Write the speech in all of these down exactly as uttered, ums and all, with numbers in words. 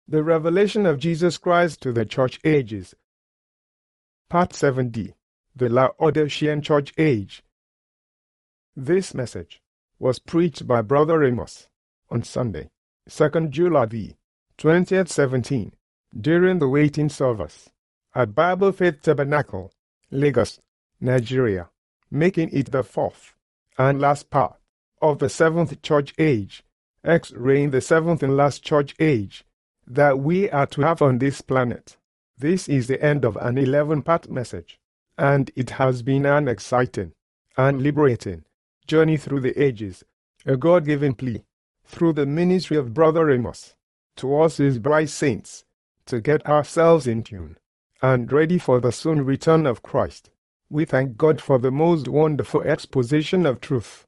The Revelation of Jesus Christ to the Church Ages. Part seven D. The Laodicean Church Age. This message was preached by Brother Amos on Sunday, second July the twentieth seventeen, during the waiting service at Bible Faith Tabernacle, Lagos, Nigeria, making it the fourth and last part of the seventh Church Age, X-raying the seventh and last Church Age that we are to have on this planet. This is the end of an eleven-part message, and it has been an exciting and liberating journey through the ages, a God-given plea, through the ministry of Brother Amos, towards his bride saints, to get ourselves in tune and ready for the soon return of Christ. We thank God for the most wonderful exposition of truth.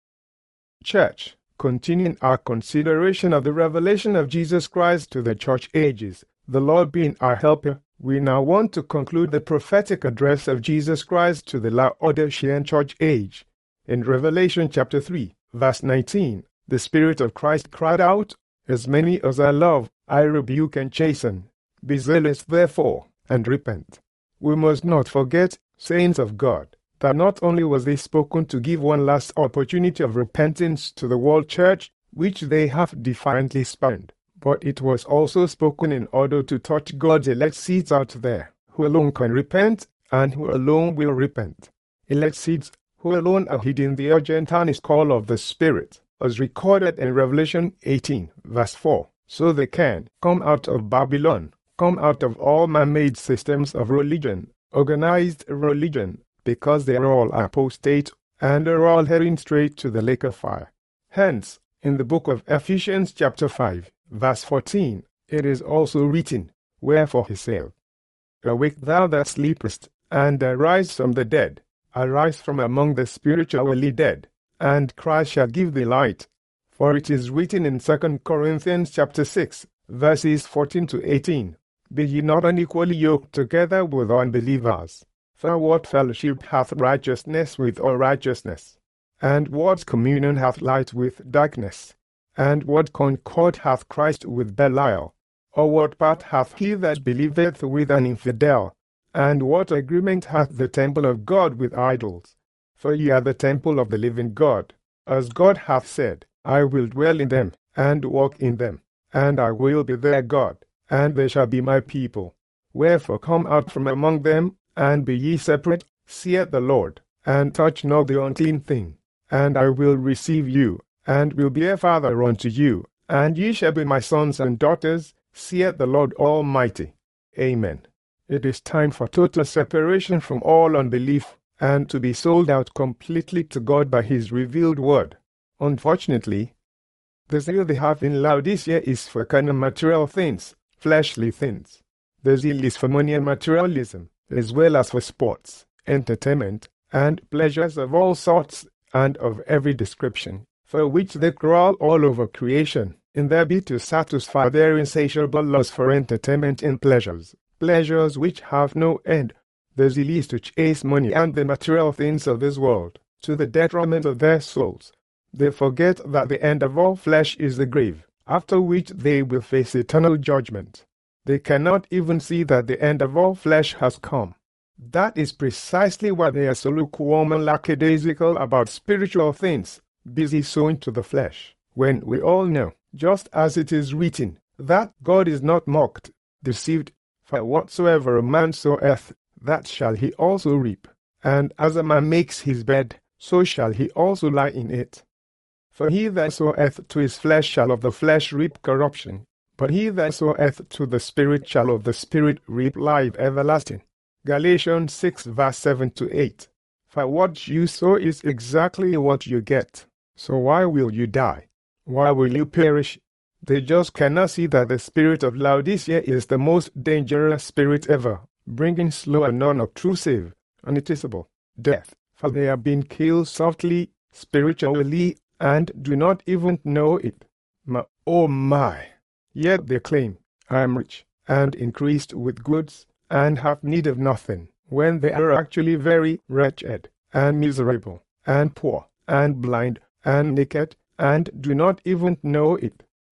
Church, continuing our consideration of the revelation of Jesus Christ to the church ages, the Lord being our helper, we now want to conclude the prophetic address of Jesus Christ to the Laodicean church age. In Revelation chapter three, verse nineteen, the Spirit of Christ cried out, "As many as I love, I rebuke and chasten. Be zealous therefore, and repent." We must not forget, saints of God, that not only was this spoken to give one last opportunity of repentance to the world church, which they have defiantly spurned, but it was also spoken in order to touch God's elect seeds out there, who alone can repent, and who alone will repent. Elect seeds, who alone are heeding the urgent earnest call of the Spirit, as recorded in Revelation eighteen, verse four, so they can come out of Babylon, come out of all man-made systems of religion, organized religion, because they are all apostate and are all heading straight to the lake of fire. Hence, in the book of Ephesians chapter five, verse fourteen, it is also written, "Wherefore he saith, Awake thou that sleepest, and arise from the dead, arise from among the spiritually dead, and Christ shall give thee light." For it is written in Second Corinthians chapter six, verses fourteen to eighteen, "Be ye not unequally yoked together with unbelievers. For what fellowship hath righteousness with unrighteousness? And what communion hath light with darkness? And what concord hath Christ with Belial? Or what part hath he that believeth with an infidel? And what agreement hath the temple of God with idols? For ye are the temple of the living God. As God hath said, I will dwell in them, and walk in them, and I will be their God, and they shall be my people. Wherefore come out from among them, and be ye separate, saith the Lord, and touch not the unclean thing. And I will receive you, and will be a father unto you, and ye shall be my sons and daughters, saith the Lord Almighty. Amen. It is time for total separation from all unbelief, and to be sold out completely to God by His revealed word. Unfortunately, the zeal they have in Laodicea is for carnal material things, fleshly things. The zeal is for money and materialism, as well as for sports, entertainment, and pleasures of all sorts and of every description, for which they crawl all over creation, in their bid to satisfy their insatiable lust for entertainment and pleasures, pleasures which have no end. The zeal is to chase money and the material things of this world, to the detriment of their souls. They forget that the end of all flesh is the grave, after which they will face eternal judgment. They cannot even see that the end of all flesh has come. That is precisely why they are so lukewarm and lackadaisical about spiritual things, busy sowing to the flesh, when we all know, just as it is written, that God is not mocked, deceived, for whatsoever a man soweth, that shall he also reap. And as a man makes his bed, so shall he also lie in it. For he that soweth to his flesh shall of the flesh reap corruption, but he that soweth to the Spirit shall of the Spirit reap life everlasting. Galatians six verse seven to eight. For what you sow is exactly what you get. So why will you die? Why will you perish? They just cannot see that the spirit of Laodicea is the most dangerous spirit ever, bringing slow and non-obtrusive, unnoticeable death. For they are being killed softly, spiritually, and do not even know it. Ma- oh my! Yet they claim, I am rich, and increased with goods, and have need of nothing, when they are actually very wretched, and miserable, and poor, and blind, and naked, and do not even know it.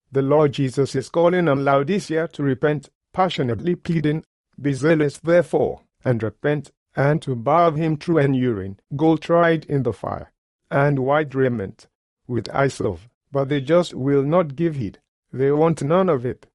The Lord Jesus is calling on Laodicea to repent, passionately pleading, "Be zealous therefore, and repent, and to buy of him true and urine, gold tried in the fire, and white raiment, with hyssop." But they just will not give heed. They want none of it.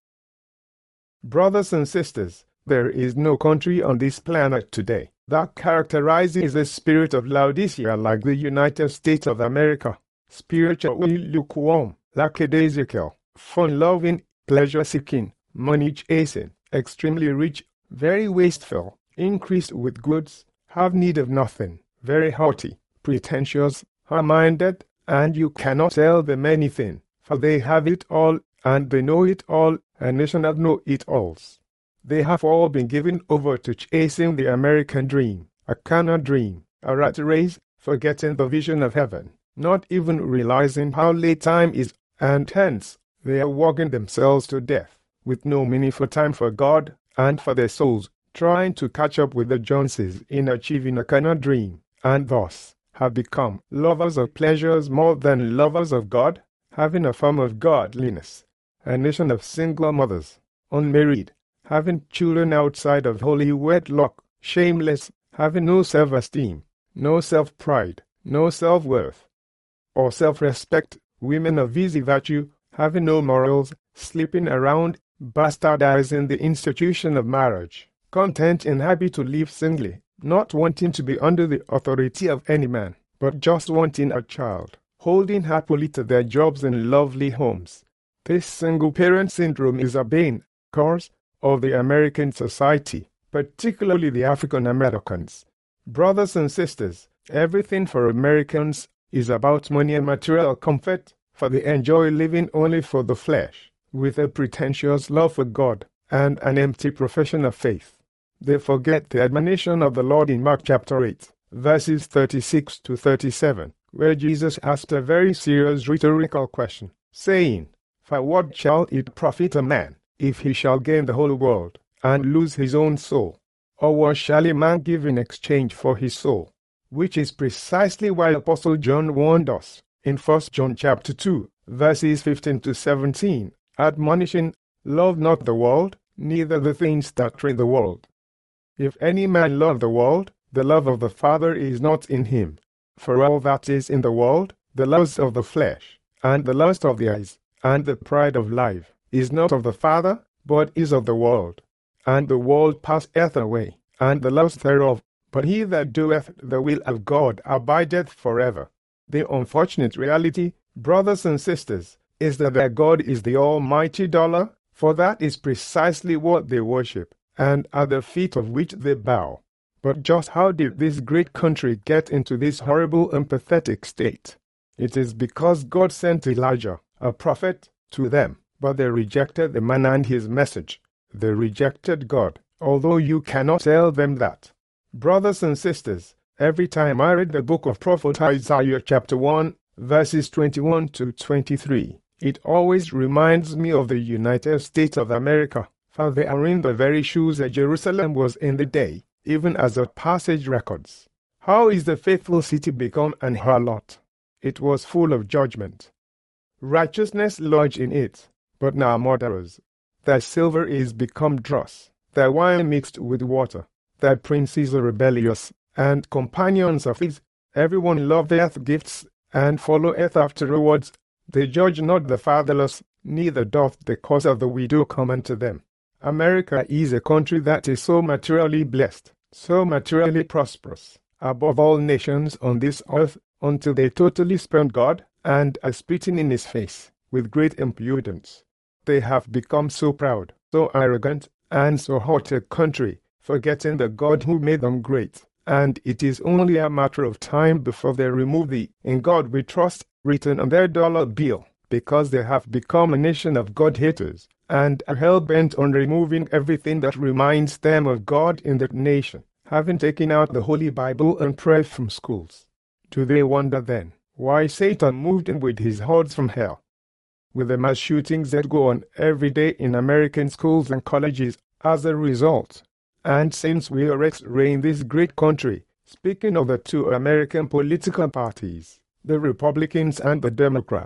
Brothers and sisters, there is no country on this planet today that characterizes the spirit of Laodicea like the United States of America. Spiritually lukewarm, lackadaisical, fun-loving, pleasure-seeking, money-chasing, extremely rich, very wasteful, increased with goods, have need of nothing, very haughty, pretentious, high-minded, and you cannot tell them anything, for they have it all, and they know it all, and they shall not know it alls. They have all been given over to chasing the American dream, a carnal dream, a rat race, forgetting the vision of heaven, not even realizing how late time is, and hence they are walking themselves to death, with no meaningful time for God and for their souls, trying to catch up with the Joneses in achieving a carnal dream, and thus have become lovers of pleasures more than lovers of God, having a form of godliness, a nation of single mothers, unmarried, having children outside of holy wedlock, shameless, having no self-esteem, no self-pride, no self-worth, or self-respect, women of easy virtue, having no morals, sleeping around, bastardizing the institution of marriage, content and happy to live singly, not wanting to be under the authority of any man, but just wanting a child, holding happily to their jobs in lovely homes. This single-parent syndrome is a bane, curse, of the American society, particularly the African Americans. Brothers and sisters, everything for Americans is about money and material comfort, for they enjoy living only for the flesh, with a pretentious love for God and an empty profession of faith. They forget the admonition of the Lord in Mark chapter eight, verses thirty-six to thirty-seven, where Jesus asked a very serious rhetorical question, saying, "For what shall it profit a man, if he shall gain the whole world, and lose his own soul? Or what shall a man give in exchange for his soul?" Which is precisely why Apostle John warned us in First John chapter two, verses fifteen to seventeen, admonishing, "Love not the world, neither the things that are in the world. If any man love the world, the love of the Father is not in him. For all that is in the world, the lust of the flesh, and the lust of the eyes, and the pride of life, is not of the Father, but is of the world. And the world passeth away, and the lust thereof, but he that doeth the will of God abideth forever." The unfortunate reality, brothers and sisters, is that their God is the almighty dollar, for that is precisely what they worship, and at the feet of which they bow. But just how did this great country get into this horrible and pathetic state? It is because God sent Elijah, a prophet, to them, but they rejected the man and his message. They rejected God, although you cannot tell them that. Brothers and sisters, every time I read the book of prophet Isaiah chapter one, verses twenty-one to twenty-three, it always reminds me of the United States of America, for they are in the very shoes that Jerusalem was in the day, even as the passage records. How is the faithful city become an harlot? It was full of judgment. Righteousness lodged in it, but now murderers. Their silver is become dross, their wine mixed with water. Their princes are rebellious, and companions of his. Everyone loveth gifts, and followeth after rewards. They judge not the fatherless, neither doth the cause of the widow come unto them. America is a country that is so materially blessed, so materially prosperous, above all nations on this earth, until they totally spurn God, and are spitting in his face, with great impudence. They have become so proud, so arrogant, and so haughty a country, forgetting the God who made them great, and it is only a matter of time before they remove the "In God We Trust" written on their dollar bill, because they have become a nation of God-haters, and are hell-bent on removing everything that reminds them of God in that nation, having taken out the Holy Bible and prayer from schools. Do they wonder then why Satan moved in with his hordes from hell? With the mass shootings that go on every day in American schools and colleges as a result. And since we are in this great country, speaking of the two American political parties, the Republicans and the Democrats,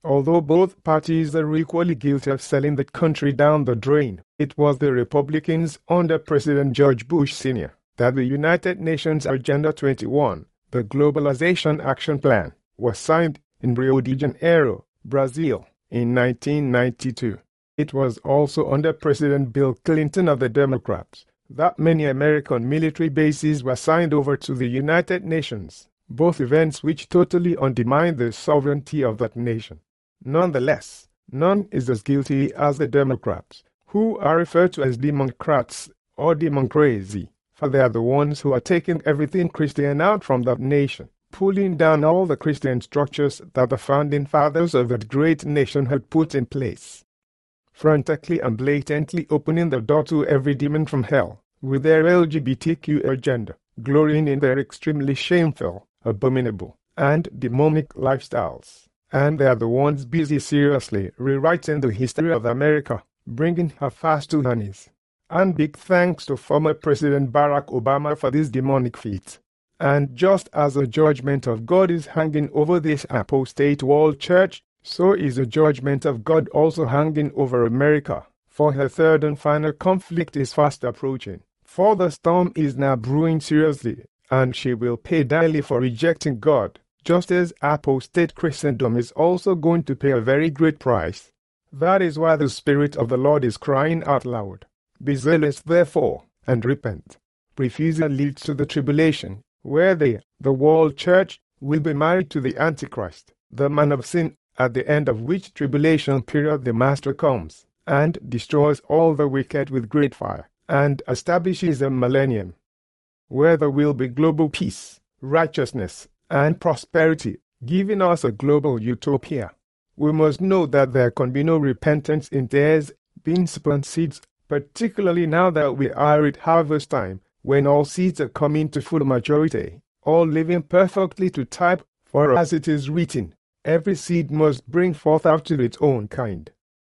Although both parties are equally guilty of selling the country down the drain, it was the Republicans under President George Bush Senior that the United Nations Agenda twenty-one, the Globalization Action Plan, was signed in Rio de Janeiro, Brazil, in nineteen ninety-two. It was also under President Bill Clinton of the Democrats that many American military bases were signed over to the United Nations, both events which totally undermined the sovereignty of that nation. Nonetheless, none is as guilty as the Democrats, who are referred to as Democrats or Democracy, for they are the ones who are taking everything Christian out from that nation, pulling down all the Christian structures that the founding fathers of that great nation had put in place, frantically and blatantly opening the door to every demon from hell with their L G B T Q agenda, glorying in their extremely shameful, abominable, and demonic lifestyles. And they are the ones busy seriously rewriting the history of America, bringing her fast to her knees. And big thanks to former President Barack Obama for this demonic feat. And just as the judgment of God is hanging over this apostate world church, so is the judgment of God also hanging over America, for her third and final conflict is fast approaching. For the storm is now brewing seriously, and she will pay dearly for rejecting God, just as apostate Christendom is also going to pay a very great price. That is why the Spirit of the Lord is crying out loud, "Be zealous therefore, and repent." Refusal leads to the tribulation, where they, the world church, will be married to the Antichrist, the man of sin, at the end of which tribulation period the Master comes, and destroys all the wicked with great fire, and establishes a millennium, where there will be global peace, righteousness, and prosperity, giving us a global utopia. We must know that there can be no repentance in tares, beans, and seeds, particularly now that we are at harvest time, when all seeds are coming to full maturity, all living perfectly to type, for as it is written, every seed must bring forth after its own kind.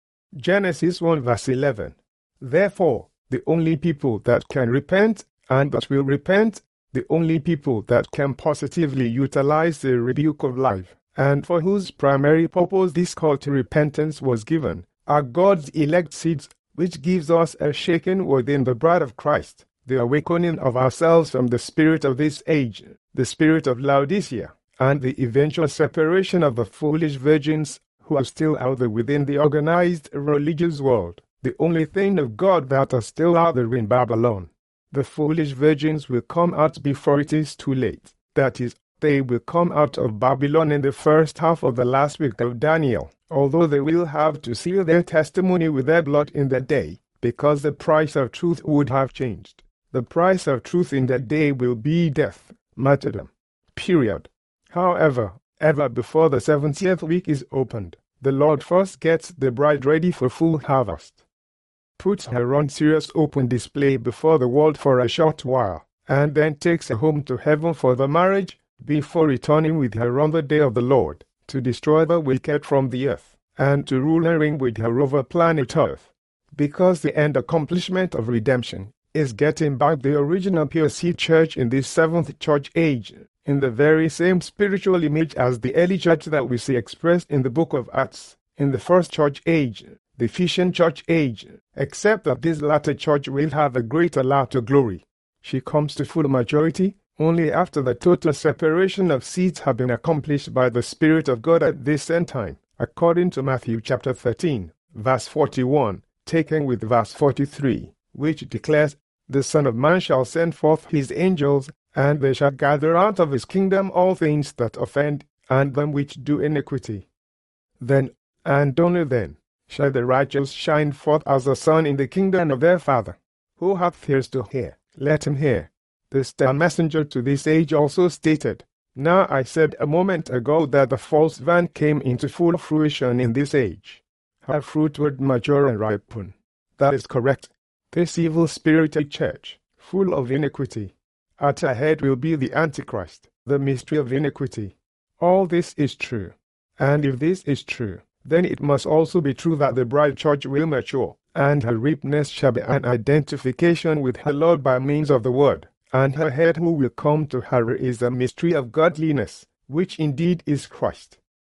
Genesis one verse eleven. Therefore, the only people that can repent, and that will repent, the only people that can positively utilize the rebuke of life, and for whose primary purpose this call to repentance was given, are God's elect seeds, which gives us a shaking within the bride of Christ, the awakening of ourselves from the spirit of this age, the spirit of Laodicea, and the eventual separation of the foolish virgins who are still out there within the organized religious world, the only thing of God that are still out there in Babylon. The foolish virgins will come out before it is too late. That is, they will come out of Babylon in the first half of the last week of Daniel, although they will have to seal their testimony with their blood in that day, because the price of truth would have changed. The price of truth in that day will be death, martyrdom. Period. However, ever before the seventieth week is opened, the Lord first gets the bride ready for full harvest, puts her on serious open display before the world for a short while, and then takes her home to heaven for the marriage, before returning with her on the day of the Lord, to destroy the wicked from the earth, and to rule and reign with her over planet Earth. Because the end accomplishment of redemption is getting back the original P C church in this seventh church age, in the very same spiritual image as the early church that we see expressed in the book of Acts, in the first church age, the Ephesian church age, except that this latter church will have a greater latter glory. She comes to full maturity only after the total separation of seeds have been accomplished by the Spirit of God at this end time, according to Matthew chapter thirteen, verse forty-one, taken with verse forty-three, which declares, "The Son of Man shall send forth his angels, and they shall gather out of his kingdom all things that offend, and them which do iniquity. Then, and only then, shall the righteous shine forth as the sun in the kingdom of their Father. Who hath ears to hear, let him hear." The star messenger to this age also stated, "Now I said a moment ago that the false vine came into full fruition in this age. Her fruit would mature and ripen." That is correct. This evil-spirited church, full of iniquity, at her head will be the Antichrist, the mystery of iniquity. All this is true. And if this is true, then it must also be true that the bride church will mature, and her ripeness shall be an identification with her Lord by means of the word, and her head who will come to her is the mystery of godliness, which indeed is Christ.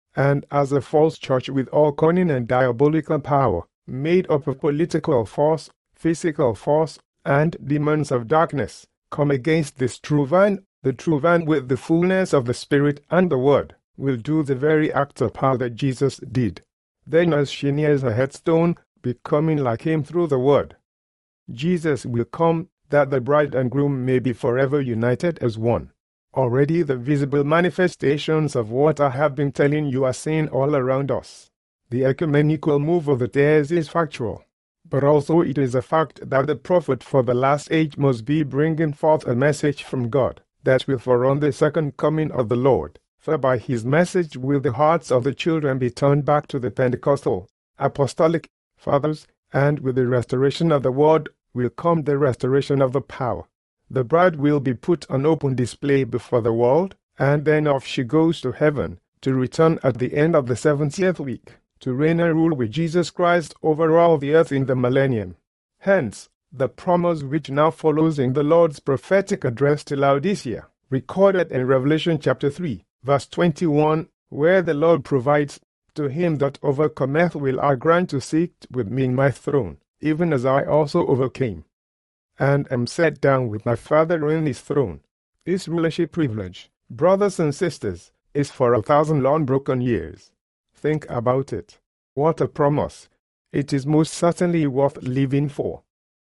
and as a false church with all cunning and diabolical power, made up of political force, physical force, and demons of darkness, come against this true vine, the true vine with the fullness of the Spirit and the Word, will do the very act of power that Jesus did. Then as she nears her headstone, becoming like him through the Word, Jesus will come, that the bride and groom may be forever united as one. Already the visible manifestations of what I have been telling you are seen all around us. The ecumenical move of the days is factual, but also it is a fact that the prophet for the last age must be bringing forth a message from God that will forerun the second coming of the Lord, for by his message will the hearts of the children be turned back to the Pentecostal, apostolic fathers, and with the restoration of the word will come the restoration of the power. The bride will be put on open display before the world, and then off she goes to heaven, to return at the end of the seventieth week, to reign and rule with Jesus Christ over all the earth in the millennium. Hence, the promise which now follows in the Lord's prophetic address to Laodicea, recorded in Revelation chapter three, verse twenty-one, where the Lord provides, "To him that overcometh will I grant to sit with me in my throne, even as I also overcame, and am set down with my Father in his throne." This rulership privilege, brothers and sisters, is for a thousand long-broken years. Think about it. What a promise. It is most certainly worth living for.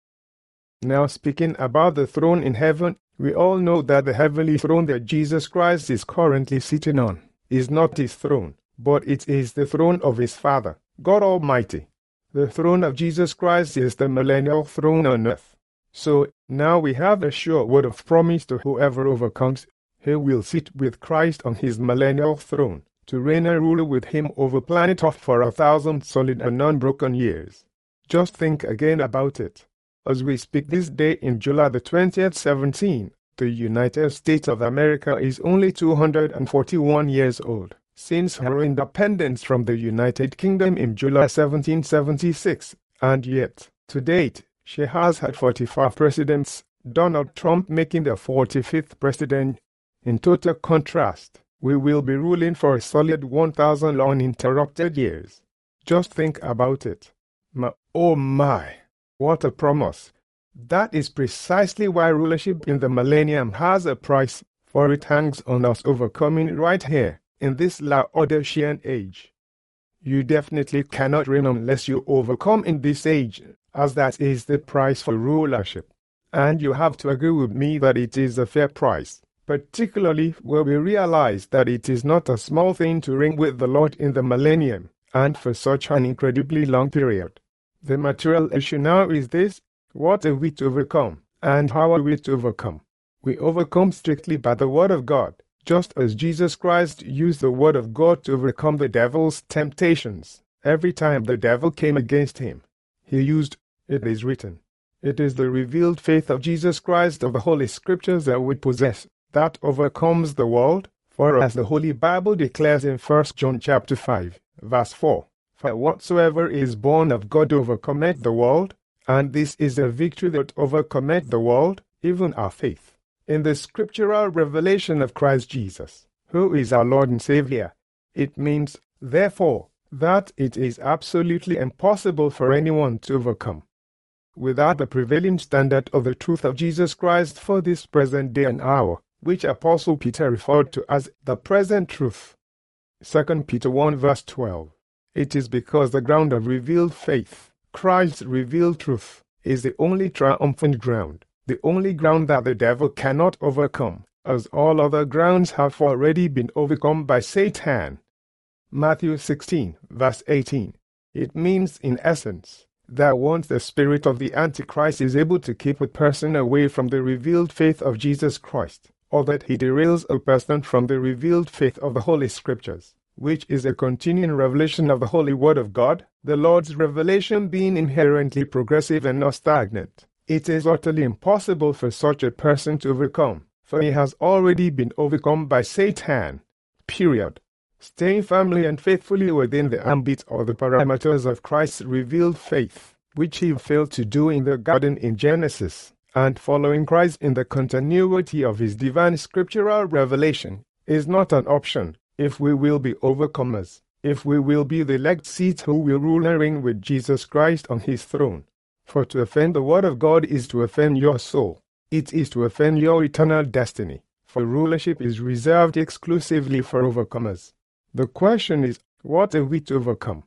Now, speaking about the throne in heaven, we all know that the heavenly throne that Jesus Christ is currently sitting on is not his throne, but it is the throne of his Father, God Almighty. The throne of Jesus Christ is the millennial throne on earth. So, now we have a sure word of promise to whoever overcomes. He will sit with Christ on his millennial throne, to reign and rule with him over planet Earth for a thousand solid and unbroken years. Just think again about it. As we speak this day in July the twentieth, seventeen, the United States of America is only two hundred forty-one years old, since her independence from the United Kingdom in July seventeen seventy-six, and yet, to date, she has had forty-five presidents, Donald Trump making the forty-fifth president. In total contrast, we will be ruling for a solid one thousand uninterrupted years. Just think about it. My, oh my, what a promise. That is precisely why rulership in the millennium has a price, for it hangs on us overcoming right here, in this Laodicean age. You definitely cannot reign unless you overcome in this age, as that is the price for rulership. And you have to agree with me that it is a fair price, particularly where we realize that it is not a small thing to reign with the Lord in the millennium, and for such an incredibly long period. The material issue now is this: what are we to overcome, and how are we to overcome? We overcome strictly by the Word of God, just as Jesus Christ used the Word of God to overcome the devil's temptations. Every time the devil came against him, he used, "It is written." It is the revealed faith of Jesus Christ of the Holy Scriptures that we possess, that overcomes the world, for as the Holy Bible declares in First John chapter five, verse four, "For whatsoever is born of God overcometh the world, and this is a victory that overcometh the world, even our faith." In the scriptural revelation of Christ Jesus, who is our Lord and Savior, it means, therefore, that it is absolutely impossible for anyone to overcome without the prevailing standard of the truth of Jesus Christ for this present day and hour, which Apostle Peter referred to as the present truth. Second Peter one verse twelve. It is because the ground of revealed faith, Christ's revealed truth, is the only triumphant ground, the only ground that the devil cannot overcome, as all other grounds have already been overcome by Satan. Matthew sixteen verse eighteen. It means, in essence, that once the spirit of the Antichrist is able to keep a person away from the revealed faith of Jesus Christ, or that he derails a person from the revealed faith of the Holy Scriptures, which is a continuing revelation of the Holy Word of God, the Lord's revelation being inherently progressive and not stagnant, it is utterly impossible for such a person to overcome, for he has already been overcome by Satan. Period. Staying firmly and faithfully within the ambit or the parameters of Christ's revealed faith, which he failed to do in the garden in Genesis, and following Christ in the continuity of his divine scriptural revelation, is not an option, if we will be overcomers, if we will be the elect seeds who will rule and reign with Jesus Christ on his throne. For to offend the word of God is to offend your soul. It is to offend your eternal destiny, for rulership is reserved exclusively for overcomers. The question is, what are we to overcome?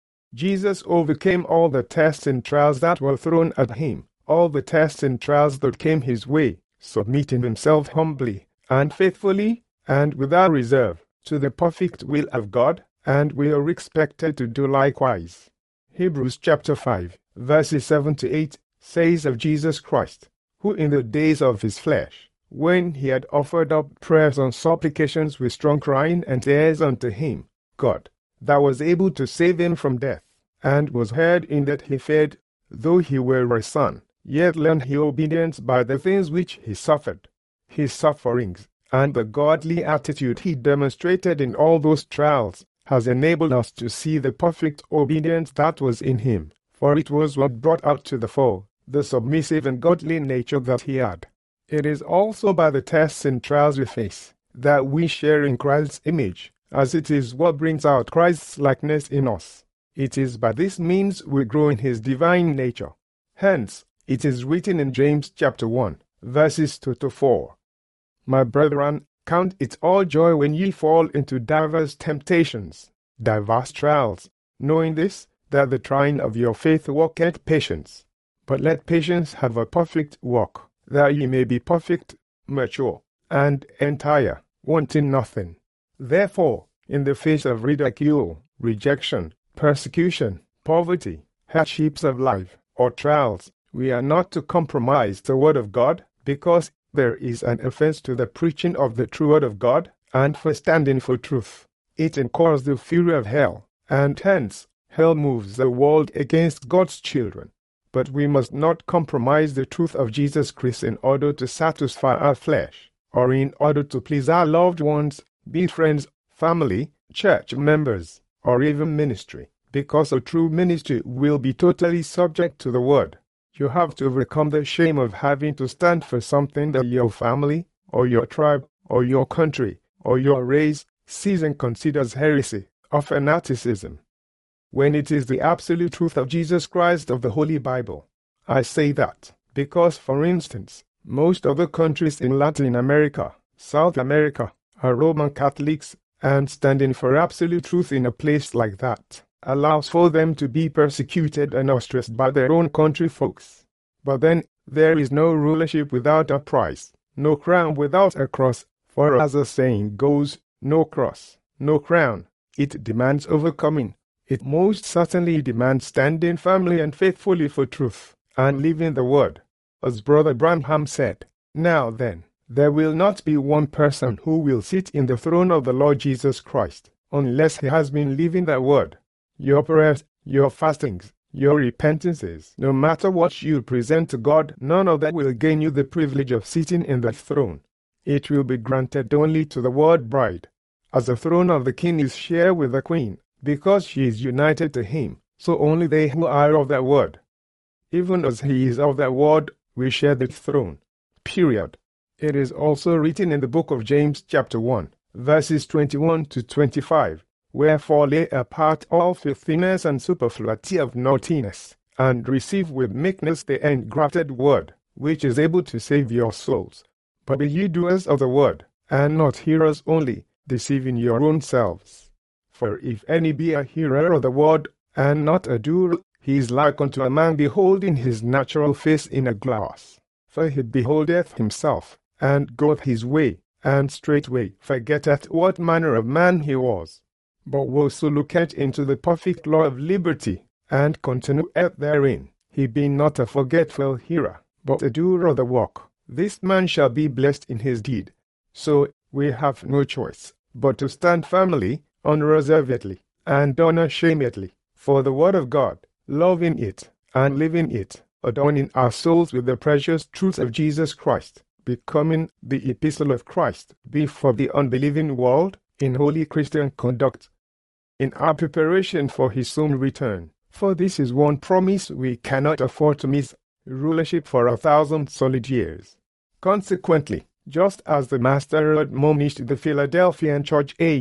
Jesus overcame all the tests and trials that were thrown at him, all the tests and trials that came his way, submitting himself humbly and faithfully and without reserve to the perfect will of God, and we are expected to do likewise. Hebrews chapter five, verses seven to eight, says of Jesus Christ, who in the days of his flesh, when he had offered up prayers and supplications with strong crying and tears unto him, God, that was able to save him from death, and was heard in that he feared, though he were a son, yet learned he obedience by the things which he suffered. His sufferings, and the godly attitude he demonstrated in all those trials, has enabled us to see the perfect obedience that was in him, for it was what brought out to the fore the submissive and godly nature that he had. It is also by the tests and trials we face that we share in Christ's image, as it is what brings out Christ's likeness in us. It is by this means we grow in his divine nature. Hence, it is written in James chapter one, verses two to four. My brethren, count it all joy when ye fall into divers temptations, divers trials, knowing this, that the trying of your faith worketh patience. But let patience have a perfect work, that ye may be perfect, mature, and entire, wanting nothing. Therefore, in the face of ridicule, rejection, persecution, poverty, hardships of life, or trials, we are not to compromise the word of God, because there is an offense to the preaching of the true word of God, and for standing for truth. It incurs the fury of hell, and hence hell moves the world against God's children. But we must not compromise the truth of Jesus Christ in order to satisfy our flesh, or in order to please our loved ones, be it friends, family, church members, or even ministry, because a true ministry will be totally subject to the word. You have to overcome the shame of having to stand for something that your family, or your tribe, or your country, or your race sees and considers heresy or fanaticism, when it is the absolute truth of Jesus Christ of the Holy Bible. I say that because, for instance, most other countries in Latin America, South America, are Roman Catholics, and standing for absolute truth in a place like that allows for them to be persecuted and ostracized by their own country folks. But then, there is no rulership without a price, no crown without a cross, for as the saying goes, no cross, no crown. It demands overcoming. It most certainly demands standing firmly and faithfully for truth, and living the word. As Brother Branham said, now then, there will not be one person who will sit in the throne of the Lord Jesus Christ, unless he has been living that word. Your prayers, your fastings, your repentances, no matter what you present to God, none of that will gain you the privilege of sitting in that throne. It will be granted only to the word bride. As the throne of the king is shared with the queen, because she is united to him, so only they who are of that word. Even as he is of that word, we share the throne. Period. It is also written in the book of James chapter one, verses twenty-one to twenty-five, wherefore lay apart all filthiness and superfluity of naughtiness, and receive with meekness the engrafted word, which is able to save your souls. But be ye doers of the word, and not hearers only, deceiving your own selves. For if any be a hearer of the word, and not a doer, he is like unto a man beholding his natural face in a glass. For he beholdeth himself, and goeth his way, and straightway forgetteth what manner of man he was. But whoso looketh into the perfect law of liberty, and continueth therein, he being not a forgetful hearer, but a doer of the work, this man shall be blessed in his deed. So we have no choice, but to stand firmly, unreservedly, and unashamedly, for the word of God, loving it, and living it, adorning our souls with the precious truth of Jesus Christ, becoming the epistle of Christ, before the unbelieving world, in holy Christian conduct, in our preparation for his soon return. For this is one promise we cannot afford to miss, rulership for a thousand solid years. Consequently, just as the Master admonished the Philadelphian church age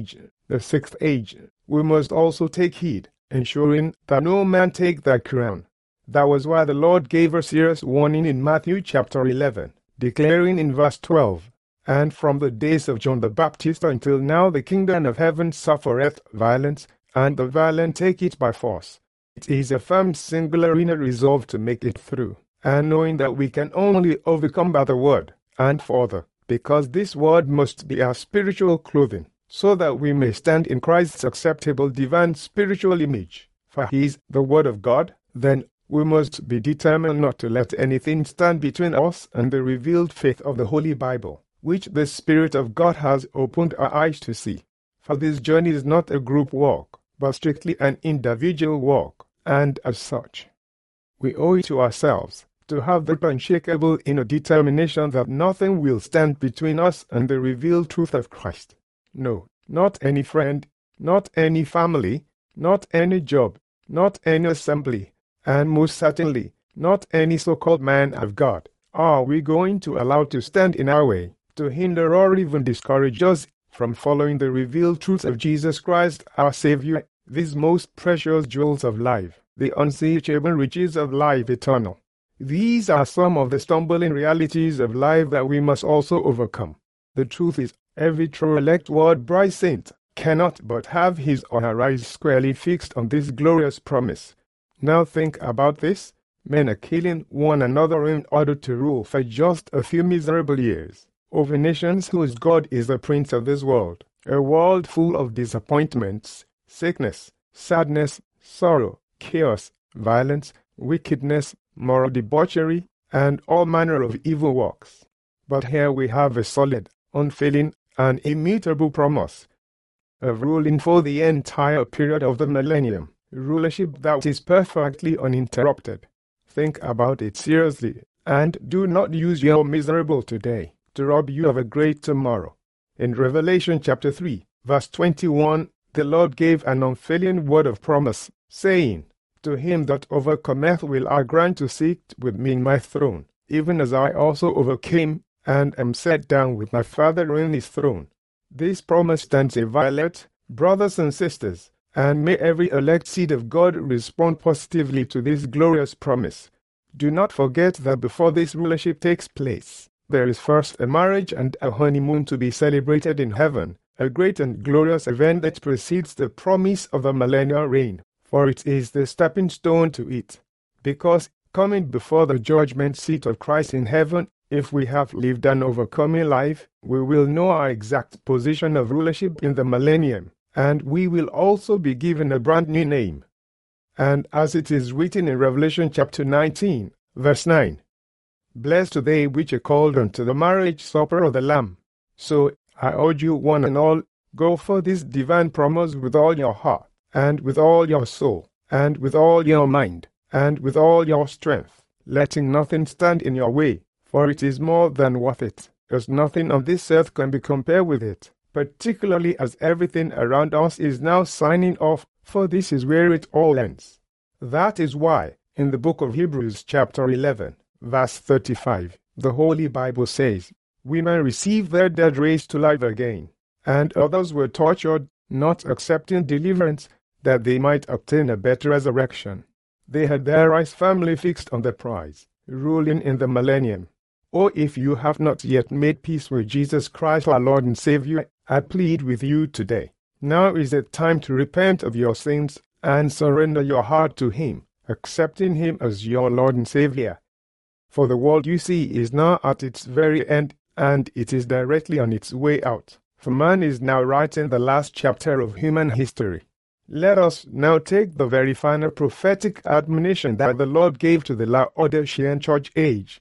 The sixth age, we must also take heed, ensuring that no man take thy crown. That was why the Lord gave a serious warning in Matthew chapter eleven, declaring in verse twelve, "And from the days of John the Baptist until now the kingdom of heaven suffereth violence, and the violent take it by force." It is a firm singular inner resolve to make it through, and knowing that we can only overcome by the word, and further, because this word must be our spiritual clothing, so that we may stand in Christ's acceptable divine spiritual image, for he is the word of God. Then we must be determined not to let anything stand between us and the revealed faith of the Holy Bible, which the Spirit of God has opened our eyes to see. For this journey is not a group walk, but strictly an individual walk, and as such, we owe it to ourselves to have the unshakable inner determination that nothing will stand between us and the revealed truth of Christ. No, not any friend, not any family, not any job, not any assembly, and most certainly, not any so-called man of God, are we going to allow to stand in our way, to hinder or even discourage us from following the revealed truth of Jesus Christ, our Savior, these most precious jewels of life, the unsearchable riches of life eternal. These are some of the stumbling realities of life that we must also overcome. The truth is, every true elect word-bride saint cannot but have his or her eyes squarely fixed on this glorious promise. Now think about this. Men are killing one another in order to rule for just a few miserable years over nations whose God is the prince of this world, a world full of disappointments, sickness, sadness, sorrow, chaos, violence, wickedness, moral debauchery, and all manner of evil works. But here we have a solid, unfailing, and immutable promise of ruling for the entire period of the millennium, rulership that is perfectly uninterrupted. Think about it seriously, and do not use your miserable today to rob you of a great tomorrow. In Revelation chapter three, verse twenty-one, the Lord gave an unfailing word of promise, saying, "To him that overcometh will I grant to sit with me in my throne, even as I also overcame, and am set down with my Father in his throne." This promise stands inviolate, brothers and sisters, and may every elect seed of God respond positively to this glorious promise. Do not forget that before this rulership takes place, there is first a marriage and a honeymoon to be celebrated in heaven, a great and glorious event that precedes the promise of the millennial reign, for it is the stepping stone to it. Because, coming before the judgment seat of Christ in heaven, if we have lived an overcoming life, we will know our exact position of rulership in the millennium, and we will also be given a brand new name. And as it is written in Revelation chapter nineteen, verse nine, "Blessed are they which are called unto the marriage supper of the Lamb." So, I urge you one and all, go for this divine promise with all your heart, and with all your soul, and with all your mind, and with all your strength, letting nothing stand in your way, for it is more than worth it, as nothing on this earth can be compared with it, particularly as everything around us is now signing off, for this is where it all ends. That is why, in the book of Hebrews chapter eleven, verse thirty-five, the Holy Bible says, "Women received their dead raised to life again, and others were tortured, not accepting deliverance, that they might obtain a better resurrection. They had their eyes firmly fixed on the prize, ruling in the millennium." Or if you have not yet made peace with Jesus Christ our Lord and Savior, I plead with you today. Now is the time to repent of your sins and surrender your heart to Him, accepting Him as your Lord and Savior. For the world you see is now at its very end, and it is directly on its way out. For man is now writing the last chapter of human history. Let us now take the very final prophetic admonition that the Lord gave to the Laodicean church age.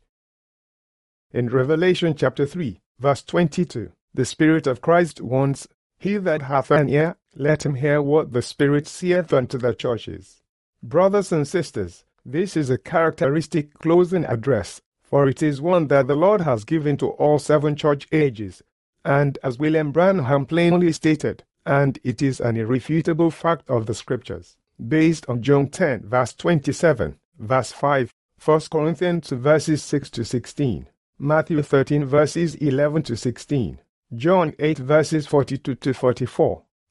In Revelation chapter three, verse twenty-two, the Spirit of Christ warns, "He that hath an ear, let him hear what the Spirit saith unto the churches." Brothers and sisters, this is a characteristic closing address, for it is one that the Lord has given to all seven church ages, and as William Branham plainly stated, and it is an irrefutable fact of the Scriptures, based on John ten, verse twenty-seven, verse five, First Corinthians two, verses six to sixteen, Matthew thirteen, verses eleven to sixteen, John eight, verses forty-two to forty-four,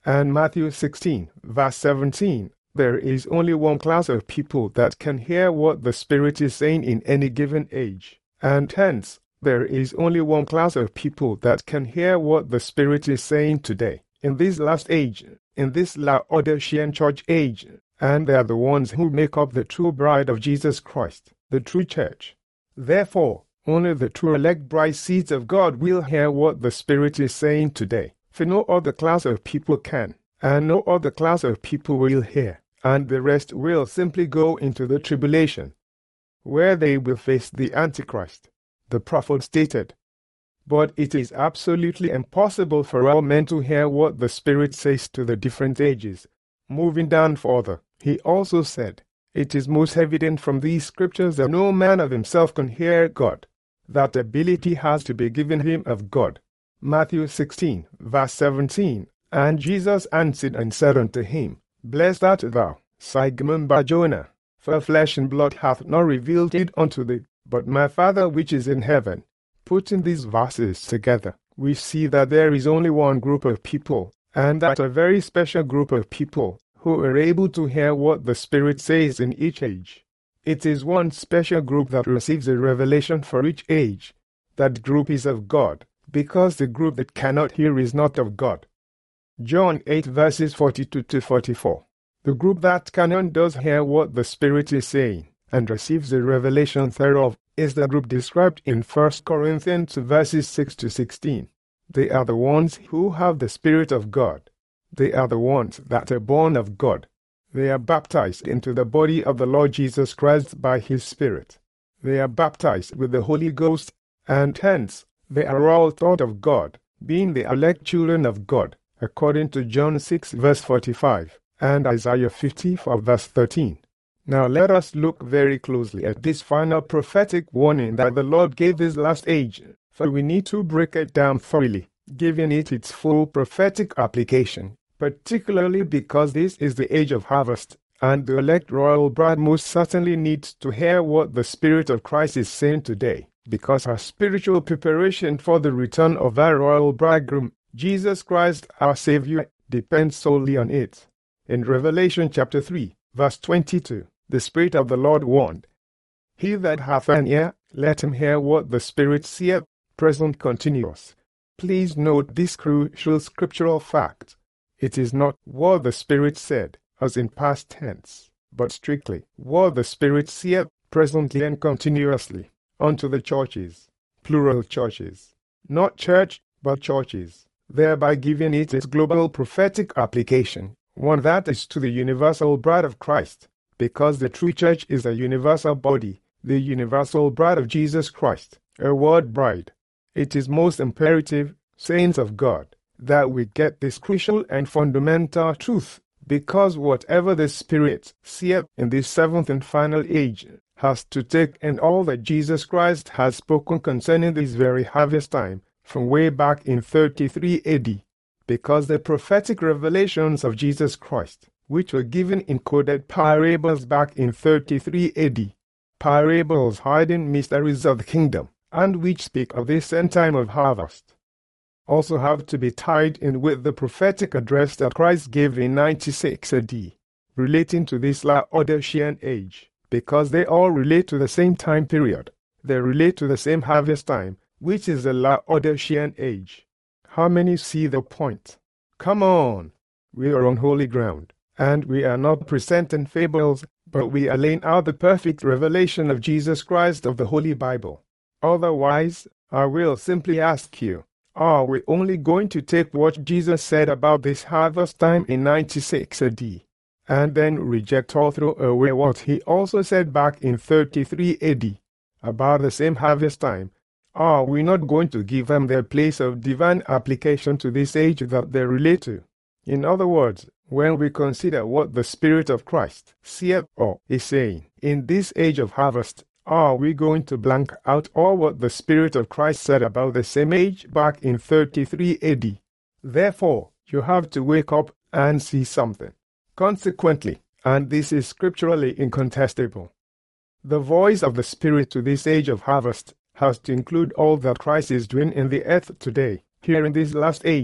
And Matthew sixteen, verse seventeen, there is only one class of people that can hear what the Spirit is saying in any given age, and hence, there is only one class of people that can hear what the Spirit is saying today, in this last age, in this Laodicean church age, and they are the ones who make up the true bride of Jesus Christ, the true church. Therefore, only the true elect bride seeds of God will hear what the Spirit is saying today, for no other class of people can, and no other class of people will hear, and the rest will simply go into the tribulation, where they will face the Antichrist, the prophet stated. But it is absolutely impossible for all men to hear what the Spirit says to the different ages. Moving down further, he also said, it is most evident from these scriptures that no man of himself can hear God. That ability has to be given him of God. Matthew sixteen, verse seventeen, And Jesus answered and said unto him, Blessed art thou, Simon Bar-Jonah, for flesh and blood hath not revealed it unto thee, but my Father which is in heaven. Putting these verses together, we see that there is only one group of people, and that a very special group of people, who are able to hear what the Spirit says in each age. It is one special group that receives a revelation for each age. That group is of God, because the group that cannot hear is not of God. John eight verses forty-two to forty-four. The group that can and does hear what the Spirit is saying, and receives the revelation thereof, is the group described in First Corinthians verses six to sixteen. They are the ones who have the Spirit of God. They are the ones that are born of God. They are baptized into the body of the Lord Jesus Christ by His Spirit. They are baptized with the Holy Ghost, and hence, they are all taught of God, being the elect children of God, according to John six verse forty-five, and Isaiah fifty-four verse thirteen. Now let us look very closely at this final prophetic warning that the Lord gave this last age, for we need to break it down thoroughly, giving it its full prophetic application, particularly because this is the age of harvest, and the elect royal bride most certainly needs to hear what the Spirit of Christ is saying today, because our spiritual preparation for the return of our royal bridegroom, Jesus Christ our Savior, depends solely on it. In Revelation chapter three, verse twenty-two, the Spirit of the Lord warned, He that hath an ear, let him hear what the Spirit saith, present continuous. Please note this crucial scriptural fact. It is not what the Spirit said, as in past tense, but strictly what the Spirit saith, presently and continuously, unto the churches, plural churches, not church, but churches, thereby giving it its global prophetic application, one that is to the universal bride of Christ, because the true church is a universal body, the universal bride of Jesus Christ, a word bride. It is most imperative, saints of God, that we get this crucial and fundamental truth, because whatever the Spirit saith in this seventh and final age has to take in all that Jesus Christ has spoken concerning this very harvest time from way back in thirty-three A D, because the prophetic revelations of Jesus Christ, which were given in coded parables back in thirty-three A D, parables hiding mysteries of the kingdom, and which speak of this end time of harvest, also have to be tied in with the prophetic address that Christ gave in ninety-six A D, relating to this Laodicean age, because they all relate to the same time period. They relate to the same harvest time, which is the Laodicean age. How many see the point? Come on! We are on holy ground, and we are not presenting fables, but we are laying out the perfect revelation of Jesus Christ of the Holy Bible. Otherwise, I will simply ask you, are we only going to take what Jesus said about this harvest time in ninety-six A D, and then reject or throw away what he also said back in thirty-three A D about the same harvest time? Are we not going to give them their place of divine application to this age that they relate to? In other words, when we consider what the Spirit of Christ saith or is saying in this age of harvest, are we going to blank out all what the Spirit of Christ said about the same age back in thirty-three A D? Therefore, you have to wake up and see something. Consequently, and this is scripturally incontestable, the voice of the Spirit to this age of harvest has to include all that Christ is doing in the earth today, here in this last age,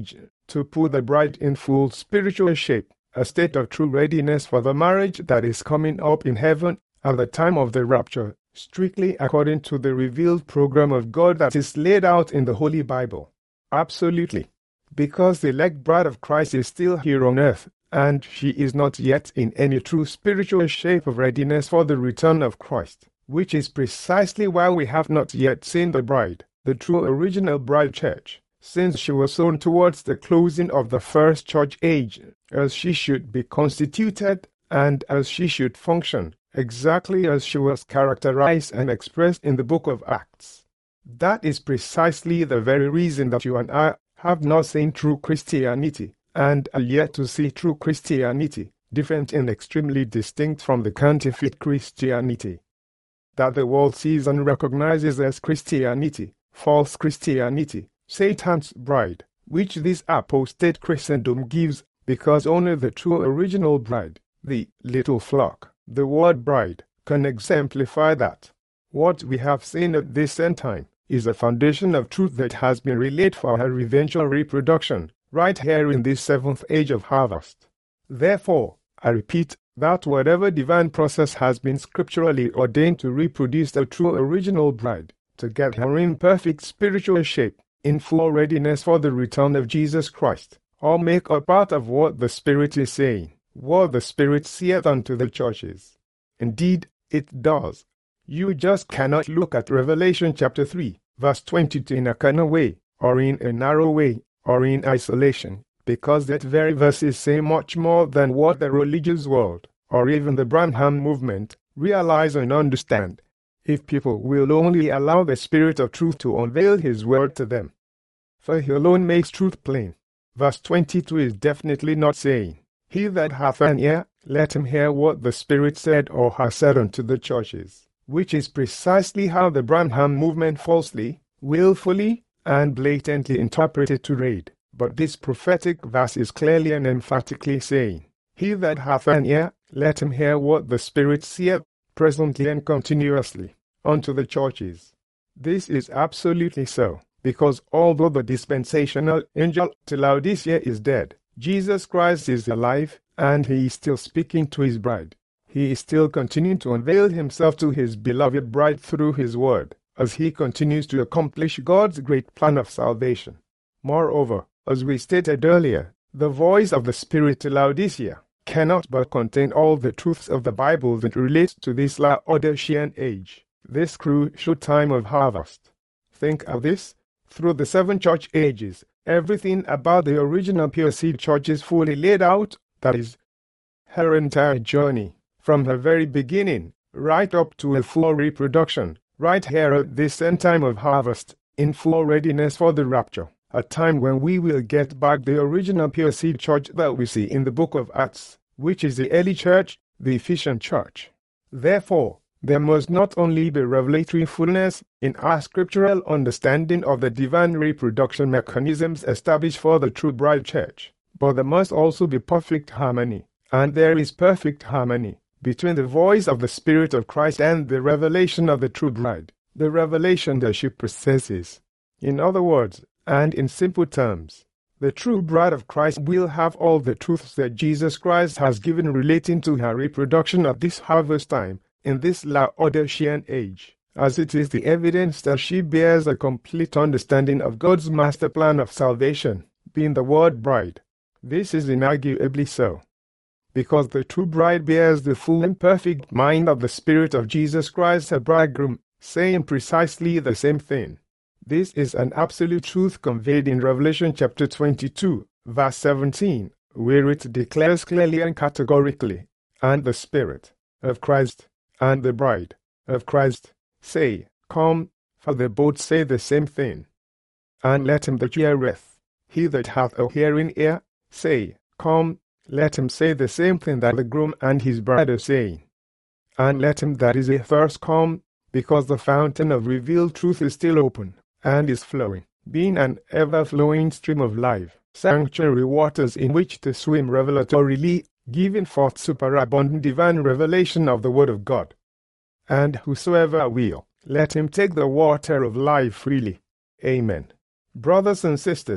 to put the bride in full spiritual shape, a state of true readiness for the marriage that is coming up in heaven at the time of the rapture, strictly according to the revealed program of God that is laid out in the Holy Bible. Absolutely. Because the elect bride of Christ is still here on earth, and she is not yet in any true spiritual shape of readiness for the return of Christ, which is precisely why we have not yet seen the bride, the true original bride church, since she was sown towards the closing of the first church age, as she should be constituted, and as she should function, exactly as she was characterized and expressed in the book of Acts. That is precisely the very reason that you and I have not seen true Christianity, and are yet to see true Christianity, different and extremely distinct from the counterfeit Christianity that the world sees and recognizes as Christianity, false Christianity, Satan's bride, which this apostate Christendom gives, because only the true original bride, the little flock, the word bride, can exemplify that. What we have seen at this end time is a foundation of truth that has been relayed for her eventual reproduction, right here in this seventh age of harvest. Therefore, I repeat, that whatever divine process has been scripturally ordained to reproduce the true original bride, to get her in perfect spiritual shape, in full readiness for the return of Jesus Christ, all make a part of what the Spirit is saying, what the Spirit saith unto the churches. Indeed, it does. You just cannot look at Revelation chapter three, verse twenty-two in a carnal way, or in a narrow way, or in isolation, because that very verses say much more than what the religious world, or even the Branham movement, realize and understand, if people will only allow the Spirit of truth to unveil His word to them. For He alone makes truth plain. Verse twenty-two is definitely not saying, He that hath an ear, let him hear what the Spirit said or has said unto the churches, which is precisely how the Branham movement falsely, willfully, and blatantly interpreted to read. But this prophetic verse is clearly and emphatically saying, He that hath an ear, let him hear what the Spirit saith, presently and continuously, unto the churches. This is absolutely so, because although the dispensational angel to Laodicea is dead, Jesus Christ is alive, and He is still speaking to His bride. He is still continuing to unveil Himself to His beloved bride through His word, as He continues to accomplish God's great plan of salvation. Moreover, as we stated earlier, the voice of the Spirit to Laodicea cannot but contain all the truths of the Bible that relate to this Laodicean age, this crucial time of harvest. Think of this. Through the seven church ages, everything about the original Pure Seed Church is fully laid out, that is, her entire journey, from her very beginning, right up to a full reproduction, right here at this end time of harvest, in full readiness for the rapture, a time when we will get back the original Pure Seed Church that we see in the book of Acts, which is the early church, the Ephesian church. Therefore, there must not only be revelatory fullness in our scriptural understanding of the divine reproduction mechanisms established for the true bride church, but there must also be perfect harmony, and there is perfect harmony, between the voice of the Spirit of Christ and the revelation of the true bride, the revelation that she possesses. In other words, and in simple terms, the true bride of Christ will have all the truths that Jesus Christ has given relating to her reproduction at this harvest time, in this Laodicean age, as it is the evidence that she bears a complete understanding of God's master plan of salvation, being the word bride. This is inarguably so, because the true bride bears the full and perfect mind of the Spirit of Jesus Christ her bridegroom, saying precisely the same thing. This is an absolute truth conveyed in Revelation chapter twenty-two, verse seventeen, where it declares clearly and categorically, And the Spirit of Christ and the bride of Christ say, Come, for they both say the same thing. And let him that heareth, he that hath a hearing ear, say, Come, let him say the same thing that the groom and his bride are saying. And let him that is athirst come, because the fountain of revealed truth is still open, and is flowing, being an ever-flowing stream of life, sanctuary waters in which to swim revelatorily, giving forth superabundant divine revelation of the Word of God. And whosoever will, let him take the water of life freely. Amen. Brothers and sisters,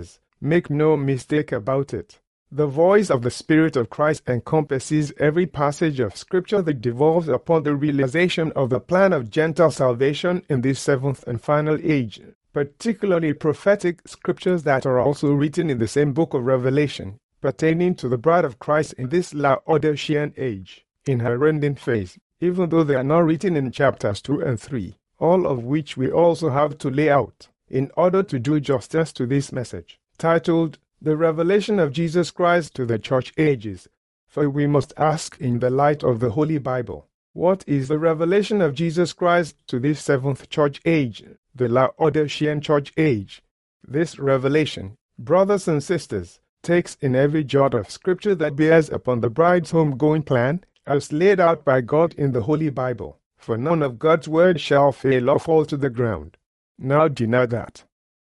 Make no mistake about it. The voice of the Spirit of Christ encompasses every passage of Scripture that devolves upon the realization of the plan of Gentile salvation in this seventh and final age, particularly prophetic Scriptures that are also written in the same book of Revelation, pertaining to the bride of Christ in this Laodicean age, in her ending phase, even though they are not written in chapters two and three, all of which we also have to lay out, in order to do justice to this message, titled, The Revelation of Jesus Christ to the Church Ages. For we must ask in the light of the Holy Bible, what is the revelation of Jesus Christ to this seventh church age, the Laodicean church age? This revelation, brothers and sisters, takes in every jot of Scripture that bears upon the bride's homegoing plan, as laid out by God in the Holy Bible, for none of God's word shall fail or fall to the ground. Now deny that.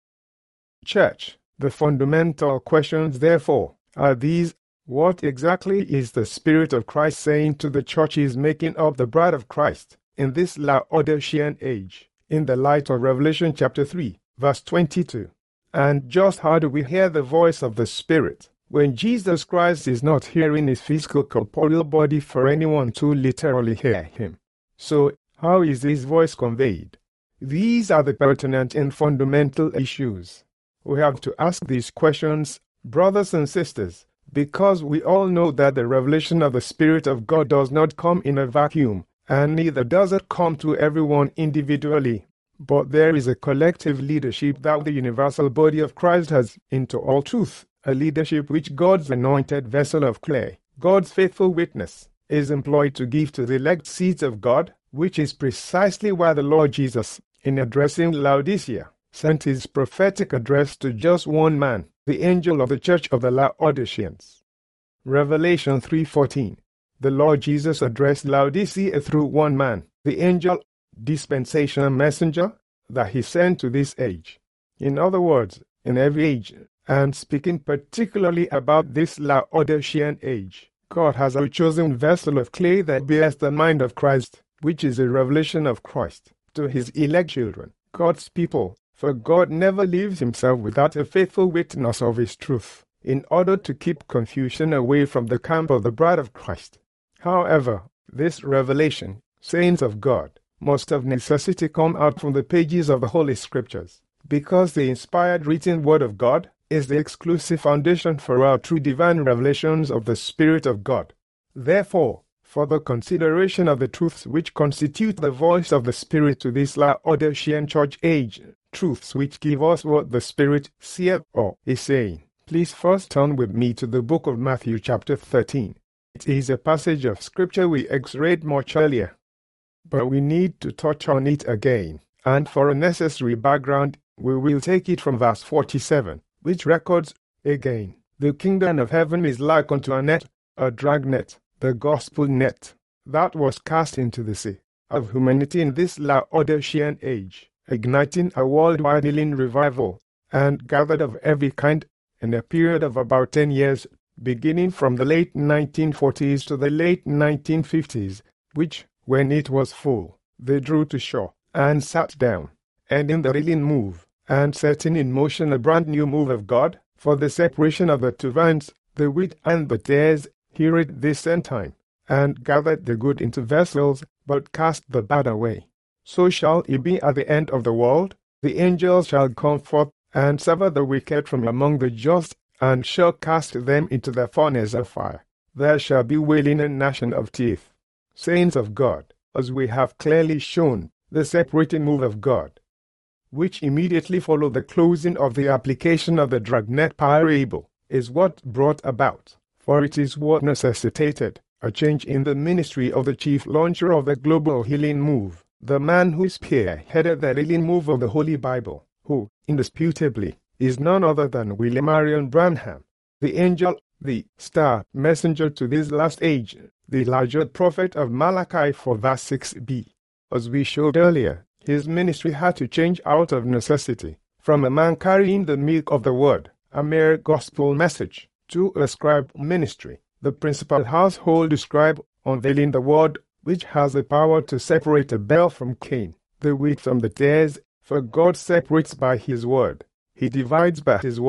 Church, the fundamental questions, therefore, are these. What exactly is the Spirit of Christ saying to the churches making up the bride of Christ in this Laodicean age, in the light of Revelation chapter three, verse twenty-two? And just how do we hear the voice of the Spirit when Jesus Christ is not here in his physical corporeal body for anyone to literally hear him? So, how is his voice conveyed? These are the pertinent and fundamental issues. We have to ask these questions, brothers and sisters, because we all know that the revelation of the Spirit of God does not come in a vacuum, and neither does it come to everyone individually. But there is a collective leadership that the universal body of Christ has into all truth, a leadership which God's anointed vessel of clay, God's faithful witness, is employed to give to the elect seeds of God, which is precisely why the Lord Jesus, in addressing Laodicea, sent his prophetic address to just one man, the angel of the church of the Laodiceans. Revelation three fourteen. The Lord Jesus addressed Laodicea through one man, the angel, dispensational messenger, that he sent to this age. In other words, in every age, and speaking particularly about this Laodicean age, God has a chosen vessel of clay that bears the mind of Christ, which is a revelation of Christ, to his elect children, God's people. For God never leaves himself without a faithful witness of his truth, in order to keep confusion away from the camp of the bride of Christ. However, this revelation, saints of God, must of necessity come out from the pages of the Holy Scriptures, because the inspired written Word of God is the exclusive foundation for our true divine revelations of the Spirit of God. Therefore, for the consideration of the truths which constitute the voice of the Spirit to this Laodicean church age, truths which give us what the Spirit saith or is saying, please first turn with me to the book of Matthew chapter thirteen. It is a passage of Scripture we exread much earlier, but we need to touch on it again, and for a necessary background, we will take it from verse forty-seven, which records, again, the kingdom of heaven is like unto a net, a dragnet, the gospel net, that was cast into the sea of humanity in this Laodicean age, igniting a worldwide healing revival, and gathered of every kind, in a period of about ten years, beginning from the late nineteen forties to the late nineteen fifties, which, when it was full, they drew to shore, and sat down, and in the healing move, and setting in motion a brand new move of God, for the separation of the two vines, the wheat and the tares, heareth this end time, and gathered the good into vessels, but cast the bad away. So shall it be at the end of the world. The angels shall come forth, and sever the wicked from among the just, and shall cast them into the furnace of fire. There shall be wailing and gnashing of teeth. Saints of God, as we have clearly shown, the separating move of God, which immediately followed the closing of the application of the dragnet parable, is what brought about, for it is what necessitated, a change in the ministry of the chief launcher of the global healing move, the man who spearheaded the healing move of the Holy Bible, who, indisputably, is none other than William Marion Branham, the angel, the star messenger to this last age, the Elijah prophet of Malachi four verse six b. As we showed earlier, his ministry had to change out of necessity, from a man carrying the milk of the word, a mere gospel message, to a scribe ministry, the principal household scribe unveiling the word, which has the power to separate the bell from cane, the wheat from the tares, for God separates by his word. He divides by his word,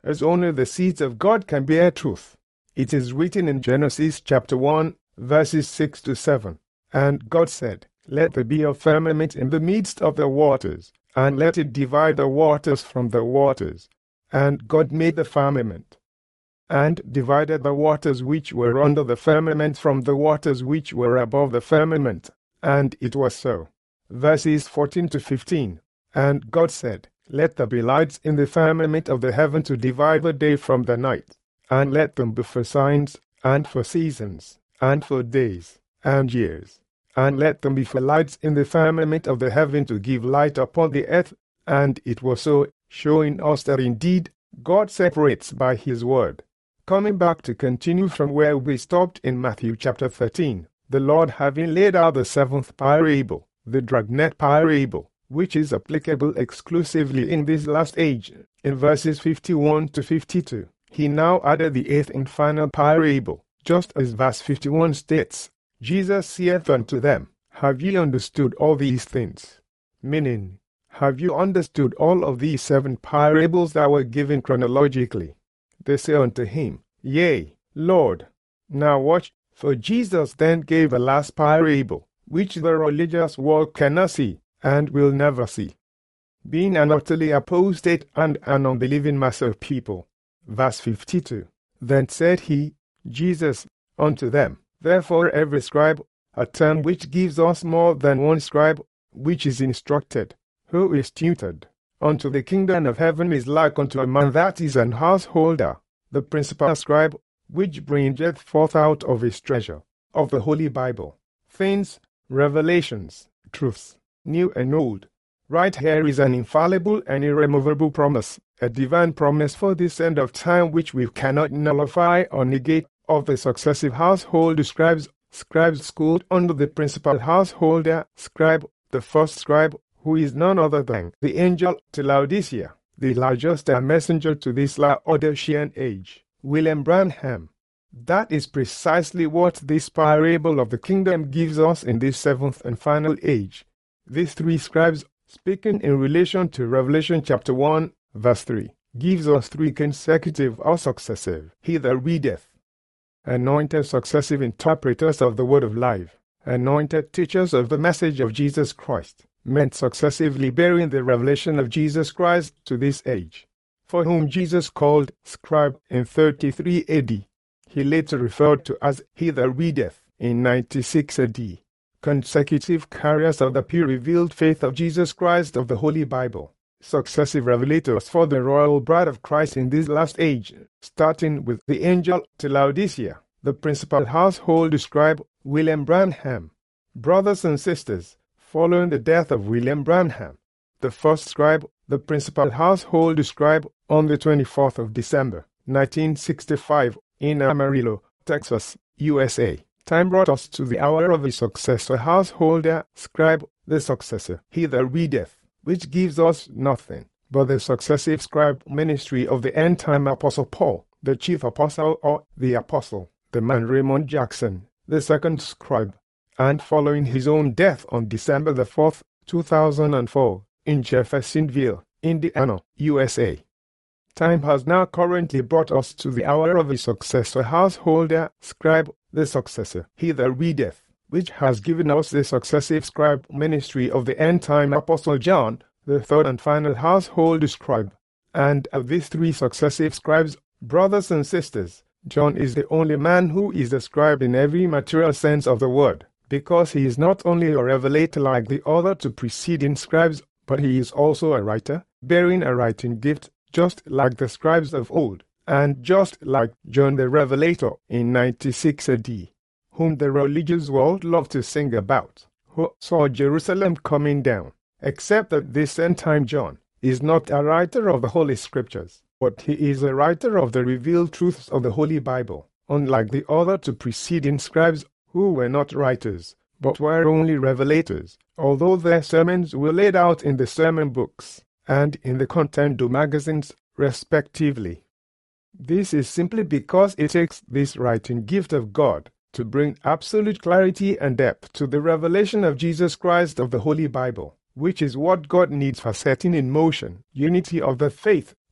as only the seeds of God can bear truth. It is written in Genesis chapter one, verses six to seven. And God said, "Let there be a firmament in the midst of the waters, and let it divide the waters from the waters. And God made the firmament, and divided the waters which were under the firmament from the waters which were above the firmament. And it was so." Verses fourteen to fifteen. And God said, "Let there be lights in the firmament of the heaven to divide the day from the night, and let them be for signs, and for seasons, and for days, and years. And let them be for lights in the firmament of the heaven to give light upon the earth." And it was so, showing us that indeed God separates by his word. Coming back to continue from where we stopped in Matthew chapter thirteen, the Lord having laid out the seventh parable, the dragnet parable, which is applicable exclusively in this last age, in verses fifty-one to fifty-two, he now added the eighth and final parable, just as verse fifty-one states, "Jesus saith unto them, Have ye understood all these things?" Meaning, have you understood all of these seven parables that were given chronologically? They say unto him, Yea, Lord. Now watch, for Jesus then gave a last parable, which the religious world cannot see, and will never see, being an utterly apostate and an unbelieving mass of people. Verse fifty-two. Then said he, Jesus, unto them, Therefore every scribe, a term which gives us more than one scribe, which is instructed, who is tutored, unto the kingdom of heaven is like unto a man that is an householder, the principal scribe, which bringeth forth out of his treasure, of the Holy Bible, things, revelations, truths, new and old. Right here is an infallible and irremovable promise, a divine promise for this end of time which we cannot nullify or negate, of the successive household scribes, scribes schooled under the principal householder, scribe, the first scribe, who is none other than the angel to Laodicea, the largest messenger to this Laodicean age, William Branham. That is precisely what this parable of the kingdom gives us in this seventh and final age. These three scribes, speaking in relation to Revelation chapter one, verse three, gives us three consecutive or successive, he that readeth, anointed successive interpreters of the word of life, anointed teachers of the message of Jesus Christ, meant successively bearing the revelation of Jesus Christ to this age, for whom Jesus called scribe in thirty-three A D. He later referred to as he that readeth in ninety-six A D. Consecutive carriers of the pure revealed faith of Jesus Christ of the Holy Bible, successive revelators for the royal bride of Christ in this last age, starting with the angel to Laodicea, the principal household scribe, William Branham. Brothers and sisters, following the death of William Branham, the first scribe, the principal household scribe, on the twenty-fourth of December, nineteen sixty-five, in Amarillo, Texas, U S A. Time brought us to the hour of his successor householder, scribe, the successor, he that readeth, which gives us nothing but the successive scribe ministry of the end-time Apostle Paul, the chief apostle or the apostle, the man Raymond Jackson, the second scribe, and following his own death on December the fourth, two thousand four, in Jeffersonville, Indiana, U S A. Time has now currently brought us to the hour of his successor householder, scribe, the successor, he that readeth, which has given us the successive scribe ministry of the end-time Apostle John, the third and final household scribe. And of these three successive scribes, brothers and sisters, John is the only man who is a scribe in every material sense of the word, because he is not only a revelator like the other two preceding scribes, but he is also a writer, bearing a writing gift, just like the scribes of old, and just like John the Revelator in ninety-six A D, whom the religious world loved to sing about, who saw Jerusalem coming down, except that this end-time John is not a writer of the Holy Scriptures, but he is a writer of the revealed truths of the Holy Bible, unlike the other two preceding scribes who were not writers, but were only revelators, although their sermons were laid out in the sermon books and in the Contendo magazines, respectively. This is simply because it takes this writing gift of God to bring absolute clarity and depth to the revelation of Jesus Christ of the Holy Bible, which is what God needs for setting in motion unity of the faith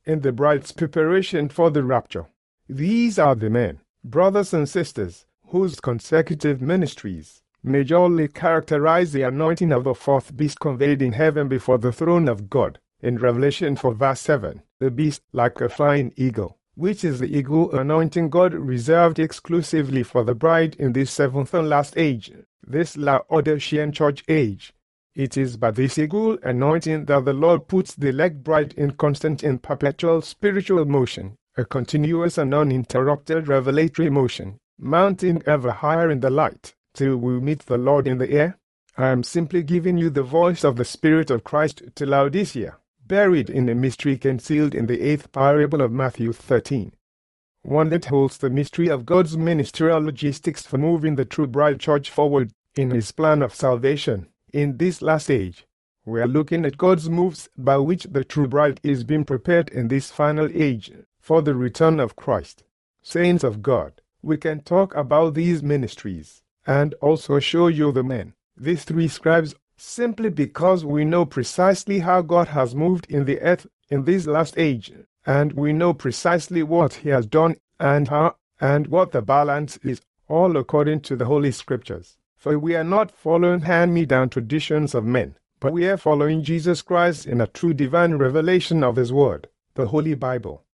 in the bride's preparation for the rapture. These are the men, brothers and sisters, whose consecutive ministries majorly characterize the anointing of the fourth beast conveyed in heaven before the throne of God. In Revelation four verse seven, the beast like a flying eagle, which is the eagle anointing God reserved exclusively for the bride in this seventh and last age, this Laodicean church age. It is by this eagle anointing that the Lord puts the elect bride in constant and perpetual spiritual motion, a continuous and uninterrupted revelatory motion, mounting ever higher in the light, till we meet the Lord in the air. I am simply giving you the voice of the Spirit of Christ to Laodicea, buried in a mystery concealed in the eighth parable of Matthew thirteen. One that holds the mystery of God's ministerial logistics for moving the true bride church forward in his plan of salvation. In this last age, we are looking at God's moves by which the true bride is being prepared in this final age for the return of Christ. Saints of God, we can talk about these ministries and also show you the men, these three scribes, simply because we know precisely how God has moved in the earth in this last age, and we know precisely what he has done and how and what the balance is, all according to the Holy Scriptures. For we are not following hand-me-down traditions of men, but we are following Jesus Christ in a true divine revelation of his word, the Holy Bible.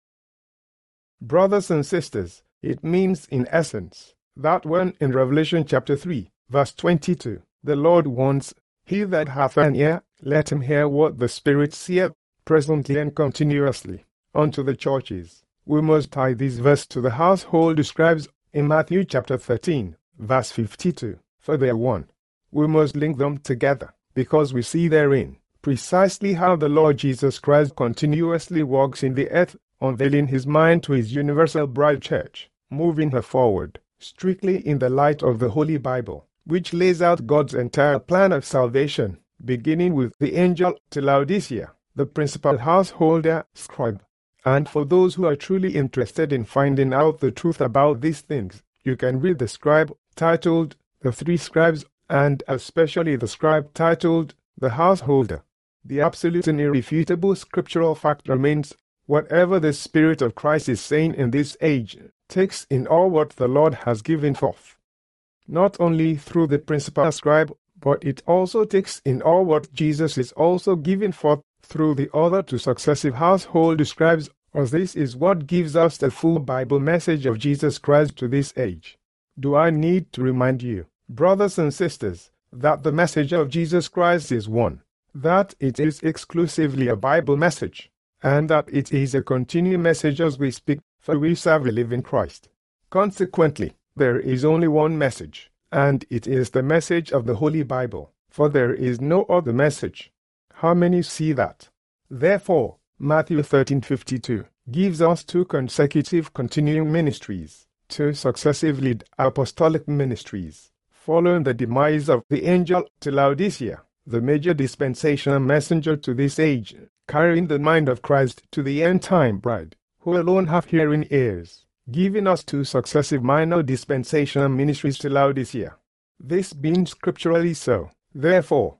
Brothers and sisters, it means in essence that when in Revelation chapter three, verse twenty-two, the Lord warns, "He that hath an ear, let him hear what the Spirit saith, presently and continuously, unto the churches," we must tie this verse to the household describes in Matthew chapter thirteen, verse fifty-two. For they are one. We must link them together, because we see therein precisely how the Lord Jesus Christ continuously walks in the earth, unveiling his mind to his universal bride church, moving her forward, strictly in the light of the Holy Bible, which lays out God's entire plan of salvation, beginning with the angel to Laodicea, the principal householder scribe. And for those who are truly interested in finding out the truth about these things, you can read the scribe titled The Three Scribes, and especially the scribe titled The Householder. The absolute and irrefutable scriptural fact remains, whatever the Spirit of Christ is saying in this age takes in all what the Lord has given forth, not only through the principal scribe, but it also takes in all what Jesus is also giving forth through the other two successive household scribes, as this is what gives us the full Bible message of Jesus Christ to this age. Do I need to remind you, brothers and sisters, that the message of Jesus Christ is one, that it is exclusively a Bible message, and that it is a continuing message as we speak, for we serve a living Christ. Consequently, there is only one message, and it is the message of the Holy Bible, for there is no other message. How many see that? Therefore, Matthew thirteen fifty-two gives us two consecutive continuing ministries, two successively apostolic ministries, following the demise of the angel to Laodicea, the major dispensational messenger to this age, carrying the mind of Christ to the end-time bride, who alone have hearing ears, giving us two successive minor dispensational ministries to Laodicea. This being scripturally so, therefore,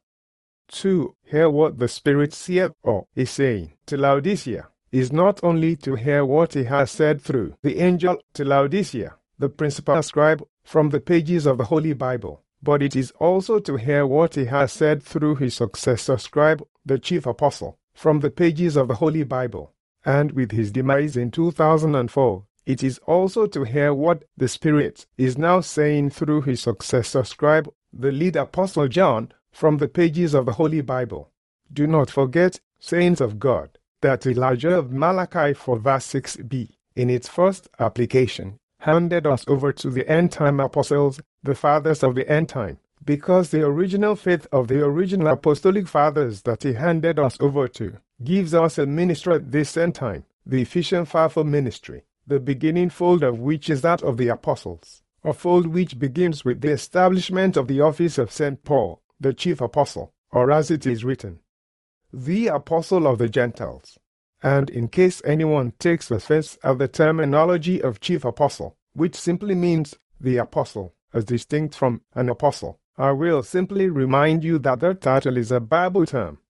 to hear what the Spirit saith or is saying to Laodicea is not only to hear what he has said through the angel to Laodicea, the principal scribe, from the pages of the Holy Bible, but it is also to hear what he has said through his successor scribe, the chief apostle, from the pages of the Holy Bible. And with his demise in two thousand four, it is also to hear what the Spirit is now saying through his successor scribe, the lead apostle John, from the pages of the Holy Bible. Do not forget, saints of God, that Elijah of Malachi four verse six b, in its first application, handed us over to the end-time apostles, the fathers of the end-time, because the original faith of the original apostolic fathers that he handed us over to gives us a ministry at this end-time, the Ephesian fivefold ministry, the beginning fold of which is that of the apostles, a fold which begins with the establishment of the office of Saint Paul, the chief apostle, or as it is written, the apostle of the Gentiles. And in case anyone takes offense at the terminology of chief apostle, which simply means the apostle, as distinct from an apostle, I will simply remind you that that title is a Bible term,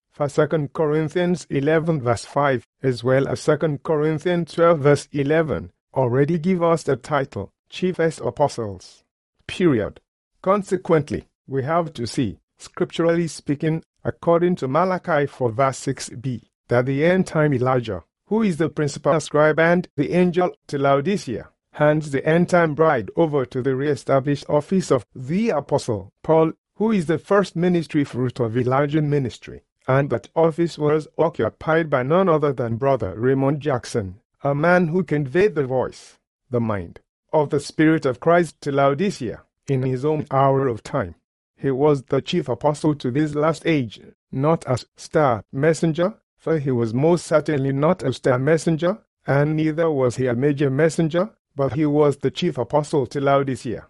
for Second Corinthians eleven verse five, as well as Second Corinthians twelve verse eleven, already give us the title, Chiefest Apostles. Period. Consequently, we have to see, scripturally speaking, according to Malachi four verse six b, that the end-time Elijah, who is the principal scribe and the angel to Laodicea, hands the end-time bride over to the re-established office of the Apostle Paul, who is the first ministry fruit of Elijah's ministry, and that office was occupied by none other than Brother Raymond Jackson, a man who conveyed the voice, the mind, of the Spirit of Christ to Laodicea in his own hour of time. He was the chief apostle to this last age, not a star messenger, for he was most certainly not a star messenger, and neither was he a major messenger, but he was the chief apostle to Laodicea.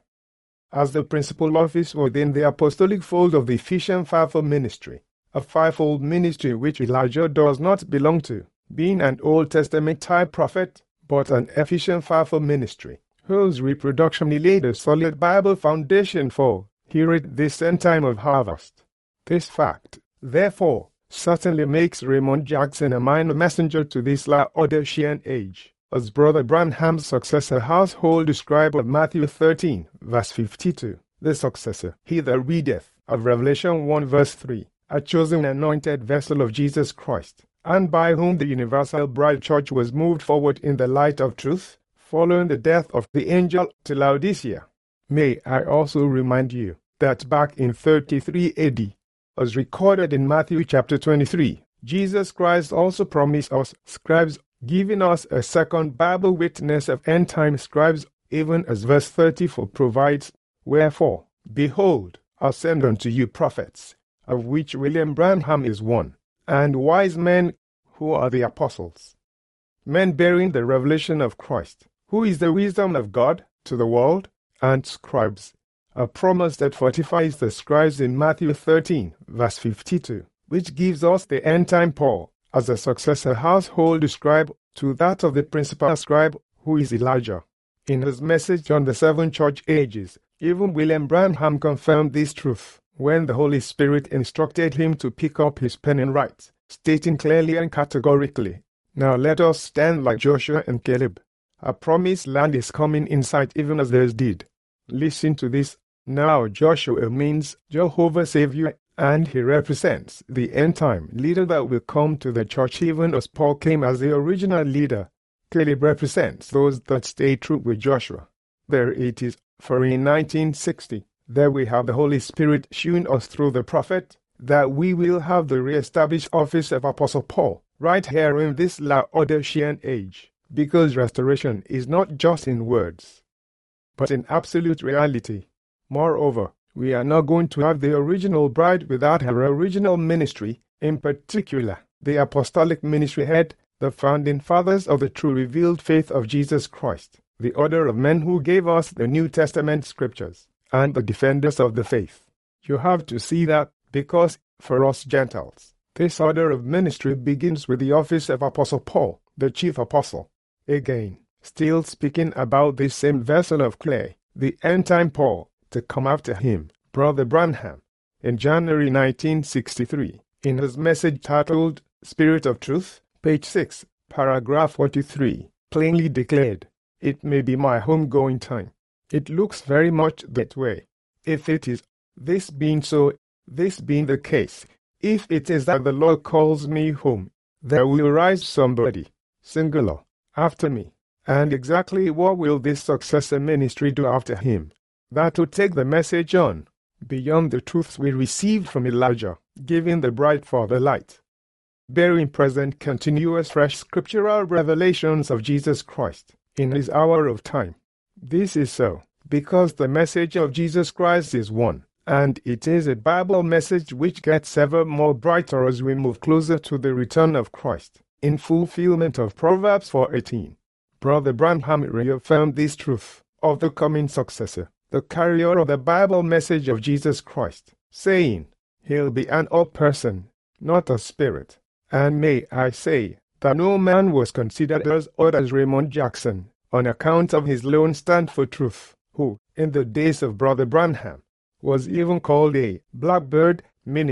As the principal office within the apostolic fold of the Ephesian fivefold ministry, a fivefold ministry which Elijah does not belong to, being an Old Testament type prophet, but an Ephesian fivefold ministry, whose reproduction he laid a solid Bible foundation for, here at this end time of harvest. This fact, therefore, certainly makes Raymond Jackson a minor messenger to this Laodicean age, as Brother Branham's successor household scribe of Matthew thirteen, verse fifty-two, the successor, he that readeth, of Revelation one verse three, a chosen anointed vessel of Jesus Christ, and by whom the universal bride church was moved forward in the light of truth, following the death of the angel to Laodicea. May I also remind you that back in thirty-three A D, as recorded in Matthew chapter twenty-three, Jesus Christ also promised us scribes, giving us a second Bible witness of end-time scribes, even as verse thirty-four provides, Wherefore, behold, I send unto you prophets, of which William Branham is one, and wise men, who are the apostles. Men bearing the revelation of Christ, who is the wisdom of God, to the world, and scribes, a promise that fortifies the scribes in Matthew thirteen, verse fifty-two, which gives us the end-time Paul, as a successor household scribe to that of the principal scribe, who is Elijah. In his message on the seven church ages, even William Branham confirmed this truth, when the Holy Spirit instructed him to pick up his pen and write, stating clearly and categorically, Now let us stand like Joshua and Caleb. A promised land is coming in sight even as theirs did. Listen to this. Now Joshua means Jehovah Savior, and he represents the end-time leader that will come to the church even as Paul came as the original leader. Caleb represents those that stay true with Joshua. There it is, for in nineteen sixty, there we have the Holy Spirit showing us through the prophet that we will have the re-established office of Apostle Paul right here in this Laodicean age, because restoration is not just in words, but in absolute reality. Moreover, we are not going to have the original bride without her original ministry, in particular, the apostolic ministry head, the founding fathers of the true revealed faith of Jesus Christ, the order of men who gave us the New Testament scriptures, and the defenders of the faith. You have to see that, because, for us Gentiles, this order of ministry begins with the office of Apostle Paul, the chief apostle. Again, still speaking about this same vessel of clay, the end-time Paul, to come after him, Brother Branham, in January nineteen sixty-three, in his message titled Spirit of Truth, page six, paragraph forty-three, plainly declared, It may be my home-going time. It looks very much that way. If it is, this being so, this being the case, if it is that the Lord calls me home, there will rise somebody, singular, after me. And exactly what will this successor ministry do after him? That to take the message on, beyond the truths we received from Elijah, giving the bride for the light, bearing present continuous fresh scriptural revelations of Jesus Christ in his hour of time. This is so, because the message of Jesus Christ is one, and it is a Bible message which gets ever more brighter as we move closer to the return of Christ, in fulfillment of Proverbs four eighteen. Brother Branham reaffirmed this truth of the coming successor, the carrier of the Bible message of Jesus Christ, saying, He'll be an old person, not a spirit. And may I say, that no man was considered as old as Raymond Jackson, on account of his lone stand for truth, who, in the days of Brother Branham, was even called a blackbird, meaning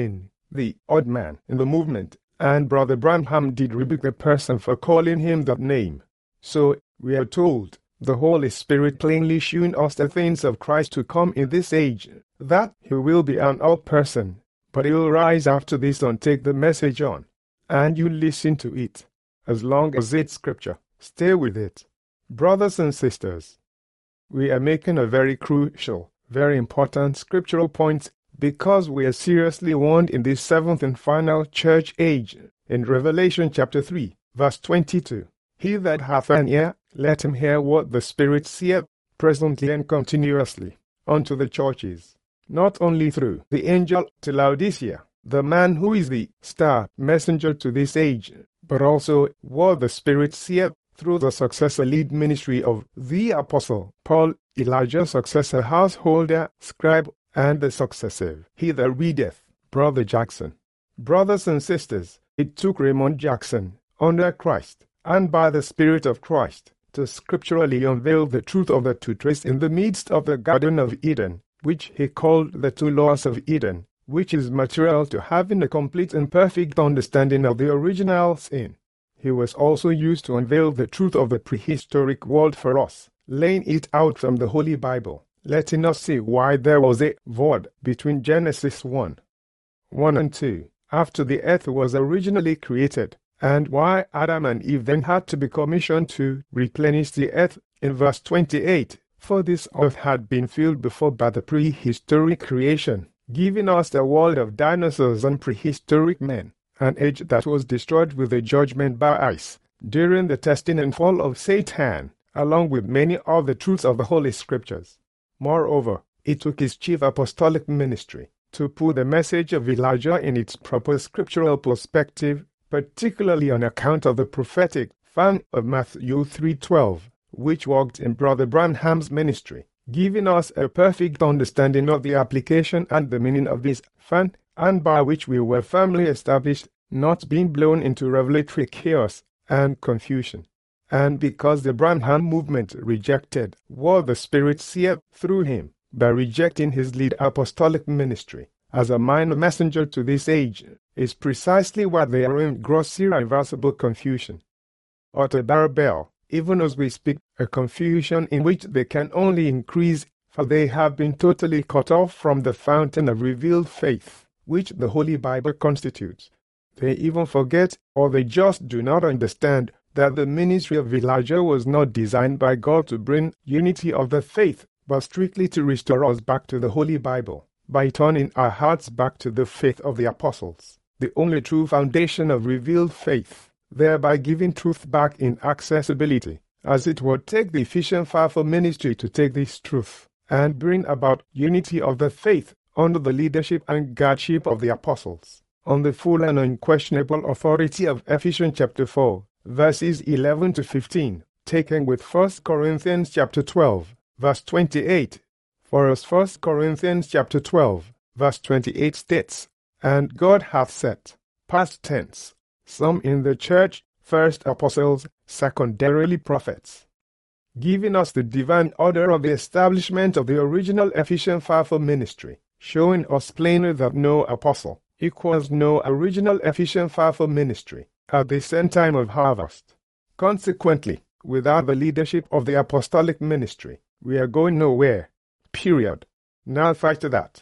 the odd man in the movement, and Brother Branham did rebuke the person for calling him that name. So, we are told, the Holy Spirit plainly showing us the things of Christ to come in this age, that he will be an odd person, but he will rise after this and take the message on. And you listen to it. As long as it's scripture, stay with it. Brothers and sisters, we are making a very crucial, very important scriptural point, because we are seriously warned in this seventh and final church age, in Revelation chapter three, verse twenty-two. He that hath an ear, let him hear what the Spirit saith, presently and continuously, unto the churches, not only through the angel to Laodicea, the man who is the star messenger to this age, but also what the Spirit saith through the successor lead ministry of the Apostle Paul, Elijah's successor householder, scribe, and the successive, he that readeth, Brother Jackson. Brothers and sisters, it took Raymond Jackson, under Christ, and by the Spirit of Christ, to scripturally unveil the truth of the two trees in the midst of the Garden of Eden, which he called the two laws of Eden, which is material to having a complete and perfect understanding of the original sin. He was also used to unveil the truth of the prehistoric world for us, laying it out from the Holy Bible, letting us see why there was a void between Genesis one, one and two, after the earth was originally created, and why Adam and Eve then had to be commissioned to replenish the earth in verse twenty-eight, for this earth had been filled before by the prehistoric creation, giving us the world of dinosaurs and prehistoric men, an age that was destroyed with the judgment by ice, during the testing and fall of Satan, along with many of the truths of the Holy Scriptures. Moreover, it took his chief apostolic ministry to put the message of Elijah in its proper scriptural perspective, particularly on account of the prophetic fan of Matthew three twelve, which worked in Brother Branham's ministry, giving us a perfect understanding of the application and the meaning of this fan, and by which we were firmly established, not being blown into revelatory chaos and confusion. And because the Branham movement rejected what the Spirit said through him, by rejecting his lead apostolic ministry as a minor messenger to this age, is precisely why they are in gross irreversible confusion. Utter Barbell, even as we speak, a confusion in which they can only increase, for they have been totally cut off from the fountain of revealed faith, which the Holy Bible constitutes. They even forget, or they just do not understand, that the ministry of Elijah was not designed by God to bring unity of the faith, but strictly to restore us back to the Holy Bible, by turning our hearts back to the faith of the apostles, the only true foundation of revealed faith, thereby giving truth back in accessibility, as it would take the efficient fivefold ministry to take this truth, and bring about unity of the faith under the leadership and guardianship of the apostles, on the full and unquestionable authority of Ephesians chapter four, verses eleven to fifteen, taken with First Corinthians chapter twelve, verse twenty-eight. For as First Corinthians chapter twelve, verse twenty-eight states, and God hath set, past tense, some in the church, first apostles, secondarily prophets, giving us the divine order of the establishment of the original Ephesian fivefold ministry, showing us plainly that no apostle equals no original Ephesian fivefold ministry at the same time of harvest. Consequently, without the leadership of the apostolic ministry, we are going nowhere. Period. Now fight to that.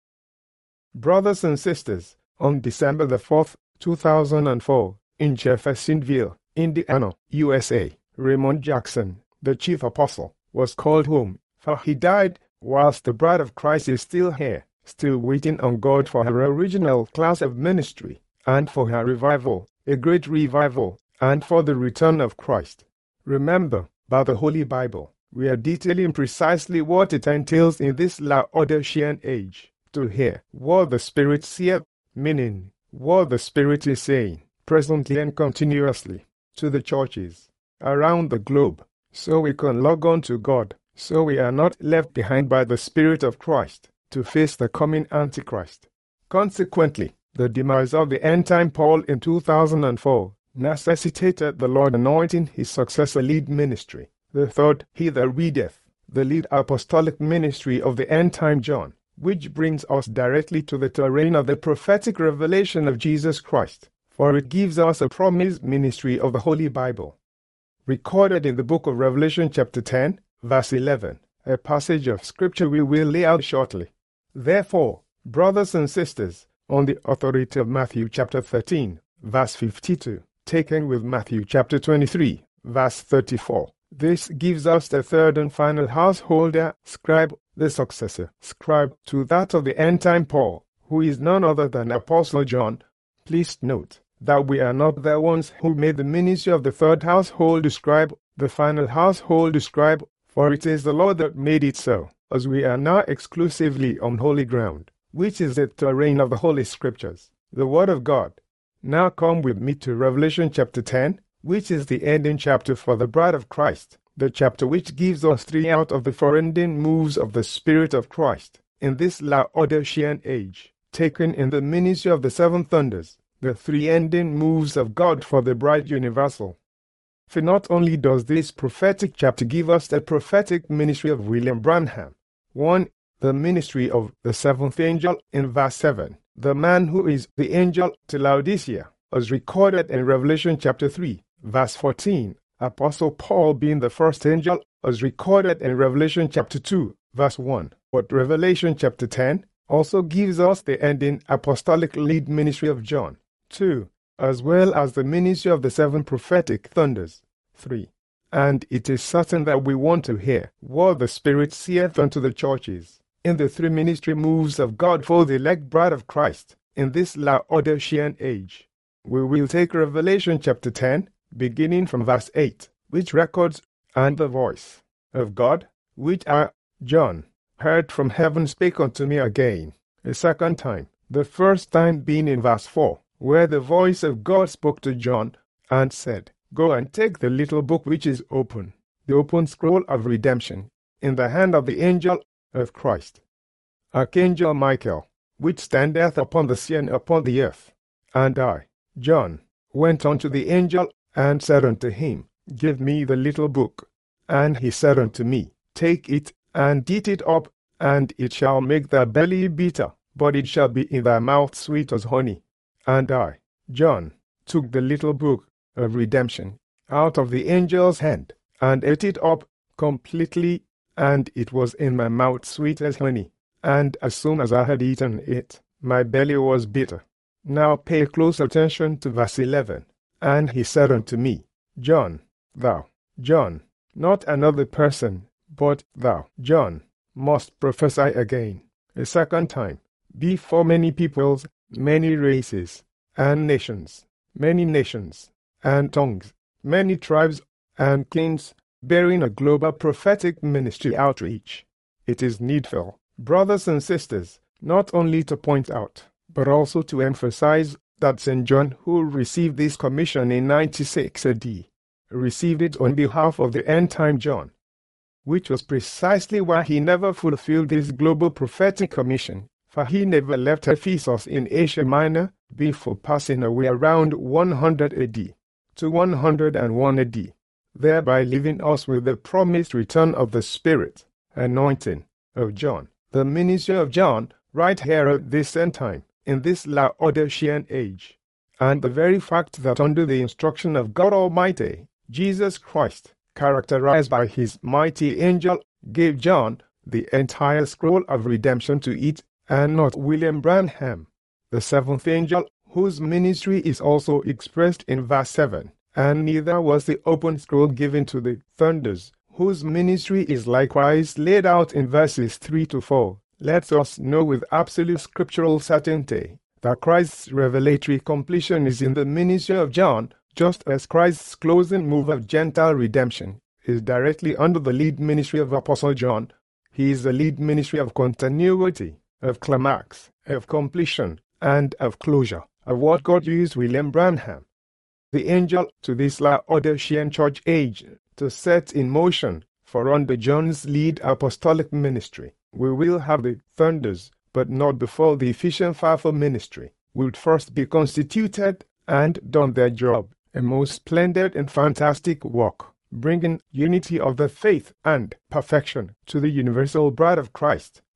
Brothers and sisters, on December the fourth, two thousand four, in Jeffersonville, Indiana, U S A, Raymond Jackson, the chief apostle, was called home, for he died whilst the bride of Christ is still here, still waiting on God for her original class of ministry, and for her revival, a great revival, and for the return of Christ. Remember, by the Holy Bible, we are detailing precisely what it entails in this Laodicean age, to hear what the Spirit saith, meaning what the Spirit is saying, presently and continuously, to the churches around the globe, so we can log on to God, so we are not left behind by the Spirit of Christ to face the coming Antichrist. Consequently, the demise of the end-time Paul in two thousand four necessitated the Lord anointing his successor lead ministry. The third, he that readeth, the lead apostolic ministry of the end-time John, which brings us directly to the terrain of the prophetic revelation of Jesus Christ, for it gives us a promised ministry of the Holy Bible. Recorded in the book of Revelation chapter ten, verse eleven, a passage of scripture we will lay out shortly. Therefore, brothers and sisters, on the authority of Matthew chapter thirteen, verse fifty-two, taken with Matthew chapter twenty-three, verse thirty-four, this gives us the third and final householder, scribe, the successor, scribe to that of the end-time Paul, who is none other than Apostle John. Please note that we are not the ones who made the ministry of the third household scribe, the final household scribe, for it is the Lord that made it so, as we are now exclusively on holy ground, which is the terrain of the Holy Scriptures, the Word of God. Now come with me to Revelation chapter ten, which is the ending chapter for the bride of Christ, the chapter which gives us three out of the four ending moves of the Spirit of Christ in this Laodicean age, taken in the ministry of the seven thunders, the three ending moves of God for the bride universal. For not only does this prophetic chapter give us the prophetic ministry of William Branham, one, the ministry of the seventh angel in verse seven, the man who is the angel to Laodicea, as recorded in Revelation chapter three, verse fourteen, Apostle Paul being the first angel, as recorded in Revelation chapter two, verse one. But Revelation chapter ten also gives us the ending apostolic lead ministry of John, two, as well as the ministry of the seven prophetic thunders, three. And it is certain that we want to hear what the Spirit saith unto the churches in the three ministry moves of God for the elect bride of Christ in this Laodicean age. We will take Revelation chapter ten, beginning from verse eight, which records, "And the voice of God, which I, John, heard from heaven spake unto me again, a second time," the first time being in verse four, where the voice of God spoke to John, and said, "Go and take the little book which is open, the open scroll of redemption, in the hand of the angel of Christ, Archangel Michael, which standeth upon the sea and upon the earth. And I, John, went unto the angel, and said unto him, Give me the little book. And he said unto me, Take it, and eat it up, and it shall make thy belly bitter, but it shall be in thy mouth sweet as honey. And I, John, took the little book of redemption out of the angel's hand, and ate it up completely, and it was in my mouth sweet as honey. And as soon as I had eaten it, my belly was bitter. Now pay close attention to verse eleven. And he said unto me, John, thou, John, not another person, but thou, John, must prophesy again, a second time, before many peoples, many races, and nations, many nations, and tongues, many tribes, and kings, bearing a global prophetic ministry outreach. It is needful, brothers and sisters, not only to point out, but also to emphasize that Saint John, who received this commission in ninety-six A D, received it on behalf of the end-time John, which was precisely why he never fulfilled this global prophetic commission, for he never left Ephesus in Asia Minor before passing away around one hundred A D to one hundred one A D, thereby leaving us with the promised return of the Spirit, anointing of John, the ministry of John, right here at this end time, in this Laodicean age, and the very fact that under the instruction of God Almighty, Jesus Christ, characterized by his mighty angel, gave John the entire scroll of redemption to eat, and not William Branham, the seventh angel, whose ministry is also expressed in verse seven, and neither was the open scroll given to the thunders, whose ministry is likewise laid out in verses three to four. Lets us know with absolute scriptural certainty that Christ's revelatory completion is in the ministry of John, just as Christ's closing move of Gentile redemption is directly under the lead ministry of Apostle John. He is the lead ministry of continuity, of climax, of completion, and of closure, of what God used William Branham, the angel to this Laodicean church age, to set in motion, for under John's lead apostolic ministry. We will have the thunders, but not before the efficient fivefold ministry would first be constituted and done their job, a most splendid and fantastic work, bringing unity of the faith and perfection to the universal bride of Christ,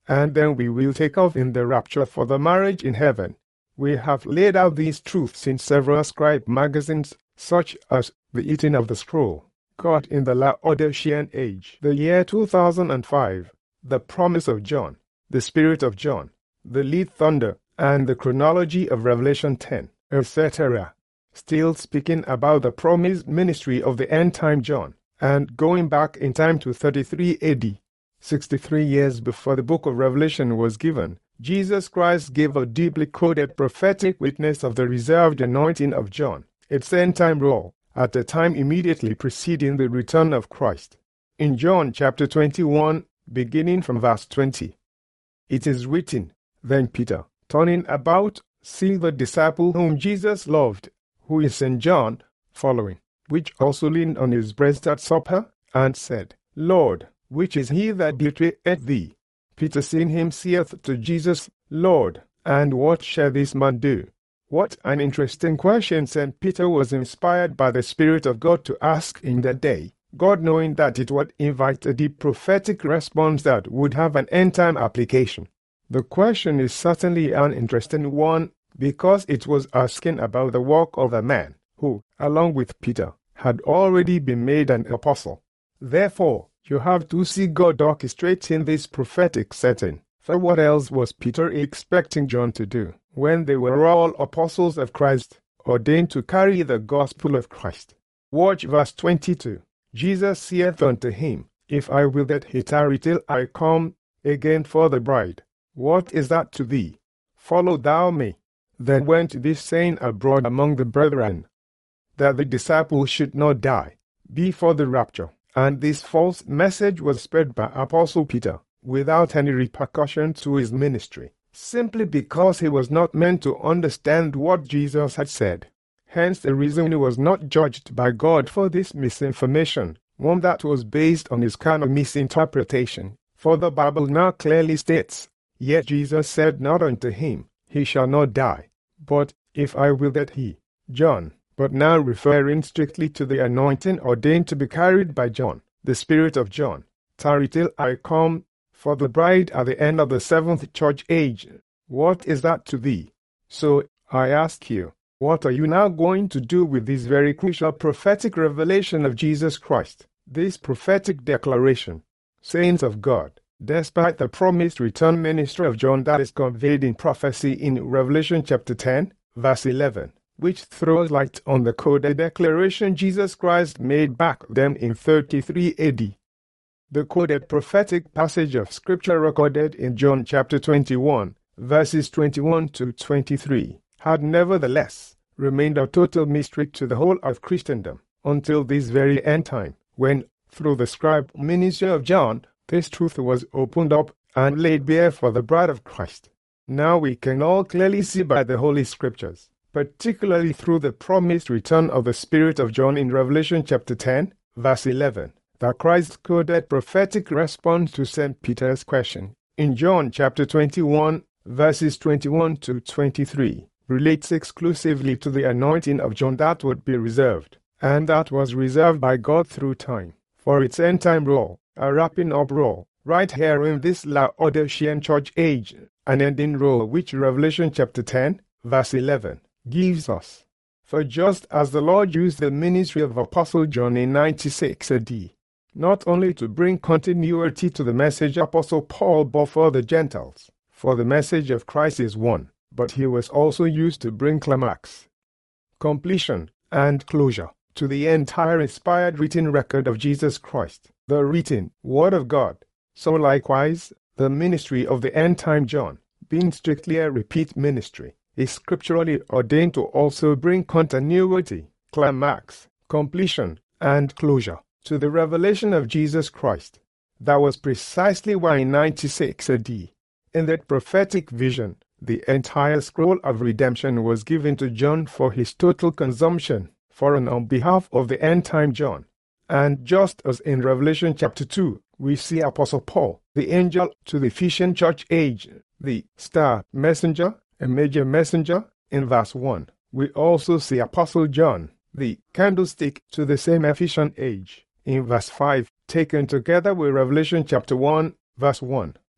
and then we will take off in the rapture for the marriage in heaven. We have laid out these truths in several scribe magazines, such as The Eating of the Scroll, God in the Laodicean Age, the year two thousand five, The Promise of John, The Spirit of John, The Lead Thunder, and The Chronology of Revelation ten, et cetera. Still speaking about the promised ministry of the end-time John, and going back in time to thirty-three A D, sixty-three years before the book of Revelation was given, Jesus Christ gave a deeply coded prophetic witness of the reserved anointing of John, its end-time role, at the time immediately preceding the return of Christ. In John chapter twenty-one, beginning from verse twenty, it is written, Then Peter, turning about, see the disciple whom Jesus loved, who is Saint John, following, which also leaned on his breast at supper, and said, Lord, which is he that betrayeth thee? Peter seeing him saith to Jesus, Lord, and what shall this man do? What an interesting question Saint Peter was inspired by the Spirit of God to ask in that day, God knowing that it would invite a deep prophetic response that would have an end-time application. The question is certainly an interesting one, because it was asking about the work of a man who, along with Peter, had already been made an apostle. Therefore, you have to see God orchestrating this prophetic setting. For what else was Peter expecting John to do, when they were all apostles of Christ, ordained to carry the gospel of Christ? Watch verse twenty-two. Jesus saith unto him, If I will that he tarry till I come again for the bride, what is that to thee? Follow thou me. Then went this saying abroad among the brethren, that the disciples should not die before the rapture. And this false message was spread by Apostle Peter, without any repercussion to his ministry, simply because he was not meant to understand what Jesus had said. Hence the reason he was not judged by God for this misinformation, one that was based on his kind of misinterpretation. For the Bible now clearly states, Yet Jesus said not unto him, He shall not die, but if I will that he, John, but now referring strictly to the anointing ordained to be carried by John, the Spirit of John, tarry till I come, for the bride at the end of the seventh church age. What is that to thee? So, I ask you, what are you now going to do with this very crucial prophetic revelation of Jesus Christ, this prophetic declaration? Saints of God, despite the promised return ministry of John that is conveyed in prophecy in Revelation chapter ten, verse eleven, which throws light on the coded declaration Jesus Christ made back then in thirty-three A D. The coded prophetic passage of Scripture recorded in John chapter twenty-one, verses twenty-one to twenty-three, had nevertheless remained a total mystery to the whole of Christendom, until this very end time, when, through the scribe ministry of John, this truth was opened up and laid bare for the bride of Christ. Now we can all clearly see by the Holy Scriptures, particularly through the promised return of the Spirit of John in Revelation chapter ten, verse eleven, that Christ's coded prophetic response to Saint Peter's question in John chapter twenty-one, verses twenty-one to twenty-three, relates exclusively to the anointing of John that would be reserved, and that was reserved by God through time, for its end-time role, a wrapping up role, right here in this Laodicean church age, an ending role which Revelation chapter ten, verse eleven, gives us. For just as the Lord used the ministry of Apostle John in ninety-six A D, not only to bring continuity to the message Apostle Paul bore for the Gentiles, for the message of Christ is one, but he was also used to bring climax, completion, and closure to the entire inspired written record of Jesus Christ, the written Word of God. So likewise, the ministry of the end-time John, being strictly a repeat ministry, is scripturally ordained to also bring continuity, climax, completion, and closure to the revelation of Jesus Christ. That was precisely why in ninety-six A D, in that prophetic vision, the entire scroll of redemption was given to John for his total consumption, for and on behalf of the end-time John. And just as in Revelation chapter two, we see Apostle Paul, the angel to the Ephesian church age, the star messenger, a major messenger, in verse one. We also see Apostle John, the candlestick to the same Ephesian age, in verse five, taken together with Revelation chapter one, verse one.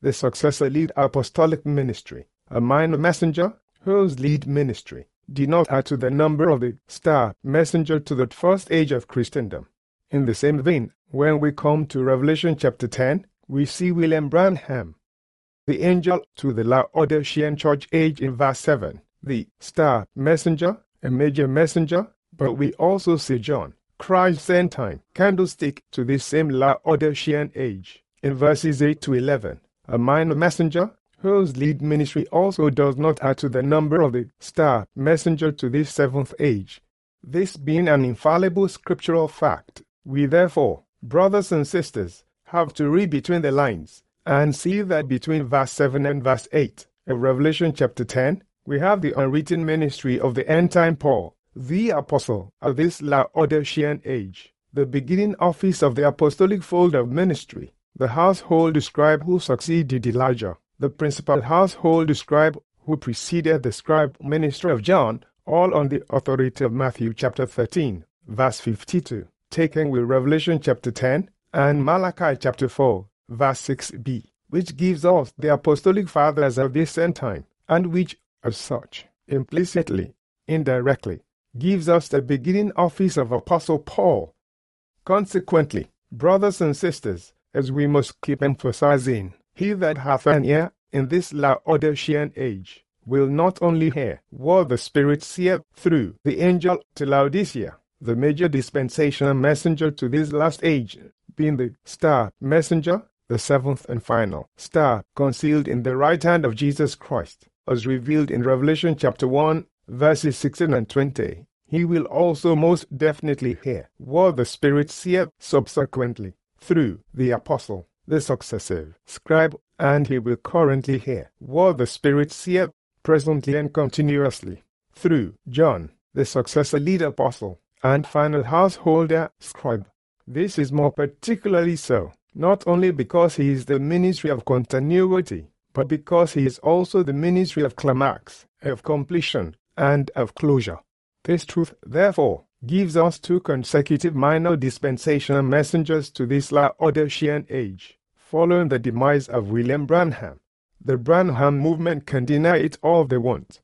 the successor lead apostolic ministry, a minor messenger, whose lead ministry did not add to the number of the star messenger to the first age of Christendom. In the same vein, when we come to Revelation chapter ten, we see William Branham, the angel to the Laodicean church age in verse seven, the star messenger, a major messenger, but we also see John, Christ's end-time candlestick to this same Laodicean age, in verses eight to eleven, a minor messenger, whose lead ministry also does not add to the number of the star messenger to this seventh age. This being an infallible scriptural fact, we therefore, brothers and sisters, have to read between the lines and see that between verse seven and verse eight of Revelation chapter ten, we have the unwritten ministry of the end-time Paul, the apostle of this Laodicean age, the beginning office of the apostolic fold of ministry, the household scribe who succeeded Elijah, the principal household scribe who preceded the scribe ministry of John, all on the authority of Matthew chapter thirteen, verse fifty-two, taken with Revelation chapter ten, and Malachi chapter four, verse six b, which gives us the apostolic fathers of this end time, and which, as such, implicitly, indirectly, gives us the beginning office of Apostle Paul. Consequently, brothers and sisters, as we must keep emphasizing, he that hath an ear in this Laodicean age will not only hear what the Spirit saith through the angel to Laodicea, the major dispensational messenger to this last age, being the star messenger, the seventh and final star concealed in the right hand of Jesus Christ, as revealed in Revelation chapter one, verses sixteen and twenty. He will also most definitely hear what the Spirit saith subsequently through the apostle, the successive scribe, and he will currently hear what the Spirit saith presently and continuously through John, the successor lead apostle and final householder scribe. This is more particularly so, not only because he is the ministry of continuity, but because he is also the ministry of climax, of completion, and of closure. This truth, therefore, gives us two consecutive minor dispensational messengers to this Laodicean age, following the demise of William Branham. The Branham movement can deny it all they want.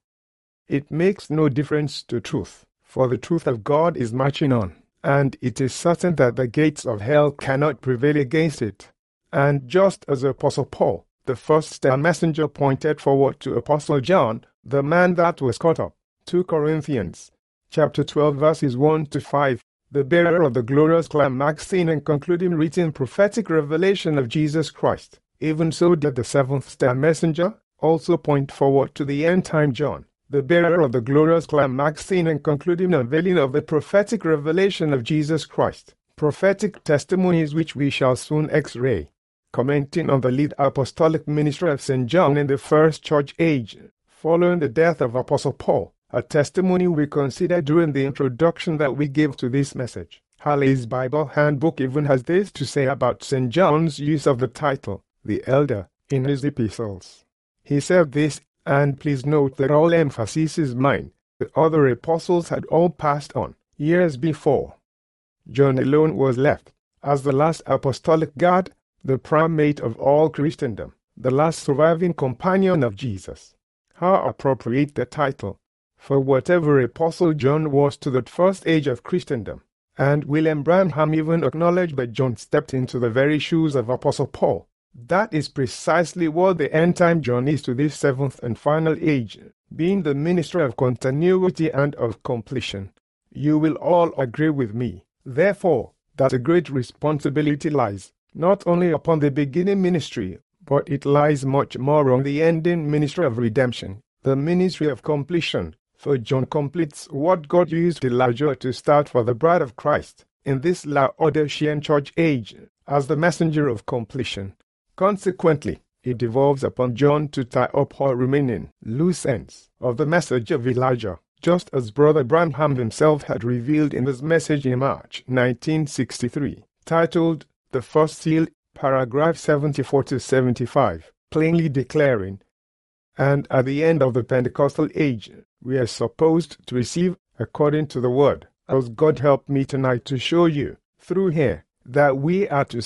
It makes no difference to truth, for the truth of God is marching on, and it is certain that the gates of hell cannot prevail against it. And just as Apostle Paul, the first star messenger, pointed forward to Apostle John, the man that was caught up, Second Corinthians chapter twelve verses one to five, the bearer of the glorious climaxing and concluding written prophetic revelation of Jesus Christ, even so did the seventh star messenger also point forward to the end-time John, the bearer of the glorious climaxing and concluding unveiling of the prophetic revelation of Jesus Christ, prophetic testimonies which we shall soon x-ray. Commenting on the lead apostolic ministry of Saint John in the first church age, following the death of Apostle Paul, a testimony we considered during the introduction that we gave to this message. Halley's Bible Handbook even has this to say about Saint John's use of the title, the Elder, in his epistles. He said this, and please note that all emphasis is mine. The other apostles had all passed on, years before. John alone was left, as the last apostolic guard, the primate of all Christendom, the last surviving companion of Jesus. How appropriate the title! For whatever apostle John was to that first age of Christendom, and William Branham even acknowledged that John stepped into the very shoes of Apostle Paul, that is precisely what the end-time John is to this seventh and final age, being the ministry of continuity and of completion. You will all agree with me, therefore, that a great responsibility lies not only upon the beginning ministry, but it lies much more on the ending ministry of redemption, the ministry of completion, for John completes what God used Elijah to start for the bride of Christ in this Laodicean church age as the messenger of completion. Consequently, it devolves upon John to tie up all remaining loose ends of the message of Elijah, just as Brother Branham himself had revealed in his message in March nineteen sixty-three, titled The First Seal, paragraph seventy-four to seventy-five, plainly declaring, and at the end of the Pentecostal age, we are supposed to receive, according to the word, as God helped me tonight to show you, through here, that we are to see,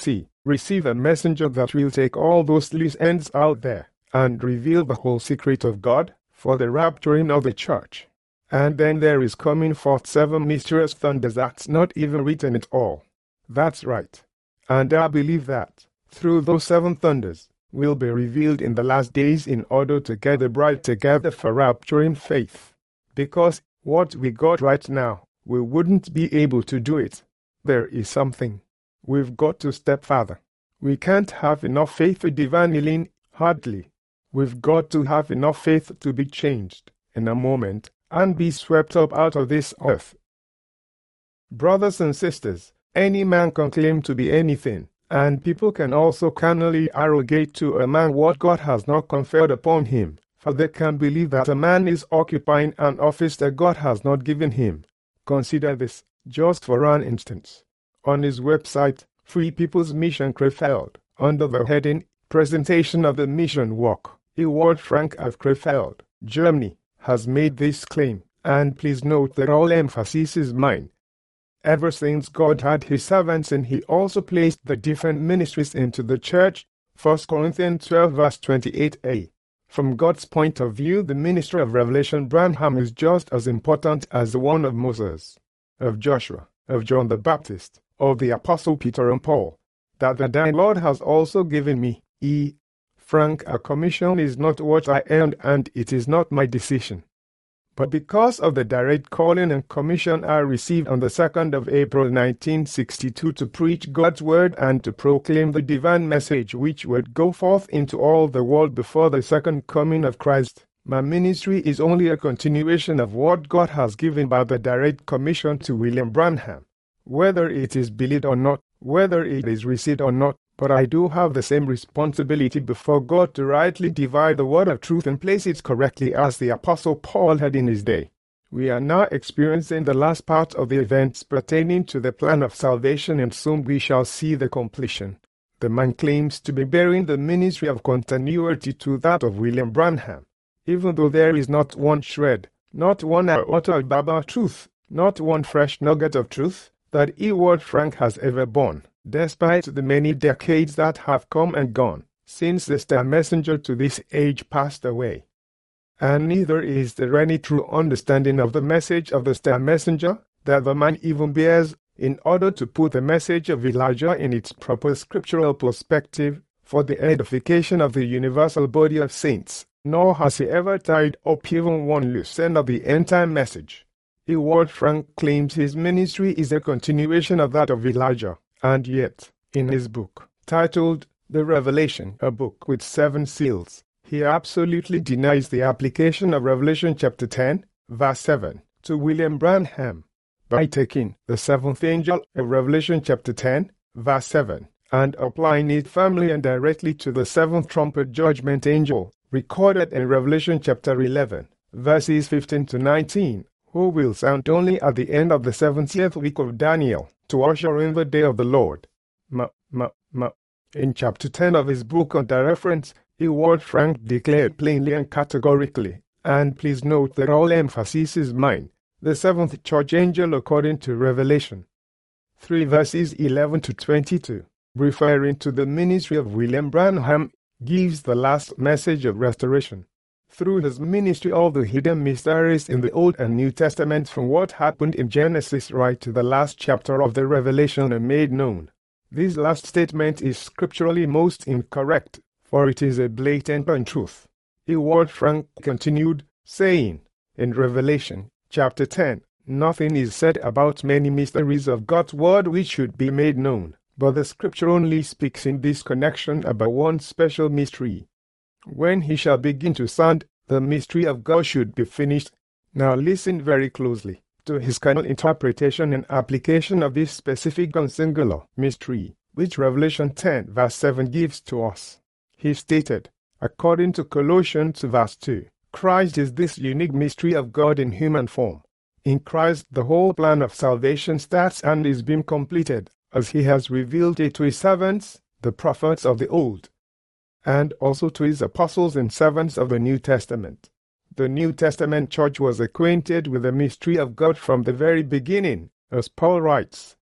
receive a messenger that will take all those loose ends out there and reveal the whole secret of God for the rapturing of the church. And then there is coming forth seven mysterious thunders that's not even written at all. That's right. And I believe that, through those seven thunders, will be revealed in the last days in order to get the bride together for rapturing faith. Because what we got right now, we wouldn't be able to do it. There is something. We've got to step further. We can't have enough faith for divine healing, hardly. We've got to have enough faith to be changed in a moment and be swept up out of this earth. Brothers and sisters, any man can claim to be anything, and people can also carnally arrogate to a man what God has not conferred upon him, for they can believe that a man is occupying an office that God has not given him. Consider this, just for an instance. On his website, Free People's Mission Krefeld, under the heading, Presentation of the Mission Walk, Ewald Frank of Krefeld, Germany, has made this claim, and please note that all emphasis is mine. Ever since God had his servants and he also placed the different ministries into the church, First Corinthians twelve verse twenty-eight a. From God's point of view, the ministry of Revelation Branham is just as important as the one of Moses, of Joshua, of John the Baptist, of the Apostle Peter and Paul. That the dear Lord has also given me, E. Frank, a commission is not what I earned and it is not my decision. But because of the direct calling and commission I received on the second of April nineteen sixty-two to preach God's word and to proclaim the divine message which would go forth into all the world before the second coming of Christ, my ministry is only a continuation of what God has given by the direct commission to William Branham. Whether it is believed or not, whether it is received or not, but I do have the same responsibility before God to rightly divide the word of truth and place it correctly as the Apostle Paul had in his day. We are now experiencing the last part of the events pertaining to the plan of salvation, and soon we shall see the completion. The man claims to be bearing the ministry of continuity to that of William Branham, even though there is not one shred, not one iota of Baba truth, not one fresh nugget of truth that Ewald Frank has ever borne, despite the many decades that have come and gone since the star messenger to this age passed away. And neither is there any true understanding of the message of the star messenger that the man even bears in order to put the message of Elijah in its proper scriptural perspective for the edification of the universal body of saints, nor has he ever tied up even one loose end of the end-time message. Ewald Frank claims his ministry is a continuation of that of Elijah, and yet, in his book, titled The Revelation, a book with seven seals, he absolutely denies the application of Revelation chapter ten, verse seven, to William Branham, by taking the seventh angel of Revelation chapter ten, verse seven, and applying it firmly and directly to the seventh trumpet judgment angel, recorded in Revelation chapter eleven, verses fifteen to nineteen, who will sound only at the end of the seventieth week of Daniel, to usher in the day of the Lord. Ma, ma, ma. In chapter ten of his book on the reference, Ewald Frank declared plainly and categorically, and please note that all emphasis is mine, the seventh church angel according to Revelation three verses eleven to twenty-two, referring to the ministry of William Branham, gives the last message of restoration. Through his ministry, all the hidden mysteries in the Old and New Testaments, from what happened in Genesis right to the last chapter of the Revelation, are made known. This last statement is scripturally most incorrect, for it is a blatant untruth. Ewald Frank continued, saying, in Revelation chapter ten, nothing is said about many mysteries of God's word which should be made known, but the scripture only speaks in this connection about one special mystery. When he shall begin to sound, the mystery of God should be finished. Now listen very closely to his carnal interpretation and application of this specific and singular mystery, which Revelation ten verse seven gives to us. He stated, according to Colossians verse two, Christ is this unique mystery of God in human form. In Christ the whole plan of salvation starts and is being completed, as he has revealed it to his servants, the prophets of the Old, and also to his apostles and servants of the New Testament. The New Testament church was acquainted with the mystery of God from the very beginning, as Paul writes,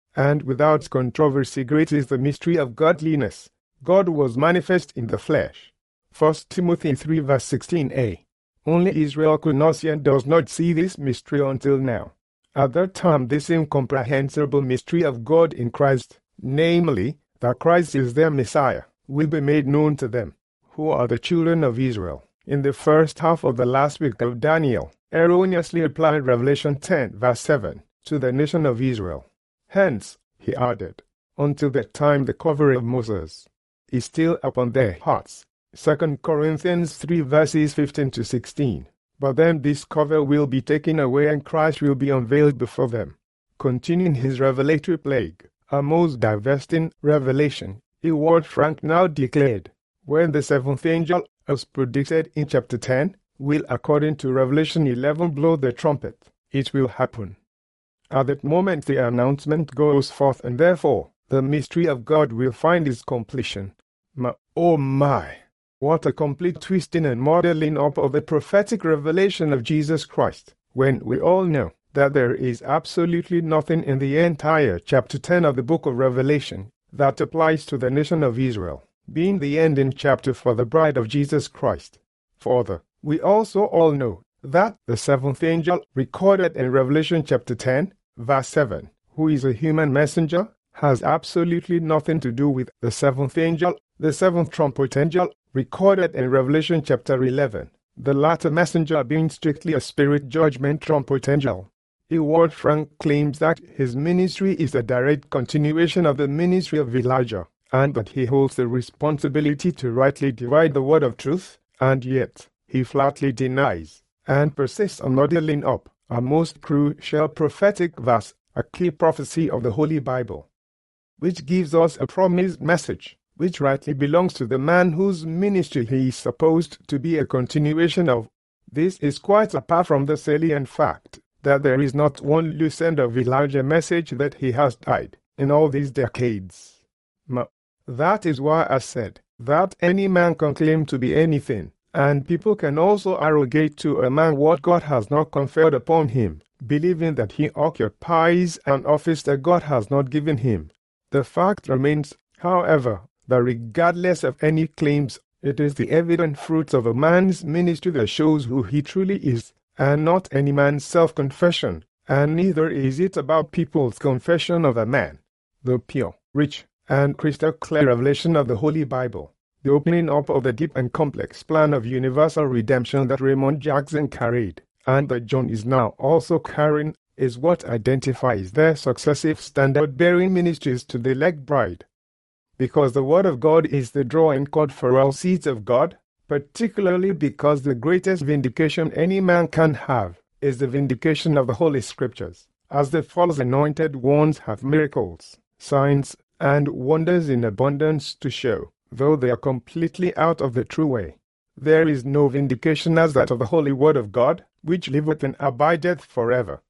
and without controversy great is the mystery of godliness. God was manifest in the flesh. First Timothy three verse sixteen a. Only Israel could not see and does not see this mystery until now. At that time this incomprehensible mystery of God in Christ, namely, that Christ is their Messiah, will be made known to them, who are the children of Israel. In the first half of the last week of Daniel, erroneously applied Revelation ten verse seven to the nation of Israel. Hence, he added, until that time the covering of Moses is still upon their hearts. Second Corinthians three verses fifteen to sixteen. But then this cover will be taken away and Christ will be unveiled before them. Continuing his revelatory plague, a most divesting revelation, a word Frank now declared, when the seventh angel, as predicted in chapter ten, will according to Revelation eleven blow the trumpet, it will happen. At that moment the announcement goes forth, and therefore the mystery of God will find its completion. Ma, oh my! What a complete twisting and modeling up of the prophetic revelation of Jesus Christ, when we all know that there is absolutely nothing in the entire chapter ten of the book of Revelation that applies to the nation of Israel, being the ending chapter for the bride of Jesus Christ. Further, we also all know that the seventh angel recorded in Revelation chapter ten, verse seven, who is a human messenger, has absolutely nothing to do with the seventh angel, the seventh trumpet angel, recorded in Revelation chapter eleven, the latter messenger being strictly a spirit judgment trumpet angel. Ewald Frank claims that his ministry is a direct continuation of the ministry of Elijah, and that he holds the responsibility to rightly divide the word of truth, and yet he flatly denies and persists on modeling up a most crucial prophetic verse, a key prophecy of the Holy Bible, which gives us a promised message, which rightly belongs to the man whose ministry he is supposed to be a continuation of. This is quite apart from the salient fact that there is not one loose end of Elijah's message that he has died in all these decades. Ma, that is why I said that any man can claim to be anything, and people can also arrogate to a man what God has not conferred upon him, believing that he occupies an office that God has not given him. The fact remains, however, that regardless of any claims, it is the evident fruits of a man's ministry that shows who he truly is, and not any man's self-confession, and neither is it about people's confession of a man. The pure, rich, and crystal clear revelation of the Holy Bible, the opening up of the deep and complex plan of universal redemption that Raymond Jackson carried, and that John is now also carrying, is what identifies their successive standard-bearing ministries to the elect bride. Because the Word of God is the drawing cord for all seeds of God, particularly because the greatest vindication any man can have is the vindication of the Holy Scriptures, as the false anointed ones have miracles, signs, and wonders in abundance to show, though they are completely out of the true way. There is no vindication as that of the Holy Word of God, which liveth and abideth forever.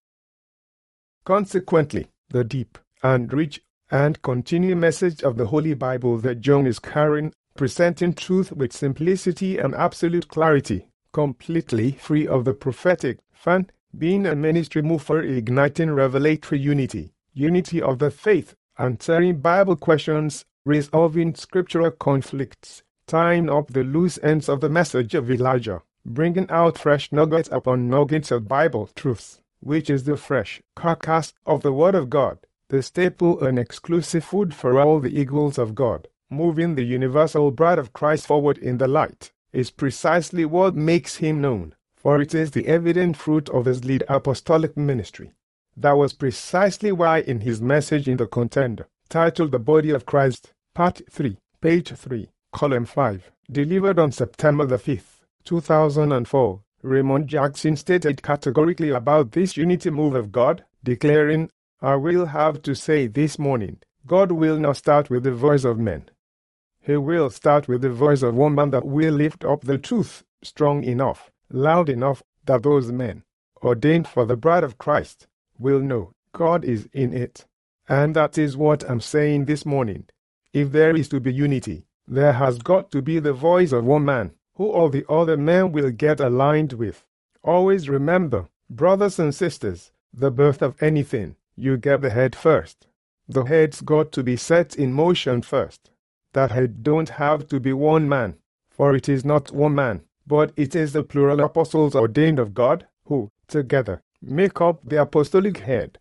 Consequently, the deep and rich and continuing message of the Holy Bible that John is carrying, presenting truth with simplicity and absolute clarity, completely free of the prophetic fan, being a ministry move for igniting revelatory unity, unity of the faith, answering Bible questions, resolving scriptural conflicts, tying up the loose ends of the message of Elijah, bringing out fresh nuggets upon nuggets of Bible truths, which is the fresh carcass of the Word of God, the staple and exclusive food for all the eagles of God, moving the universal bride of Christ forward in the light, is precisely what makes him known, for it is the evident fruit of his lead apostolic ministry. That was precisely why in his message in the Contender, titled The Body of Christ, Part three, page three, column five, delivered on September the fifth, two thousand four, Raymond Jackson stated categorically about this unity move of God, declaring, I will have to say this morning, God will not start with the voice of men. He will start with the voice of woman that will lift up the truth strong enough, loud enough, that those men, ordained for the bride of Christ, will know God is in it. And that is what I'm saying this morning. If there is to be unity, there has got to be the voice of one man, who all the other men will get aligned with. Always remember, brothers and sisters, the birth of anything, you get the head first. The head's got to be set in motion first. That head don't have to be one man, for it is not one man, but it is the plural apostles ordained of God, who, together, make up the apostolic head.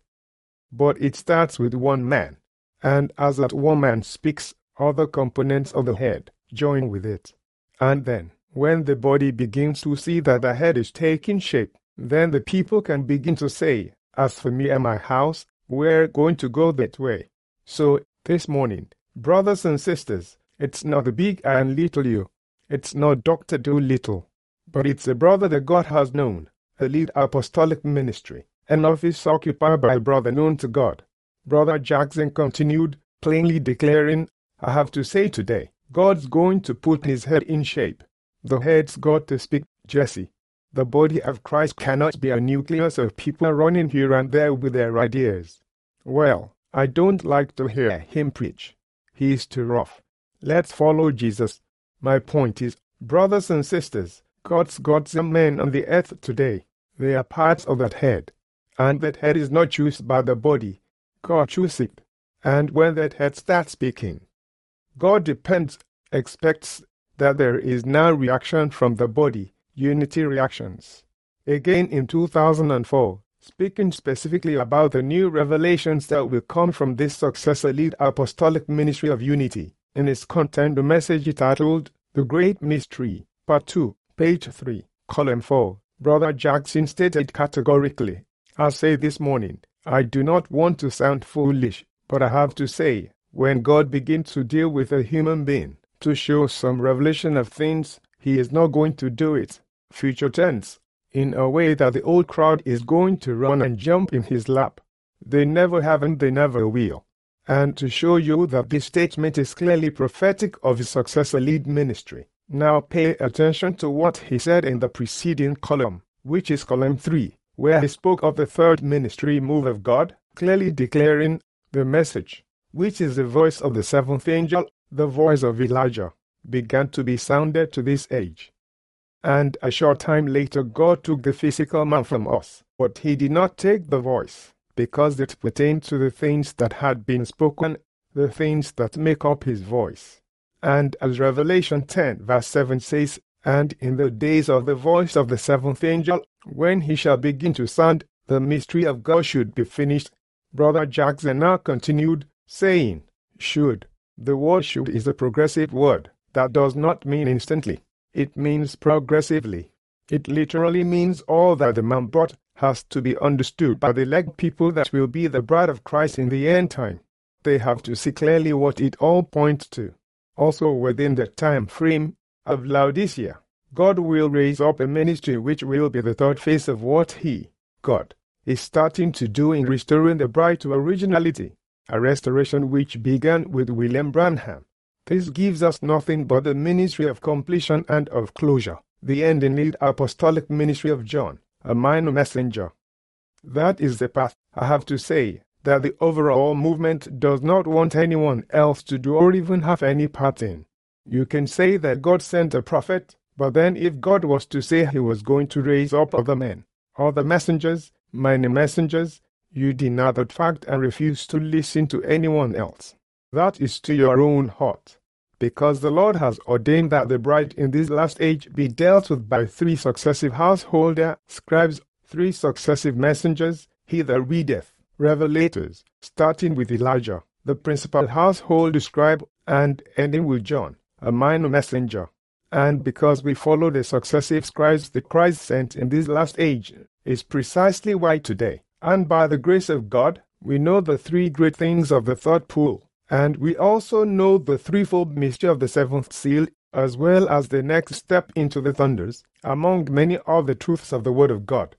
But it starts with one man, and as that one man speaks, other components of the head join with it. And then, when the body begins to see that the head is taking shape, then the people can begin to say, "As for me and my house, we're going to go that way." So, this morning, brothers and sisters, it's not the big and little you. It's not Doctor Dolittle. But it's a brother that God has known, a lead apostolic ministry, an office occupied by a brother known to God. Brother Jackson continued, plainly declaring, "I have to say today, God's going to put his head in shape. The head's got to speak, Jesse. The body of Christ cannot be a nucleus of people running here and there with their ideas. Well, I don't like to hear him preach. He's too rough. Let's follow Jesus. My point is, brothers and sisters, God's got some men on the earth today. They are parts of that head. And that head is not chosen by the body. God chooses it. And when that head starts speaking, God depends, expects that there is now reaction from the body, unity reactions. Again in two thousand four, speaking specifically about the new revelations that will come from this successor lead apostolic ministry of unity, in its content the message titled, The Great Mystery, Part two, page three, column four, Brother Jackson stated categorically, "I say this morning, I do not want to sound foolish, but I have to say, when God begins to deal with a human being, to show some revelation of things, he is not going to do it, future tense, in a way that the old crowd is going to run and jump in his lap. They never have and they never will. And to show you that this statement is clearly prophetic of his successor lead ministry, now pay attention to what he said in the preceding column, which is column three, where he spoke of the third ministry move of God, clearly declaring the message, which is the voice of the seventh angel, the voice of Elijah, began to be sounded to this age. And a short time later God took the physical man from us, but he did not take the voice, because it pertained to the things that had been spoken, the things that make up his voice. And as Revelation ten verse seven says, "And in the days of the voice of the seventh angel, when he shall begin to sound, the mystery of God should be finished." Brother Jackson now continued, saying, "Should." The word should is a progressive word that does not mean instantly. It means progressively. It literally means all that the man brought has to be understood by the elect people that will be the bride of Christ in the end time. They have to see clearly what it all points to. Also within the time frame of Laodicea, God will raise up a ministry which will be the third phase of what he, God, is starting to do in restoring the bride to originality, a restoration which began with William Branham. This gives us nothing but the ministry of completion and of closure, the end in lead apostolic ministry of John, a minor messenger. That is the path. I have to say that the overall movement does not want anyone else to do or even have any part in. You can say that God sent a prophet, but then if God was to say he was going to raise up other men, other messengers, minor messengers, you deny that fact and refuse to listen to anyone else. That is to your own heart. Because the Lord has ordained that the bride in this last age be dealt with by three successive householder scribes, three successive messengers, he that readeth, revelators, starting with Elijah, the principal household scribe, and ending with John, a minor messenger. And because we follow the successive scribes the Christ sent in this last age, is precisely why today, and by the grace of God, we know the three great things of the third pool. And we also know the threefold mystery of the seventh seal, as well as the next step into the thunders, among many other truths of the Word of God.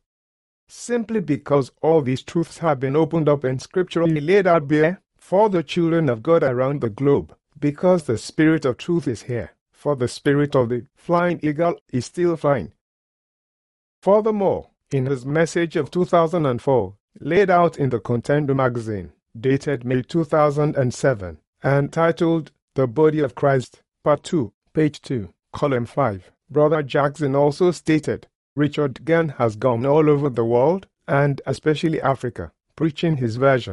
Simply because all these truths have been opened up and scripturally laid out bare for the children of God around the globe, because the Spirit of truth is here, for the spirit of the flying eagle is still flying. Furthermore, in his message of two thousand four, laid out in the Contender magazine, dated May two thousand seven, and titled The Body of Christ, Part two, page two, column five, Brother Jackson also stated, Richard Gann has gone all over the world, and especially Africa, preaching his version.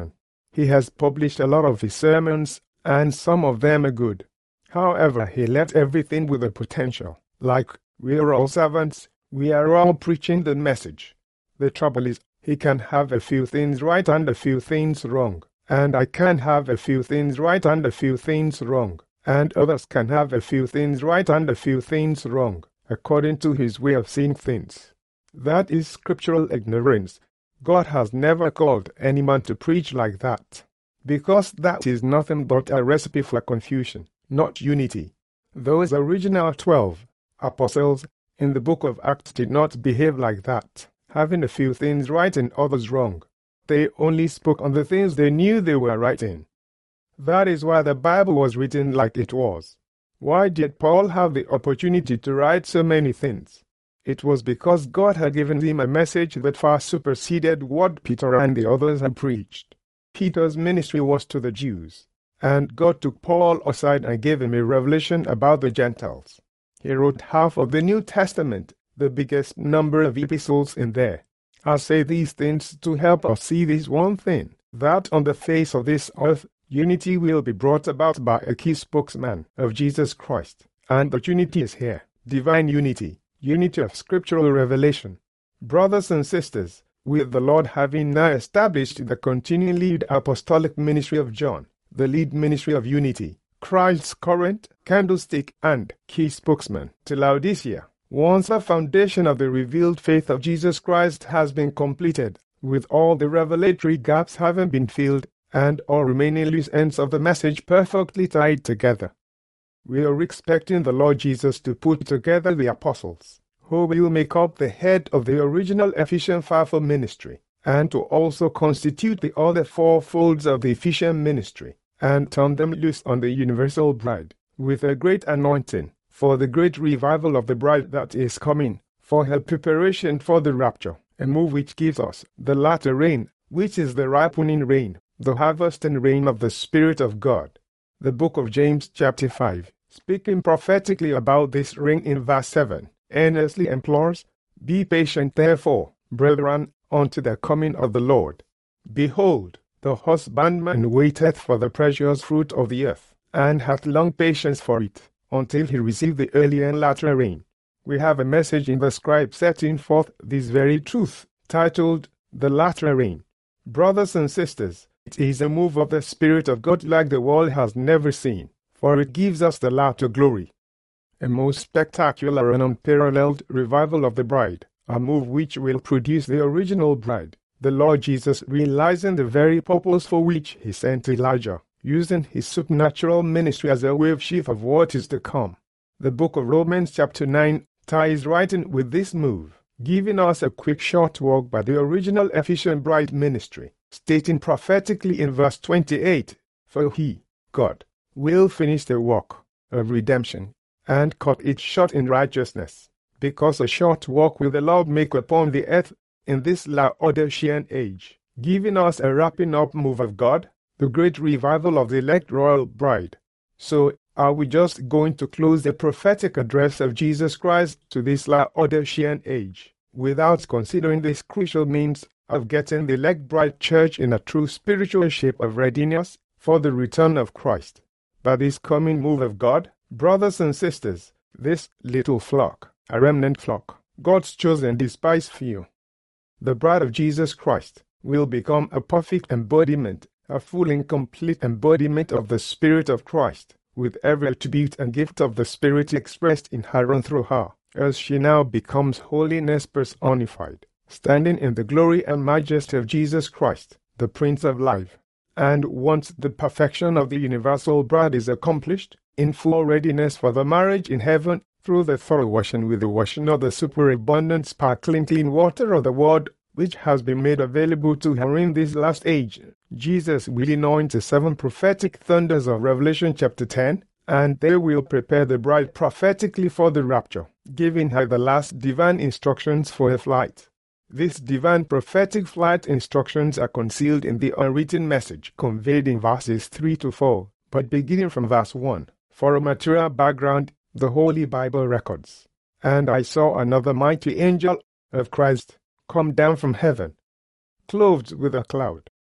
He has published a lot of his sermons, and some of them are good. However, he left everything with a potential. Like, we are all servants, we are all preaching the message. The trouble is, he can have a few things right and a few things wrong, and I can have a few things right and a few things wrong, and others can have a few things right and a few things wrong, according to his way of seeing things. That is scriptural ignorance. God has never called any man to preach like that, because that is nothing but a recipe for confusion, not unity. Those original twelve apostles in the book of Acts did not behave like that, having a few things right and others wrong. They only spoke on the things they knew they were right in. That is why the Bible was written like it was. Why did Paul have the opportunity to write so many things? It was because God had given him a message that far superseded what Peter and the others had preached. Peter's ministry was to the Jews, and God took Paul aside and gave him a revelation about the Gentiles. He wrote half of the New Testament, the biggest number of epistles in there. I say these things to help us see this one thing, that on the face of this earth, unity will be brought about by a key spokesman of Jesus Christ. And the unity is here, divine unity, unity of scriptural revelation. Brothers and sisters, with the Lord having now established the continuing lead apostolic ministry of John, the lead ministry of unity, Christ's current candlestick and key spokesman to Laodicea, once the foundation of the revealed faith of Jesus Christ has been completed, with all the revelatory gaps having been filled, and all remaining loose ends of the message perfectly tied together, we are expecting the Lord Jesus to put together the apostles, who will make up the head of the original Ephesian fivefold ministry, and to also constitute the other four folds of the Ephesian ministry, and turn them loose on the universal bride, with a great anointing, for the great revival of the bride that is coming, for her preparation for the rapture, a move which gives us the latter rain, which is the ripening rain, the harvesting rain of the Spirit of God. The book of James chapter five, speaking prophetically about this rain in verse seven, earnestly implores, Be patient therefore, brethren, unto the coming of the Lord. Behold, the husbandman waiteth for the precious fruit of the earth, and hath long patience for it, until he receive the early and latter rain. We have a message in the scribe setting forth this very truth, titled, The Latter Rain. Brothers and sisters, it is a move of the Spirit of God like the world has never seen, for it gives us the latter glory. A most spectacular and unparalleled revival of the bride, a move which will produce the original bride, the Lord Jesus realizing the very purpose for which he sent Elijah, using his supernatural ministry as a wave sheaf of what is to come. The book of Romans chapter nine ties right in with this move, giving us a quick short walk by the original Ephesian bride ministry, stating prophetically in verse twenty-eight, For he, God, will finish the work of redemption, and cut it short in righteousness, because a short walk will the Lord make upon the earth in this Laodicean age, giving us a wrapping up move of God, the great revival of the elect royal bride. So, are we just going to close the prophetic address of Jesus Christ to this Laodicean age, without considering this crucial means of getting the elect bride church in a true spiritual shape of readiness for the return of Christ? By this coming move of God, brothers and sisters, this little flock, a remnant flock, God's chosen despised few, the bride of Jesus Christ, will become a perfect embodiment, a full and complete embodiment of the Spirit of Christ, with every attribute and gift of the Spirit expressed in her and through her, as she now becomes holiness personified, standing in the glory and majesty of Jesus Christ, the Prince of Life. And once the perfection of the universal bride is accomplished, in full readiness for the marriage in heaven, through the thorough washing with the washing of the superabundant sparkling clean water of the Word, which has been made available to her in this last age, Jesus will anoint the seven prophetic thunders of Revelation chapter ten, and they will prepare the bride prophetically for the rapture, giving her the last divine instructions for her flight. These divine prophetic flight instructions are concealed in the unwritten message conveyed in verses three to four, but beginning from verse one, for a material background, the Holy Bible records. And I saw another mighty angel of Christ come down from heaven, clothed with a cloud,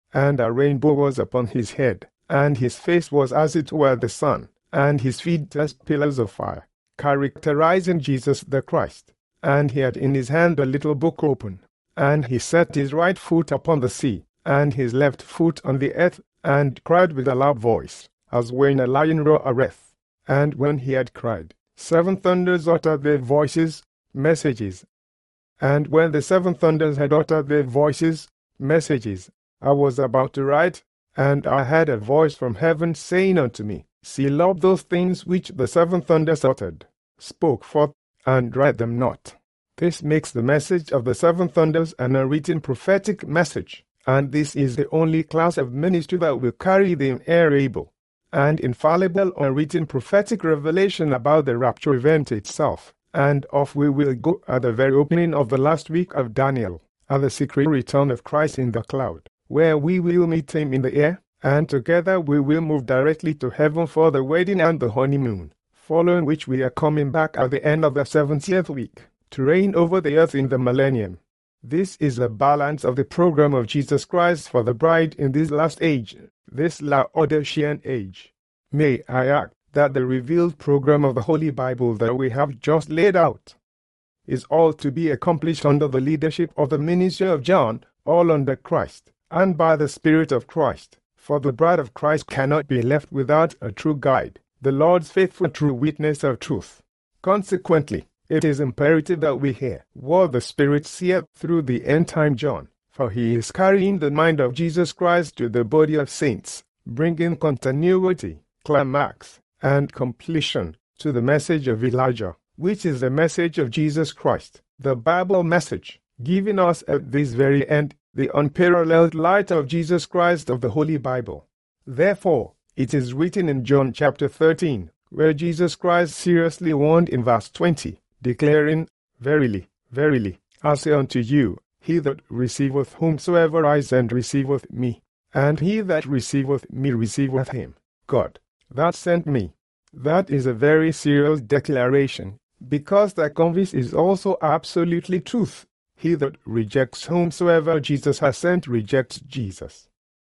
and a rainbow was upon his head, and his face was as it were the sun, and his feet as pillars of fire, characterizing Jesus the Christ. And he had in his hand a little book open, and he set his right foot upon the sea, and his left foot on the earth, and cried with a loud voice, as when a lion roareth. And when he had cried, seven thunders uttered their voices, messages. And when the seven thunders had uttered their voices, messages, I was about to write, and I heard a voice from heaven saying unto me, Seal up those things which the seven thunders uttered, spoke forth, and write them not. This makes the message of the seven thunders an unwritten prophetic message, and this is the only class of ministry that will carry the inerrable and infallible unwritten prophetic revelation about the rapture event itself, and off we will go at the very opening of the last week of Daniel, at the secret return of Christ in the cloud, where we will meet him in the air, and together we will move directly to heaven for the wedding and the honeymoon, following which we are coming back at the end of the seventieth week, to reign over the earth in the millennium. This is the balance of the program of Jesus Christ for the bride in this last age, this Laodicean age. May I add that the revealed program of the Holy Bible that we have just laid out is all to be accomplished under the leadership of the ministry of John, all under Christ, and by the Spirit of Christ. For the bride of Christ cannot be left without a true guide, the Lord's faithful true witness of truth. Consequently, it is imperative that we hear what the Spirit saith through the end-time John, for he is carrying the mind of Jesus Christ to the body of saints, bringing continuity, climax, and completion to the message of Elijah, which is the message of Jesus Christ, the Bible message, giving us at this very end the unparalleled light of Jesus Christ of the Holy Bible. Therefore, it is written in John chapter thirteen, where Jesus Christ seriously warned in verse twenty, declaring, Verily, verily, I say unto you, he that receiveth whomsoever I send receiveth me, and he that receiveth me receiveth him, God, that sent me. That is a very serious declaration, because that convinced is also absolutely truth. He that rejects whomsoever Jesus has sent rejects Jesus.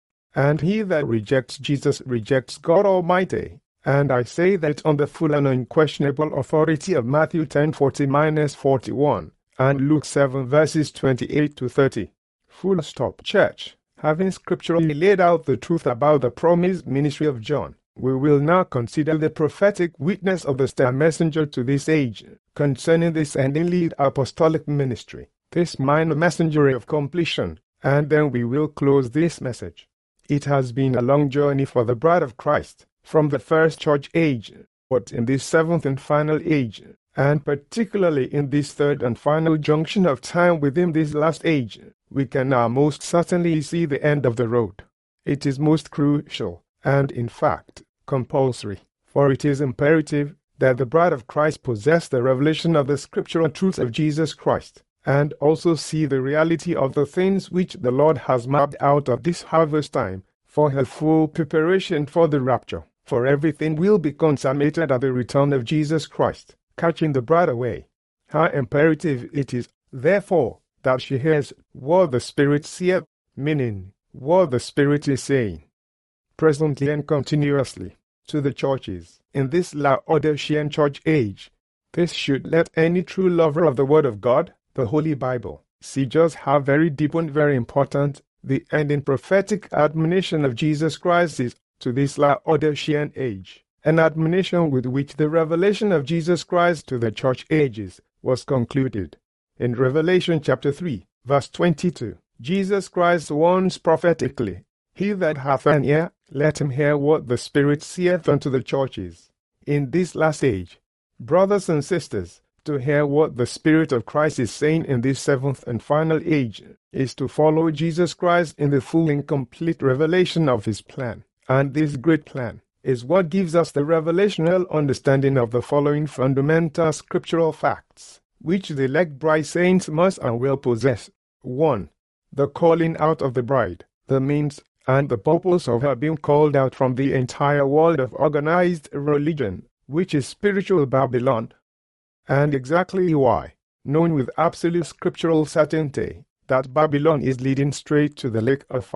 And he that rejects Jesus rejects God Almighty. And I say that on the full and unquestionable authority of Matthew ten forty to forty-one, and Luke seven verses twenty-eight to thirty. Full stop. Church, having scripturally laid out the truth about the promised ministry of John, we will now consider the prophetic witness of the star messenger to this age concerning this ending lead apostolic ministry, this minor messengery of completion, and then we will close this message. It has been a long journey for the bride of Christ, from the first church age, but in this seventh and final age, and particularly in this third and final junction of time within this last age, we can now most certainly see the end of the road. It is most crucial, and in fact, compulsory, for it is imperative that the bride of Christ possess the revelation of the scriptural truth of Jesus Christ, and also see the reality of the things which the Lord has mapped out of this harvest time for her full preparation for the rapture. For everything will be consummated at the return of Jesus Christ, catching the bride away. How imperative it is, therefore, that she hears what the Spirit saith, meaning what the Spirit is saying, presently and continuously, to the churches in this Laodicean church age. This should let any true lover of the Word of God, the Holy Bible, see just how very deep and very important the ending prophetic admonition of Jesus Christ is to this Laodicean age, an admonition with which the revelation of Jesus Christ to the church ages was concluded. In Revelation chapter three, verse twenty-two, Jesus Christ warns prophetically, He that hath an ear, let him hear what the Spirit saith unto the churches. In this last age, brothers and sisters, to hear what the Spirit of Christ is saying in this seventh and final age is to follow Jesus Christ in the full and complete revelation of His plan. And this great plan is what gives us the revelational understanding of the following fundamental scriptural facts, which the elect bride saints must and will possess. one. The calling out of the bride, the means and the purpose of her being called out from the entire world of organized religion, which is spiritual Babylon, and exactly why, knowing with absolute scriptural certainty that Babylon is leading straight to the lake of fire.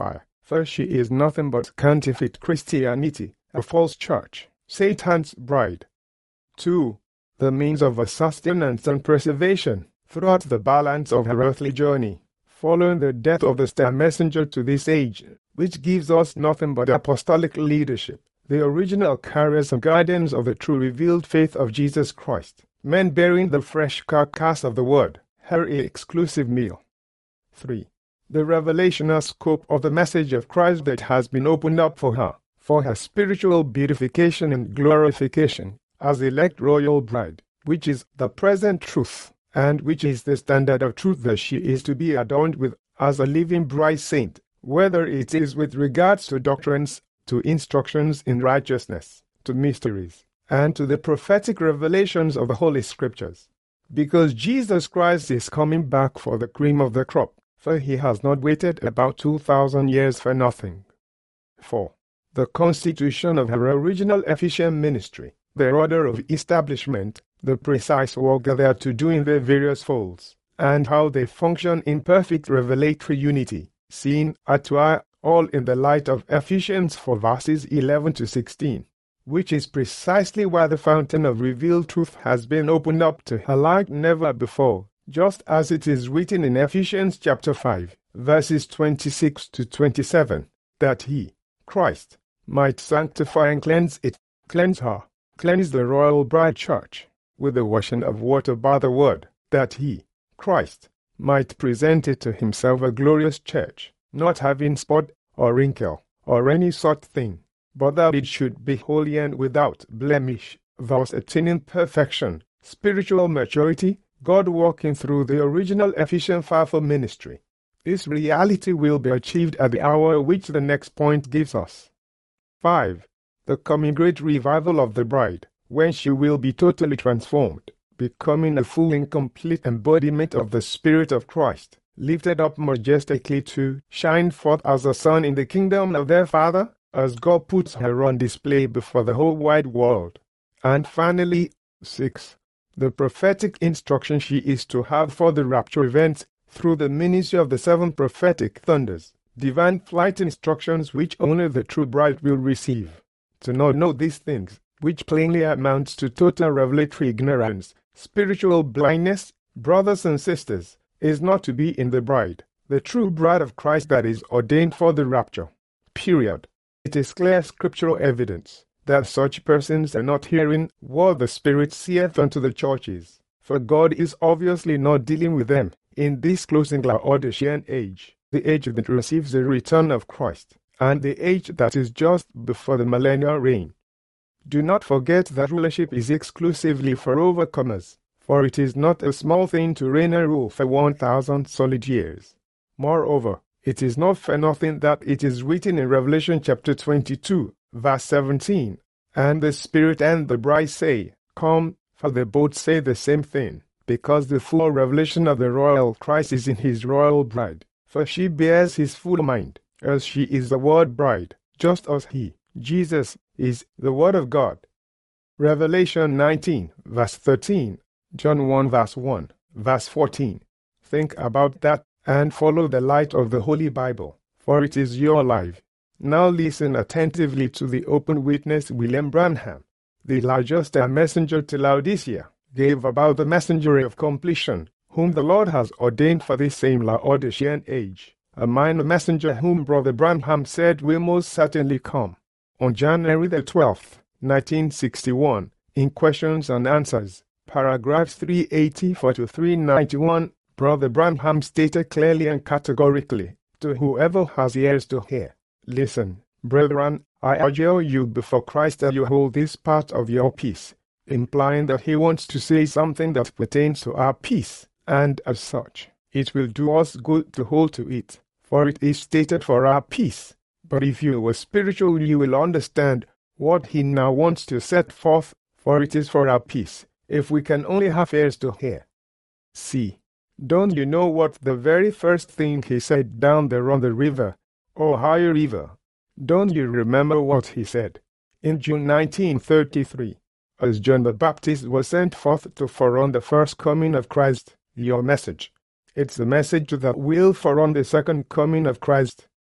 for she is nothing but counterfeit Christianity, a false church, Satan's bride. two. The means of her sustenance and preservation throughout the balance of her earthly journey, following the death of the star messenger to this age, which gives us nothing but apostolic leadership, the original carriers and guardians of the true revealed faith of Jesus Christ, men bearing the fresh carcass of the word, her exclusive meal. three. The revelational scope of the message of Christ that has been opened up for her, for her spiritual beatification and glorification, as elect royal bride, which is the present truth, and which is the standard of truth that she is to be adorned with as a living bride saint, whether it is with regards to doctrines, to instructions in righteousness, to mysteries, and to the prophetic revelations of the Holy Scriptures. Because Jesus Christ is coming back for the cream of the crop, for he has not waited about two thousand years for nothing. four. The constitution of her original Ephesian ministry, the order of establishment, the precise work they are to do in their various folds, and how they function in perfect revelatory unity, seen at all in the light of Ephesians four verses eleven to sixteen, which is precisely why the fountain of revealed truth has been opened up to her like never before, just as it is written in Ephesians chapter five, verses twenty-six to twenty-seven, that he, Christ, might sanctify and cleanse it, cleanse her, cleanse the royal bride church, with the washing of water by the word, that he, Christ, might present it to himself a glorious church, not having spot, or wrinkle, or any such thing, but that it should be holy and without blemish, thus attaining perfection, spiritual maturity, God working through the original Ephesian fivefold ministry. This reality will be achieved at the hour which the next point gives us. five. The coming great revival of the bride, when she will be totally transformed, becoming a full and complete embodiment of the Spirit of Christ, lifted up majestically to shine forth as a sun in the kingdom of their Father, as God puts her on display before the whole wide world. And finally, six. The prophetic instruction she is to have for the rapture events through the ministry of the seven prophetic thunders, divine flight instructions which only the true bride will receive. To not know these things, which plainly amounts to total revelatory ignorance, spiritual blindness, brothers and sisters, is not to be in the bride, the true bride of Christ that is ordained for the rapture. Period. It is clear scriptural evidence that such persons are not hearing what the Spirit saith unto the churches, for God is obviously not dealing with them in this closing Laodicean age, the age that receives the return of Christ, and the age that is just before the millennial reign. Do not forget that rulership is exclusively for overcomers, for it is not a small thing to reign and rule for one thousand solid years. Moreover, it is not for nothing that it is written in Revelation chapter twenty-two, verse seventeen, and the Spirit and the bride say, Come, for they both say the same thing, because the full revelation of the royal Christ is in his royal bride, for she bears his full mind, as she is the word bride, just as he, Jesus, is the word of God. Revelation nineteen, verse thirteen, John one, verse one, verse fourteen. Think about that and follow the light of the Holy Bible, for it is your life. Now listen attentively to the open witness William Branham, the largest messenger to Laodicea, gave about the messenger of completion, whom the Lord has ordained for this same Laodicean age, a minor messenger whom Brother Branham said will most certainly come. On January the twelfth, nineteen sixty-one, in Questions and Answers, paragraphs three eighty-four to three ninety-one, Brother Branham stated clearly and categorically, to whoever has ears to hear, Listen, brethren, I adjure you before Christ that you hold this part of your peace, implying that he wants to say something that pertains to our peace, and as such, it will do us good to hold to it, for it is stated for our peace. But if you were spiritual, you will understand what he now wants to set forth, for it is for our peace, if we can only have ears to hear. See, don't you know what the very first thing he said down there on the river, Ohio River? Don't you remember what he said? In June nineteen thirty-three, as John the Baptist was sent forth to forerun the first coming of Christ, your message. It's the message that will forerun the second coming of Christ,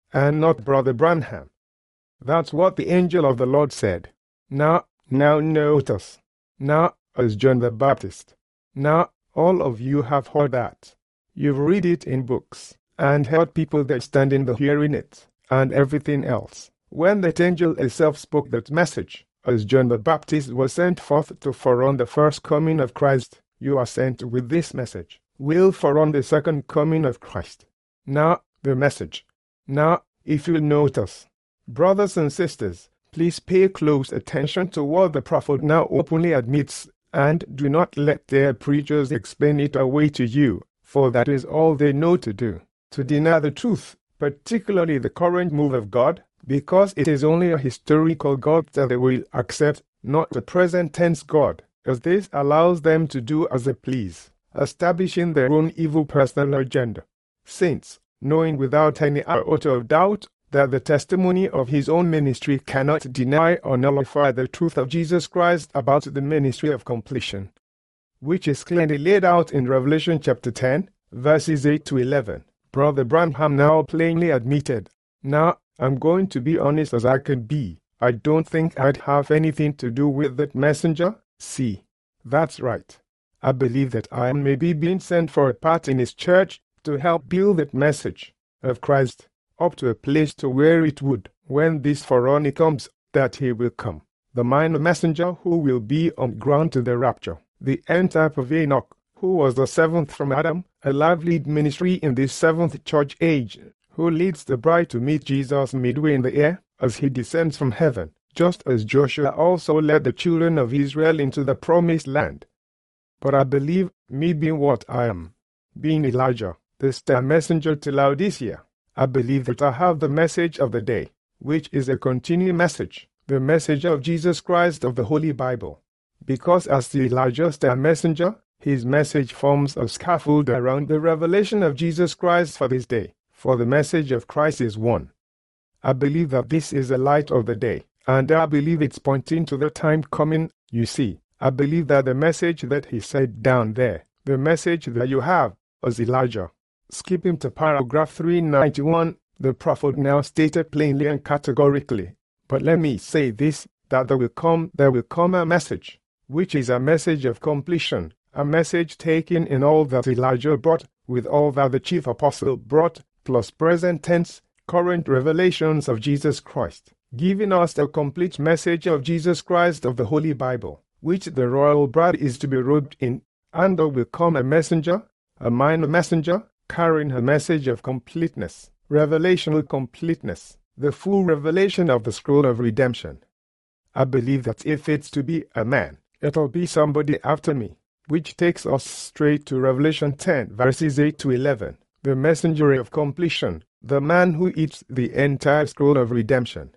and not Brother Branham. That's what the angel of the Lord said. Now, now notice. Now, as John the Baptist. Now, all of you have heard that. You've read it in books, and heard people that stand in the hearing it, and everything else. When that angel himself spoke that message, as John the Baptist was sent forth to forerun the first coming of Christ, you are sent with this message. Will forerun the second coming of Christ. Now, the message. Now, if you notice, brothers and sisters, please pay close attention to what the prophet now openly admits, and do not let their preachers explain it away to you, for that is all they know to do, to deny the truth, particularly the current move of God, because it is only a historical God that they will accept, not the present tense God, as this allows them to do as they please, establishing their own evil personal agenda. Saints, knowing without any iota of doubt that the testimony of his own ministry cannot deny or nullify the truth of Jesus Christ about the ministry of completion, which is clearly laid out in Revelation chapter ten, verses eight to eleven. Brother Branham now plainly admitted, "Now, I'm going to be honest as I can be. I don't think I'd have anything to do with that messenger. See, that's right. I believe that I may be being sent for a part in his church to help build that message of Christ up to a place to where it would, when this forerunner comes, that he will come. The minor messenger who will be on ground to the rapture. The end type of Enoch, who was the seventh from Adam, a live lead ministry in this seventh church age, who leads the bride to meet Jesus midway in the air, as he descends from heaven, just as Joshua also led the children of Israel into the promised land. But I believe, me being what I am, being Elijah, the star messenger to Laodicea, I believe that I have the message of the day, which is a continuing message, the message of Jesus Christ of the Holy Bible. Because as the Elijah star messenger, his message forms a scaffold around the revelation of Jesus Christ for this day, for the message of Christ is one. I believe that this is the light of the day, and I believe it's pointing to the time coming. You see, I believe that the message that he said down there, the message that you have, as Elijah. Skipping to paragraph three ninety-one, the prophet now stated plainly and categorically, but let me say this, that there will come, there will come a message, which is a message of completion, a message taken in all that Elijah brought, with all that the chief apostle brought, plus present tense, current revelations of Jesus Christ, giving us the complete message of Jesus Christ of the Holy Bible, which the royal bride is to be robed in, and there will come a messenger, a minor messenger, carrying a message of completeness, revelational completeness, the full revelation of the scroll of redemption. I believe that if it's to be a man, it'll be somebody after me, which takes us straight to Revelation ten, verses eight to eleven, the messenger of completion, the man who eats the entire scroll of redemption.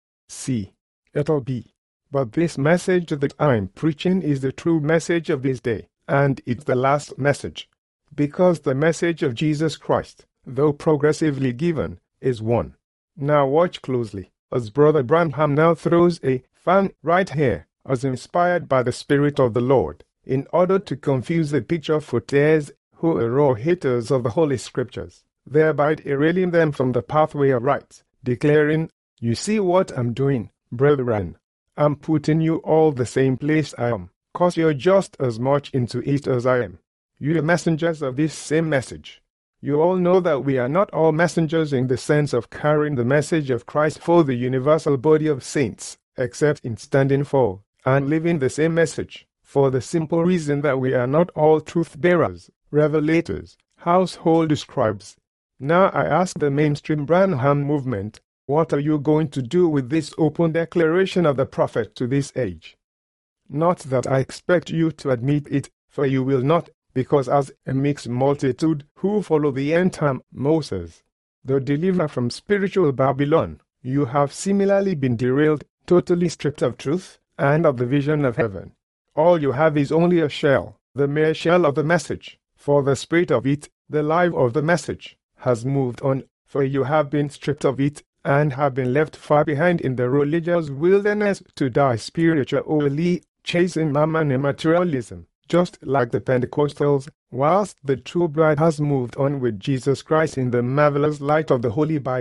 See, it'll be. But this message that I'm preaching is the true message of this day, and it's the last message. Because the message of Jesus Christ, though progressively given, is one. Now watch closely, as Brother Branham now throws a fan right here, as inspired by the Spirit of the Lord, in order to confuse the picture for theirs who are raw haters of the Holy Scriptures, thereby derailing them from the pathway of right, declaring, "You see what I'm doing, brethren? I'm putting you all the same place I am, cause you're just as much into it as I am. You're messengers of this same message. You all know that we are not all messengers in the sense of carrying the message of Christ for the universal body of saints, except in standing for and living the same message, for the simple reason that we are not all truth-bearers, revelators, household scribes. Now I ask the mainstream Branham movement, what are you going to do with this open declaration of the prophet to this age? Not that I expect you to admit it, for you will not, because as a mixed multitude who follow the end-time Moses, the deliverer from spiritual Babylon, you have similarly been derailed, totally stripped of truth, and of the vision of heaven. All you have is only a shell, the mere shell of the message, for the spirit of it, the life of the message, has moved on, for you have been stripped of it, and have been left far behind in the religious wilderness to die spiritually, chasing mammon and materialism. Just like the Pentecostals, whilst the true bride has moved on with Jesus Christ in the marvelous light of the Holy Bible,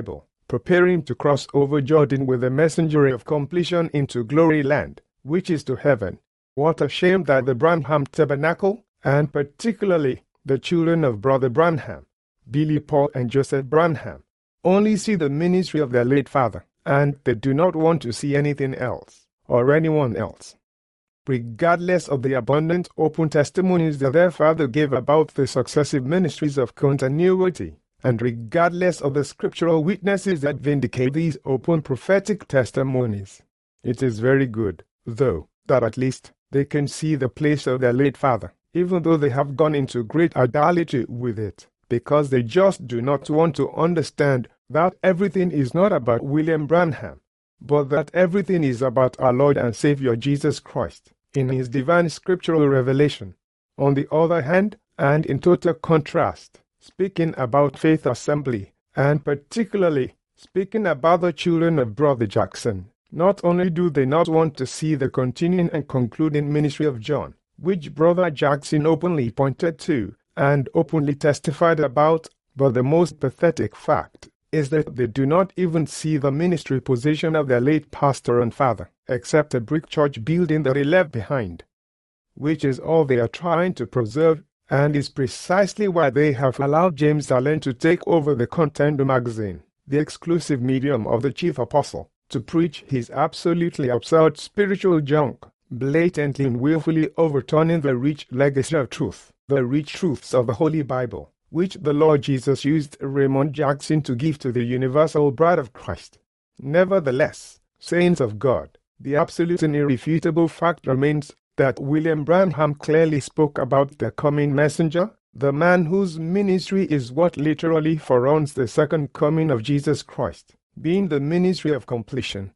preparing to cross over Jordan with the messenger of completion into glory land, which is to heaven. What a shame that the Branham Tabernacle, and particularly the children of Brother Branham, Billy Paul and Joseph Branham, only see the ministry of their late father, and they do not want to see anything else, or anyone else. Regardless of the abundant open testimonies that their father gave about the successive ministries of continuity, and regardless of the scriptural witnesses that vindicate these open prophetic testimonies, it is very good, though, that at least they can see the place of their late father, even though they have gone into great idolatry with it, because they just do not want to understand that everything is not about William Branham, but that everything is about our Lord and Savior Jesus Christ, in his divine scriptural revelation. On the other hand, and in total contrast, speaking about Faith Assembly, and particularly speaking about the children of Brother Jackson, not only do they not want to see the continuing and concluding ministry of John, which Brother Jackson openly pointed to and openly testified about, but the most pathetic fact is that they do not even see the ministry position of their late pastor and father, except a brick church building that he left behind, which is all they are trying to preserve, and is precisely why they have allowed James Allen to take over the Contender magazine, the exclusive medium of the chief apostle, to preach his absolutely absurd spiritual junk, blatantly and willfully overturning the rich legacy of truth, the rich truths of the Holy Bible, which the Lord Jesus used Raymond Jackson to give to the universal bride of Christ. Nevertheless, saints of God, the absolute and irrefutable fact remains that William Branham clearly spoke about the coming messenger, the man whose ministry is what literally foreruns the second coming of Jesus Christ, being the ministry of completion.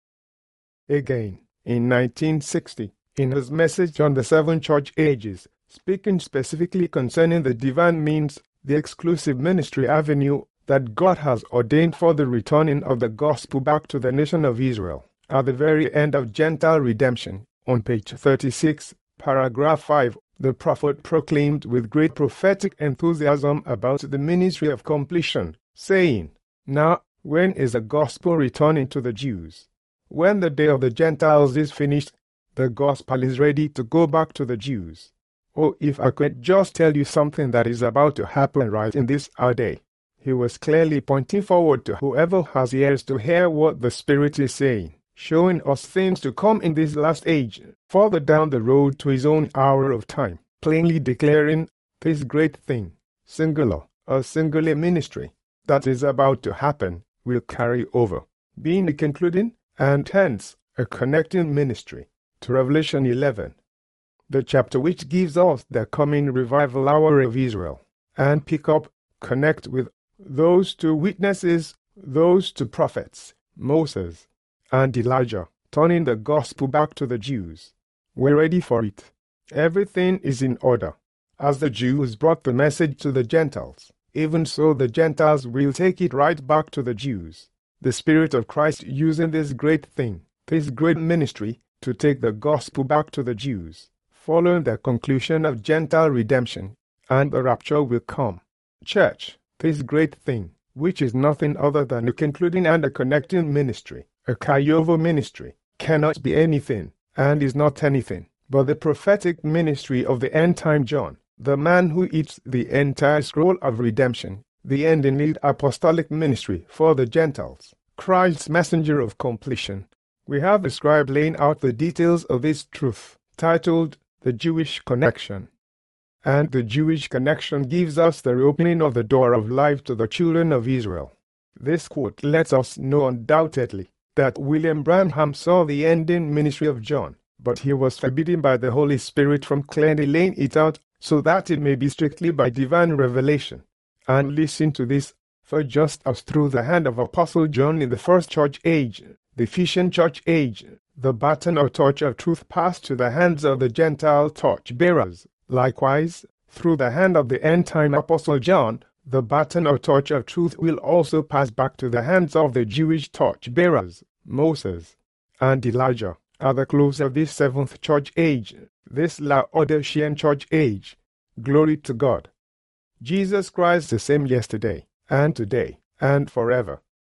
Again, in nineteen sixty, in his message on the seven church ages, speaking specifically concerning the divine means, the exclusive ministry avenue that God has ordained for the returning of the gospel back to the nation of Israel, at the very end of Gentile redemption, on page thirty-six, paragraph five, the prophet proclaimed with great prophetic enthusiasm about the ministry of completion, saying, "Now, when is the gospel returning to the Jews? When the day of the Gentiles is finished, the gospel is ready to go back to the Jews. Oh, if I could just tell you something that is about to happen right in this our day." He was clearly pointing forward to whoever has ears to hear what the Spirit is saying, showing us things to come in this last age, further down the road to his own hour of time, plainly declaring this great thing, singular, a singular ministry, that is about to happen, will carry over, being a concluding, and hence a connecting ministry, to Revelation eleven, the chapter which gives us the coming revival hour of Israel, and pick up, connect with those two witnesses, those two prophets, Moses and Elijah, turning the gospel back to the Jews. We're ready for it. Everything is in order. As the Jews brought the message to the Gentiles, even so the Gentiles will take it right back to the Jews. The Spirit of Christ using this great thing, this great ministry, to take the gospel back to the Jews, following the conclusion of Gentile redemption, and the rapture will come. Church, this great thing, which is nothing other than a concluding and a connecting ministry, a Kayovo ministry, cannot be anything, and is not anything, but the prophetic ministry of the end-time John, the man who eats the entire scroll of redemption, the end and lead apostolic ministry for the Gentiles, Christ's messenger of completion. We have a scribe laying out the details of this truth, titled The Jewish Connection. And the Jewish connection gives us the opening of the door of life to the children of Israel. This quote lets us know undoubtedly that William Branham saw the ending ministry of John, but he was forbidden by the Holy Spirit from clearly laying it out so that it may be strictly by divine revelation. And listen to this, for just as through the hand of Apostle John in the first church age, the Ephesian church age, the baton or torch of truth passed to the hands of the Gentile torch bearers, likewise, through the hand of the end-time Apostle John, the baton or torch of truth will also pass back to the hands of the Jewish torch bearers, Moses and Elijah, at the close of this seventh church age, this Laodicean church age. Glory to God. Jesus Christ the same yesterday, and today, and forever.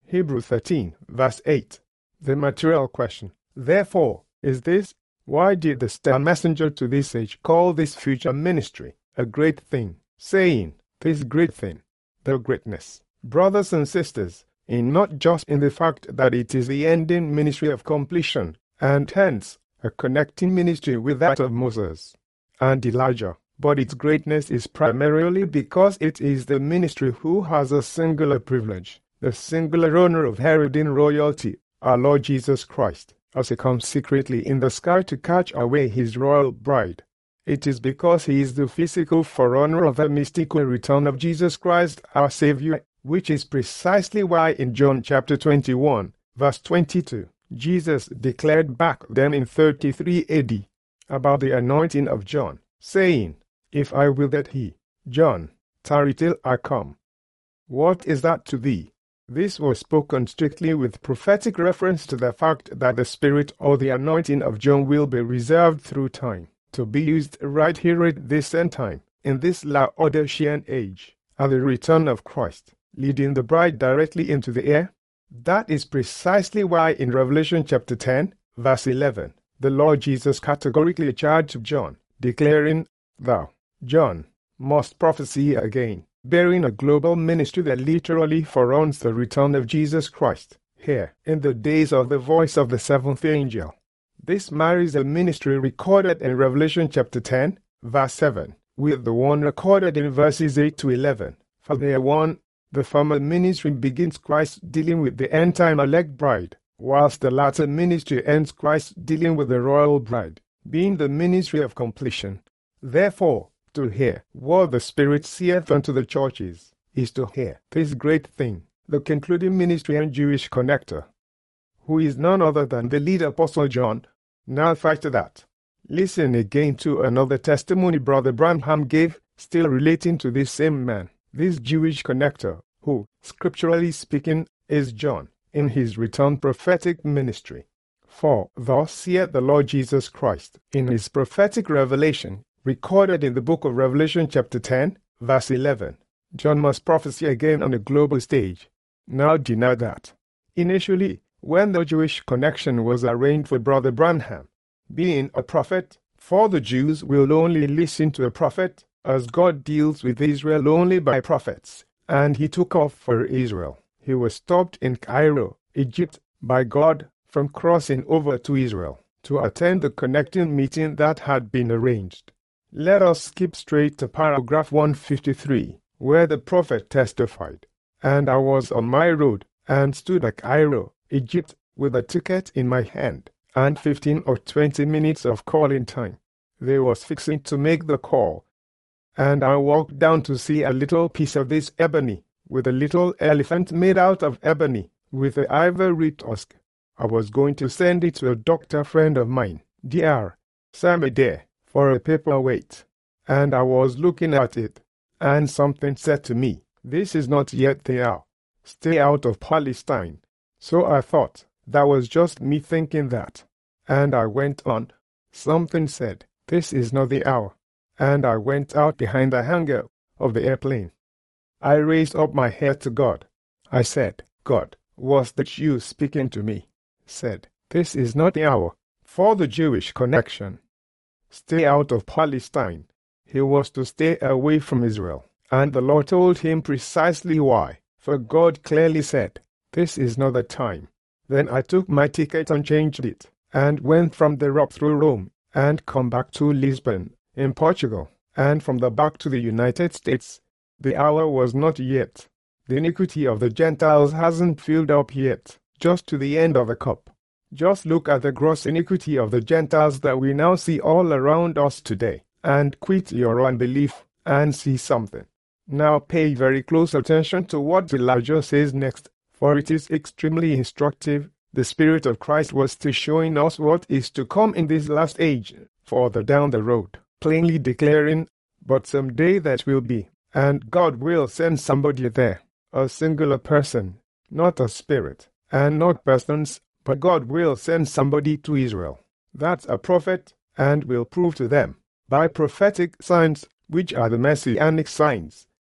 Hebrews thirteen, verse eight. The material question, therefore, is this: why did the star messenger to this age call this future ministry a great thing, saying, this great thing, the greatness, brothers and sisters, in not just in the fact that it is the ending ministry of completion, and hence a connecting ministry with that of Moses and Elijah, but its greatness is primarily because it is the ministry who has a singular privilege, the singular honor of heralding royalty, our Lord Jesus Christ, as he comes secretly in the sky to catch away his royal bride. It is because he is the physical forerunner of the mystical return of Jesus Christ, our Savior, which is precisely why in John chapter twenty-one, verse twenty-two, Jesus declared back then in thirty-three A D about the anointing of John, saying, if I will that he, John, tarry till I come. What is that to thee? This was spoken strictly with prophetic reference to the fact that the Spirit or the anointing of John will be reserved through time, to be used right here at this end time, in this Laodicean age, at the return of Christ, leading the bride directly into the air. That is precisely why in Revelation chapter ten, verse eleven, the Lord Jesus categorically charged John, declaring, thou, John, must prophesy again, bearing a global ministry that literally foreruns the return of Jesus Christ, here, in the days of the voice of the seventh angel. This marries a ministry recorded in Revelation chapter ten, verse seven, with the one recorded in verses eight to eleven. For there one, the former ministry begins Christ dealing with the end-time elect bride, whilst the latter ministry ends Christ dealing with the royal bride, being the ministry of completion. Therefore, to hear what the Spirit saith unto the churches is to hear this great thing, the concluding ministry and Jewish connector, who is none other than the lead apostle John. Now fight to that. Listen again to another testimony Brother Branham gave, still relating to this same man, this Jewish connector, who, scripturally speaking, is John, in his return prophetic ministry. For thus saith the Lord Jesus Christ, in his prophetic revelation, recorded in the book of Revelation chapter ten, verse eleven. John must prophesy again on a global stage. Now deny that. Initially, when the Jewish connection was arranged for Brother Branham, being a prophet, for the Jews will only listen to a prophet, as God deals with Israel only by prophets, and he took off for Israel. He was stopped in Cairo, Egypt, by God from crossing over to Israel to attend the connecting meeting that had been arranged. Let us skip straight to paragraph one fifty-three, where the prophet testified, and I was on my road, and stood at Cairo, Egypt, with a ticket in my hand, and fifteen or twenty minutes of calling time. They was fixing to make the call, and I walked down to see a little piece of this ebony, with a little elephant made out of ebony, with the ivory tusk. I was going to send it to a doctor friend of mine, dear Sammy there, for a paperweight, and I was looking at it, and something said to me, this is not yet the hour. Stay out of Palestine. So I thought, that was just me thinking that. And I went on. Something said, this is not the hour. And I went out behind the hangar of the airplane. I raised up my head to God. I said, God, was that you speaking to me? Said, this is not the hour for the Jewish connection. Stay out of Palestine. He was to stay away from Israel. And the Lord told him precisely why. For God clearly said, this is not the time. Then I took my ticket and changed it, and went from there up through Rome, and come back to Lisbon, in Portugal, and from the back to the United States. The hour was not yet. The iniquity of the Gentiles hasn't filled up yet, just to the end of the cup. Just look at the gross iniquity of the Gentiles that we now see all around us today, and quit your unbelief, and see something. Now pay very close attention to what Elijah says next, for it is extremely instructive. The Spirit of Christ was still showing us what is to come in this last age, further down the road, plainly declaring, but someday that will be, and God will send somebody there, a singular person, not a spirit, and not persons, but God will send somebody to Israel. That's a prophet, and will prove to them, by prophetic signs, which are the messianic signs,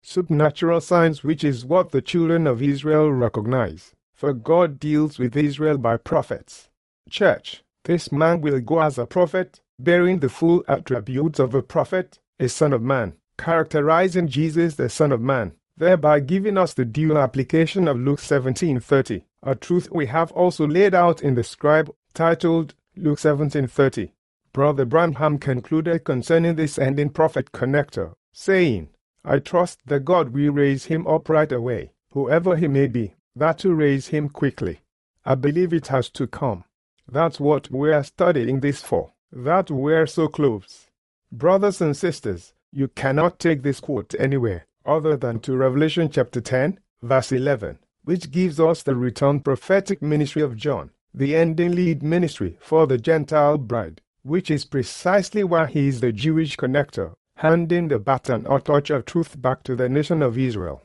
supernatural signs, which is what the children of Israel recognize, for God deals with Israel by prophets. Church, this man will go as a prophet, bearing the full attributes of a prophet, a son of man, characterizing Jesus the Son of Man, thereby giving us the due application of Luke seventeen thirty, a truth we have also laid out in the scribe titled Luke seventeen thirty. Brother Branham concluded concerning this ending prophet connector, saying, I trust that God will raise him up right away, whoever he may be, that to raise him quickly. I believe it has to come. That's what we're studying this for, that we're so close. Brothers and sisters, you cannot take this quote anywhere other than to Revelation chapter ten, verse eleven, which gives us the return prophetic ministry of John, the ending lead ministry for the Gentile bride, which is precisely why he is the Jewish connector, handing the baton or torch of truth back to the nation of Israel.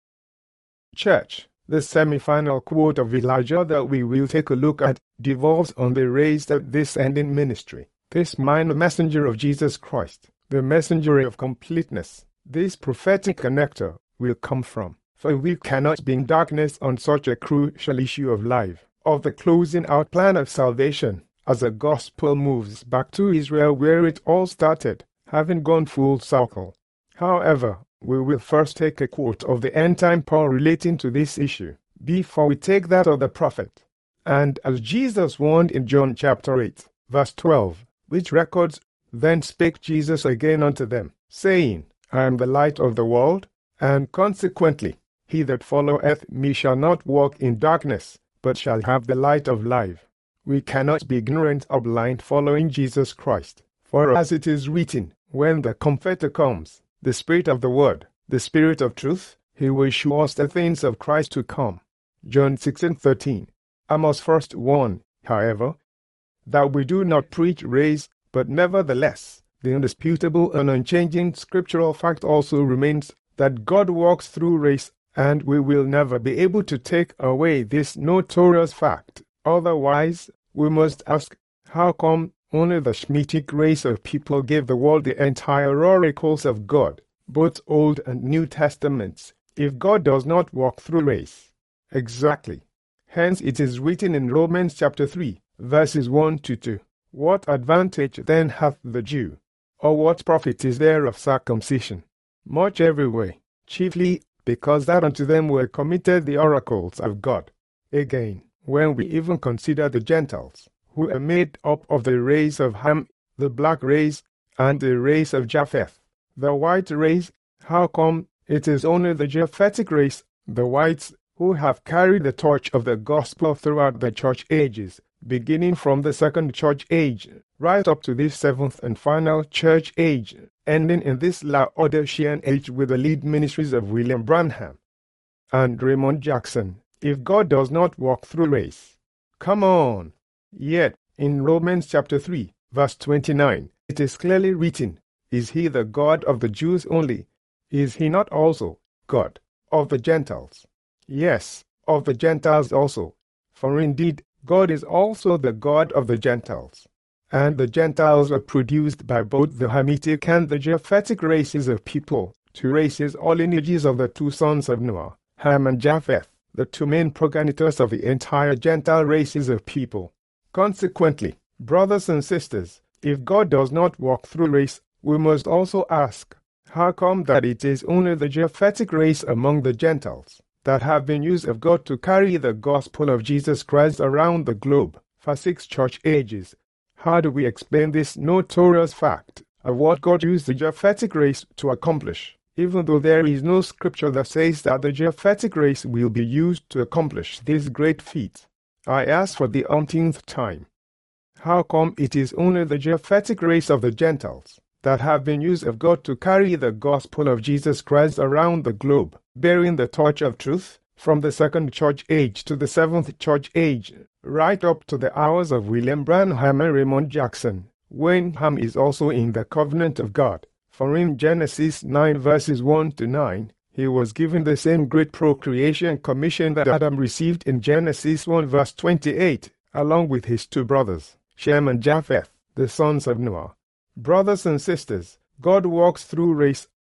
Church, the semi-final quote of Elijah that we will take a look at devolves on the raised at this ending ministry. This minor messenger of Jesus Christ, the messenger of completeness, this prophetic connector will come from. For we cannot be in darkness on such a crucial issue of life, of the closing out plan of salvation, as the gospel moves back to Israel where it all started, having gone full circle. However, we will first take a quote of the end-time Paul relating to this issue, before we take that of the prophet. And as Jesus warned in John chapter eight, verse twelve, which records, Then spake Jesus again unto them, saying, I am the light of the world, and consequently, he that followeth me shall not walk in darkness, but shall have the light of life. We cannot be ignorant or blind following Jesus Christ. For as it is written, when the Comforter comes, the Spirit of the Word, the Spirit of truth, he will show us the things of Christ to come. John sixteen thirteen. I must first warn, however, that we do not preach race, but nevertheless, the indisputable and unchanging scriptural fact also remains that God walks through race, and we will never be able to take away this notorious fact. Otherwise, we must ask, how come only the Shemitic race of people gave the world the entire oracles of God, both Old and New Testaments, if God does not walk through race? Exactly. Hence it is written in Romans chapter three, verses one to two, What advantage then hath the Jew? Or what profit is there of circumcision? Much every way, chiefly because that unto them were committed the oracles of God. Again, when we even consider the Gentiles, who are made up of the race of Ham, the black race, and the race of Japheth, the white race, how come it is only the Japhetic race, the whites, who have carried the torch of the gospel throughout the church ages, beginning from the second church age, right up to this seventh and final church age, ending in this Laodicean age with the lead ministries of William Branham and Raymond Jackson, if God does not walk through race? Come on! Yet, in Romans chapter three, verse twenty-nine, it is clearly written, Is he the God of the Jews only? Is he not also God of the Gentiles? Yes, of the Gentiles also. For indeed, God is also the God of the Gentiles. And the Gentiles were produced by both the Hamitic and the Japhetic races of people, two races or lineages of the two sons of Noah, Ham and Japheth, the two main progenitors of the entire Gentile races of people. Consequently, brothers and sisters, if God does not walk through race, we must also ask, how come that it is only the Japhetic race among the Gentiles that have been used of God to carry the gospel of Jesus Christ around the globe for six church ages? How do we explain this notorious fact of what God used the Japhetic race to accomplish, even though there is no scripture that says that the Japhetic race will be used to accomplish this great feat? I ask for the umpteenth time, how come it is only the Japhetic race of the Gentiles that have been used of God to carry the gospel of Jesus Christ around the globe, bearing the torch of truth, from the second church age to the seventh church age, right up to the hours of William Branham and Raymond Jackson, when Ham is also in the covenant of God? For in Genesis nine verses one to nine, he was given the same great procreation commission that Adam received in Genesis one verse twenty-eight, along with his two brothers, Shem and Japheth, the sons of Noah. Brothers and sisters, God walks through race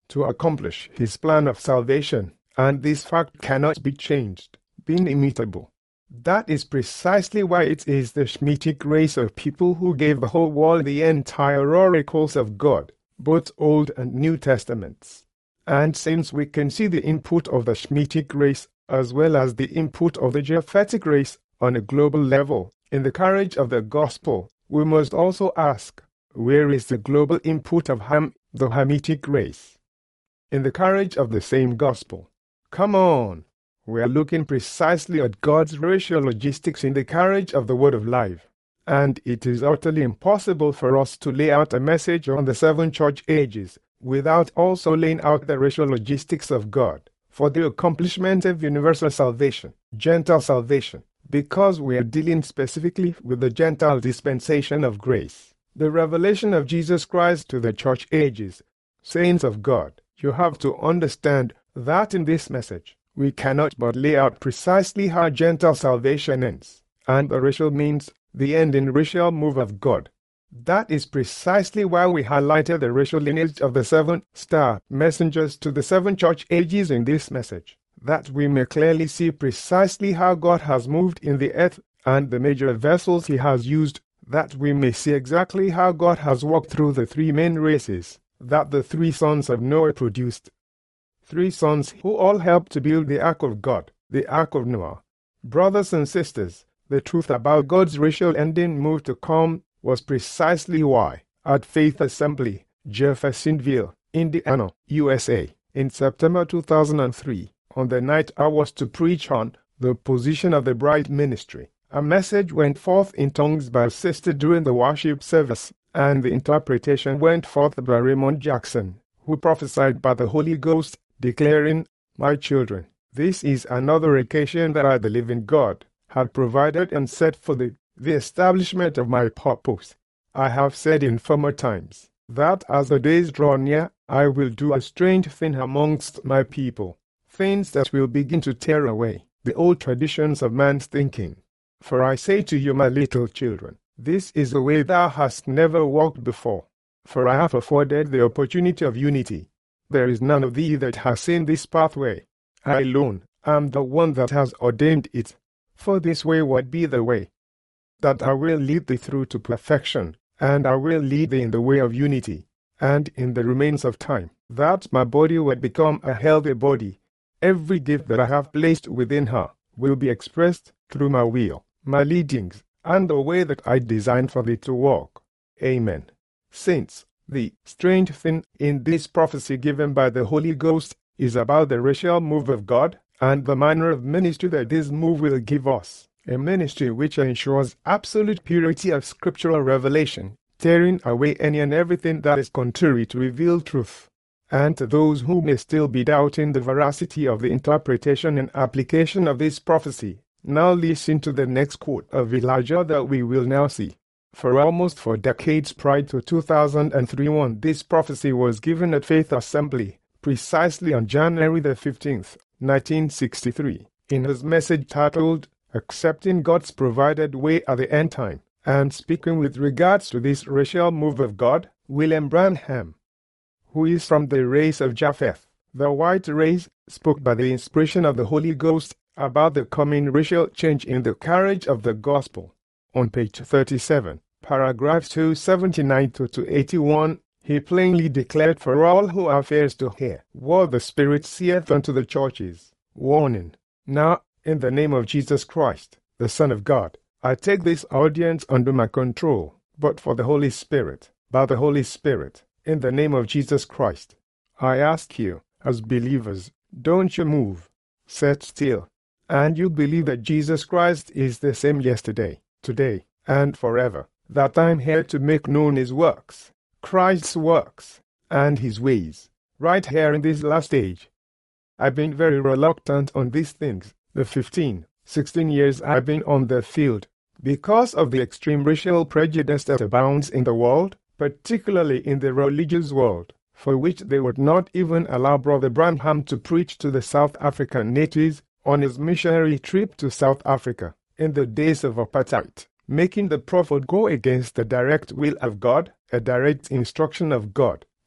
to accomplish his plan of salvation, and this fact cannot be changed, being immutable. That is precisely why it is the Shemitic race of people who gave the whole world the entire oracles of God, both Old and New Testaments. And since we can see the input of the Shemitic race as well as the input of the Japhetic race on a global level in the carriage of the gospel, we must also ask, where is the global input of Ham, the Hamitic race, in the carriage of the same gospel? Come on! We are looking precisely at God's racial logistics in the carriage of the word of life, and it is utterly impossible for us to lay out a message on the seven church ages without also laying out the racial logistics of God for the accomplishment of universal salvation, Gentile salvation, because we are dealing specifically with the Gentile dispensation of grace, the revelation of Jesus Christ to the church ages. Saints of God, you have to understand that in this message, we cannot but lay out precisely how Gentile salvation ends, and the racial means the end in racial move of God. That is precisely why we highlighted the racial lineage of the seven star messengers to the seven church ages in this message, that we may clearly see precisely how God has moved in the earth and the major vessels he has used, that we may see exactly how God has walked through the three main races that the three sons of Noah produced. Three sons who all helped to build the Ark of God, the Ark of Noah. Brothers and sisters, the truth about God's racial ending move to come was precisely why, at Faith Assembly, Jeffersonville, Indiana, U S A, in September two thousand three, on the night I was to preach on the position of the bride ministry, a message went forth in tongues by a sister during the worship service, and the interpretation went forth by Raymond Jackson, who prophesied by the Holy Ghost, declaring, "My children, this is another occasion that I, the living God, have provided and set for the, the establishment of my purpose. I have said in former times, that as the days draw near, I will do a strange thing amongst my people, things that will begin to tear away the old traditions of man's thinking. For I say to you, my little children, this is the way thou hast never walked before. For I have afforded the opportunity of unity. There is none of thee that has seen this pathway. I alone am the one that has ordained it. For this way would be the way that I will lead thee through to perfection, and I will lead thee in the way of unity, and in the remains of time, that my body would become a healthy body. Every gift that I have placed within her will be expressed through my will, my leadings, and the way that I designed for thee to walk. Amen." Saints, the strange thing in this prophecy given by the Holy Ghost is about the racial move of God and the manner of ministry that this move will give us, a ministry which ensures absolute purity of scriptural revelation, tearing away any and everything that is contrary to revealed truth. And to those who may still be doubting the veracity of the interpretation and application of this prophecy, now listen to the next quote of Elijah that we will now see. For almost four decades prior to two thousand three, this prophecy was given at Faith Assembly, precisely on January the fifteenth, nineteen sixty-three, in his message titled, "Accepting God's Provided Way at the End Time," and speaking with regards to this racial move of God, William Branham, who is from the race of Japheth, the white race, spoke by the inspiration of the Holy Ghost about the coming racial change in the carriage of the gospel. On page thirty-seven, paragraphs two seventy-nine to two eighty-one, he plainly declared for all who have ears to hear what the Spirit saith unto the churches. Warning. Now, in the name of Jesus Christ, the Son of God, I take this audience under my control, but for the Holy Spirit, by the Holy Spirit, in the name of Jesus Christ, I ask you, as believers, don't you move, sit still, and you believe that Jesus Christ is the same yesterday, today, and forever, that I'm here to make known his works, Christ's works, and his ways, right here in this last age. I've been very reluctant on these things the fifteen, sixteen years I've been on the field, because of the extreme racial prejudice that abounds in the world, particularly in the religious world, for which they would not even allow Brother Branham to preach to the South African natives on his missionary trip to South Africa in the days of apartheid, making the prophet go against the direct will of God, a direct instruction of God,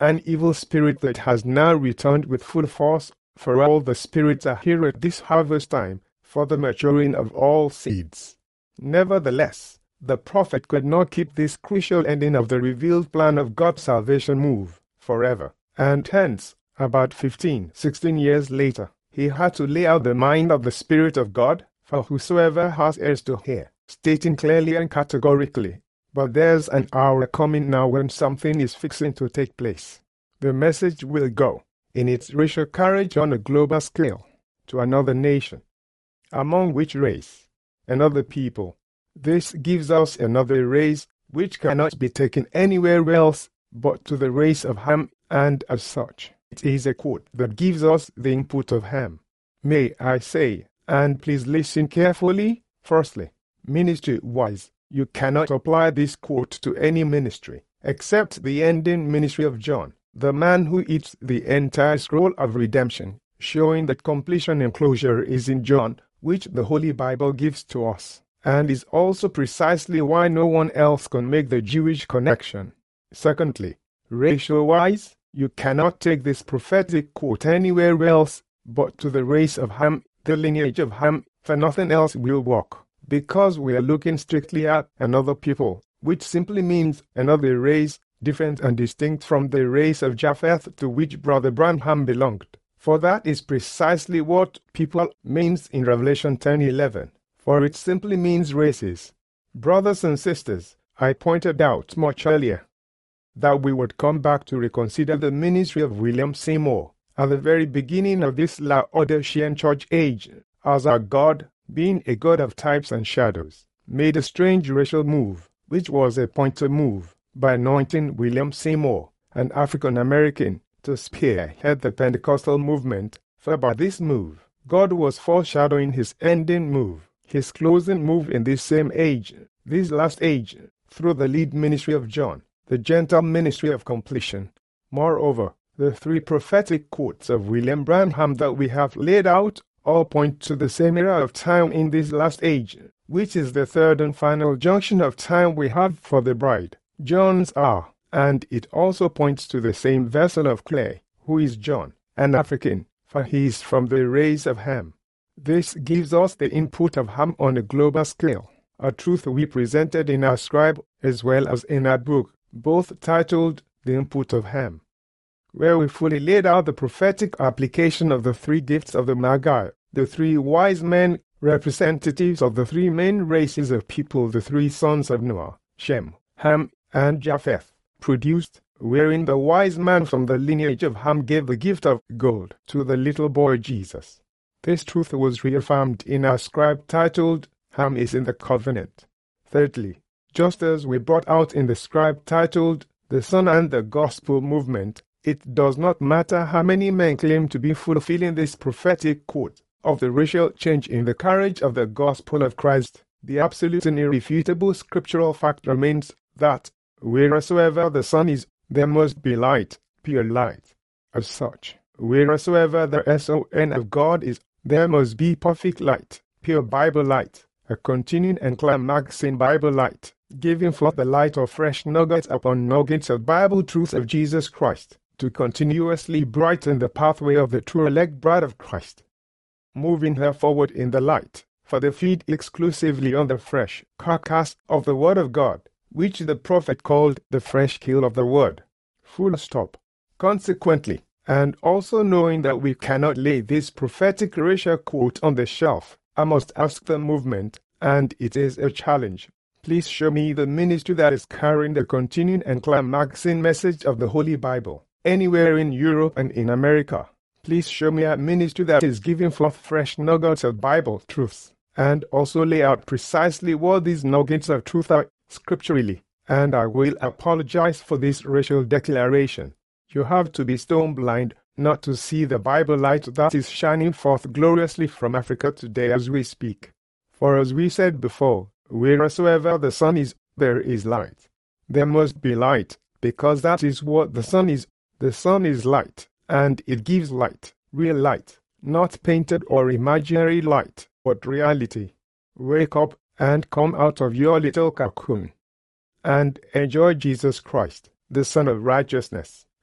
an evil spirit that has now returned with full force, for all the spirits are here at this harvest time, for the maturing of all seeds. Nevertheless, the prophet could not keep this crucial ending of the revealed plan of God's salvation move forever, and hence, about fifteen, sixteen years later, he had to lay out the mind of the Spirit of God, for whosoever has ears to hear, stating clearly and categorically, but there's an hour coming now when something is fixing to take place. The message will go, in its racial carriage on a global scale, to another nation, among which race, another people. This gives us another race which cannot be taken anywhere else but to the race of Ham, and as such, it is a quote that gives us the input of Ham. May I say, and please listen carefully, firstly, ministry-wise, you cannot apply this quote to any ministry, except the ending ministry of John, the man who eats the entire scroll of redemption, showing that completion and closure is in John, which the Holy Bible gives to us, and is also precisely why no one else can make the Jewish connection. Secondly, racial-wise, you cannot take this prophetic quote anywhere else but to the race of Ham, the lineage of Ham, for nothing else will work, because we are looking strictly at another people, which simply means another race, different and distinct from the race of Japheth to which Brother Branham belonged. For that is precisely what people means in Revelation ten eleven, for it simply means races. Brothers and sisters, I pointed out much earlier that we would come back to reconsider the ministry of William Seymour at the very beginning of this Laodicean church age, as our God, being a God of types and shadows, made a strange racial move, which was a pointer move, by anointing William Seymour, an African-American, to spearhead the Pentecostal movement, for by this move, God was foreshadowing his ending move, his closing move in this same age, this last age, through the lead ministry of John, the Gentile ministry of completion. Moreover, the three prophetic quotes of William Branham that we have laid out all point to the same era of time in this last age, which is the third and final junction of time we have for the bride, John's hour, and it also points to the same vessel of clay, who is John, an African, for he is from the race of Ham. This gives us the input of Ham on a global scale, a truth we presented in our scribe as well as in our book, both titled The Input of Ham, where we fully laid out the prophetic application of the three gifts of the Magi, the three wise men, representatives of the three main races of people, the three sons of Noah, Shem, Ham, and Japheth, produced, wherein the wise man from the lineage of Ham gave the gift of gold to the little boy Jesus. This truth was reaffirmed in our scribe titled, Ham is in the Covenant. Thirdly, just as we brought out in the scribe titled, The Son and the Gospel Movement, it does not matter how many men claim to be fulfilling this prophetic quote of the racial change in the carriage of the gospel of Christ, the absolute and irrefutable scriptural fact remains that, wheresoever the Son is, there must be light, pure light. As such, wheresoever the S O N of God is, there must be perfect light, pure Bible light, a continuing and climaxing Bible light, giving forth the light of fresh nuggets upon nuggets of Bible truth of Jesus Christ, to continuously brighten the pathway of the true elect bride of Christ, moving her forward in the light, for they feed exclusively on the fresh carcass of the Word of God, which the prophet called the fresh kill of the Word. Full stop. Consequently, and also knowing that we cannot lay this prophetic racial quote on the shelf, I must ask the movement, and it is a challenge, please show me the ministry that is carrying the continuing and climaxing message of the Holy Bible, anywhere in Europe and in America. Please show me a ministry that is giving forth fresh nuggets of Bible truths, and also lay out precisely what these nuggets of truth are scripturally, and I will apologize for this racial declaration. You have to be stone blind not to see the Bible light that is shining forth gloriously from Africa today as we speak. For as we said before, wheresoever the sun is, there is light. There must be light, because that is what the sun is. The sun is light, and it gives light, real light, not painted or imaginary light, but reality. Wake up and come out of your little cocoon, and enjoy Jesus Christ, the Son of Righteousness.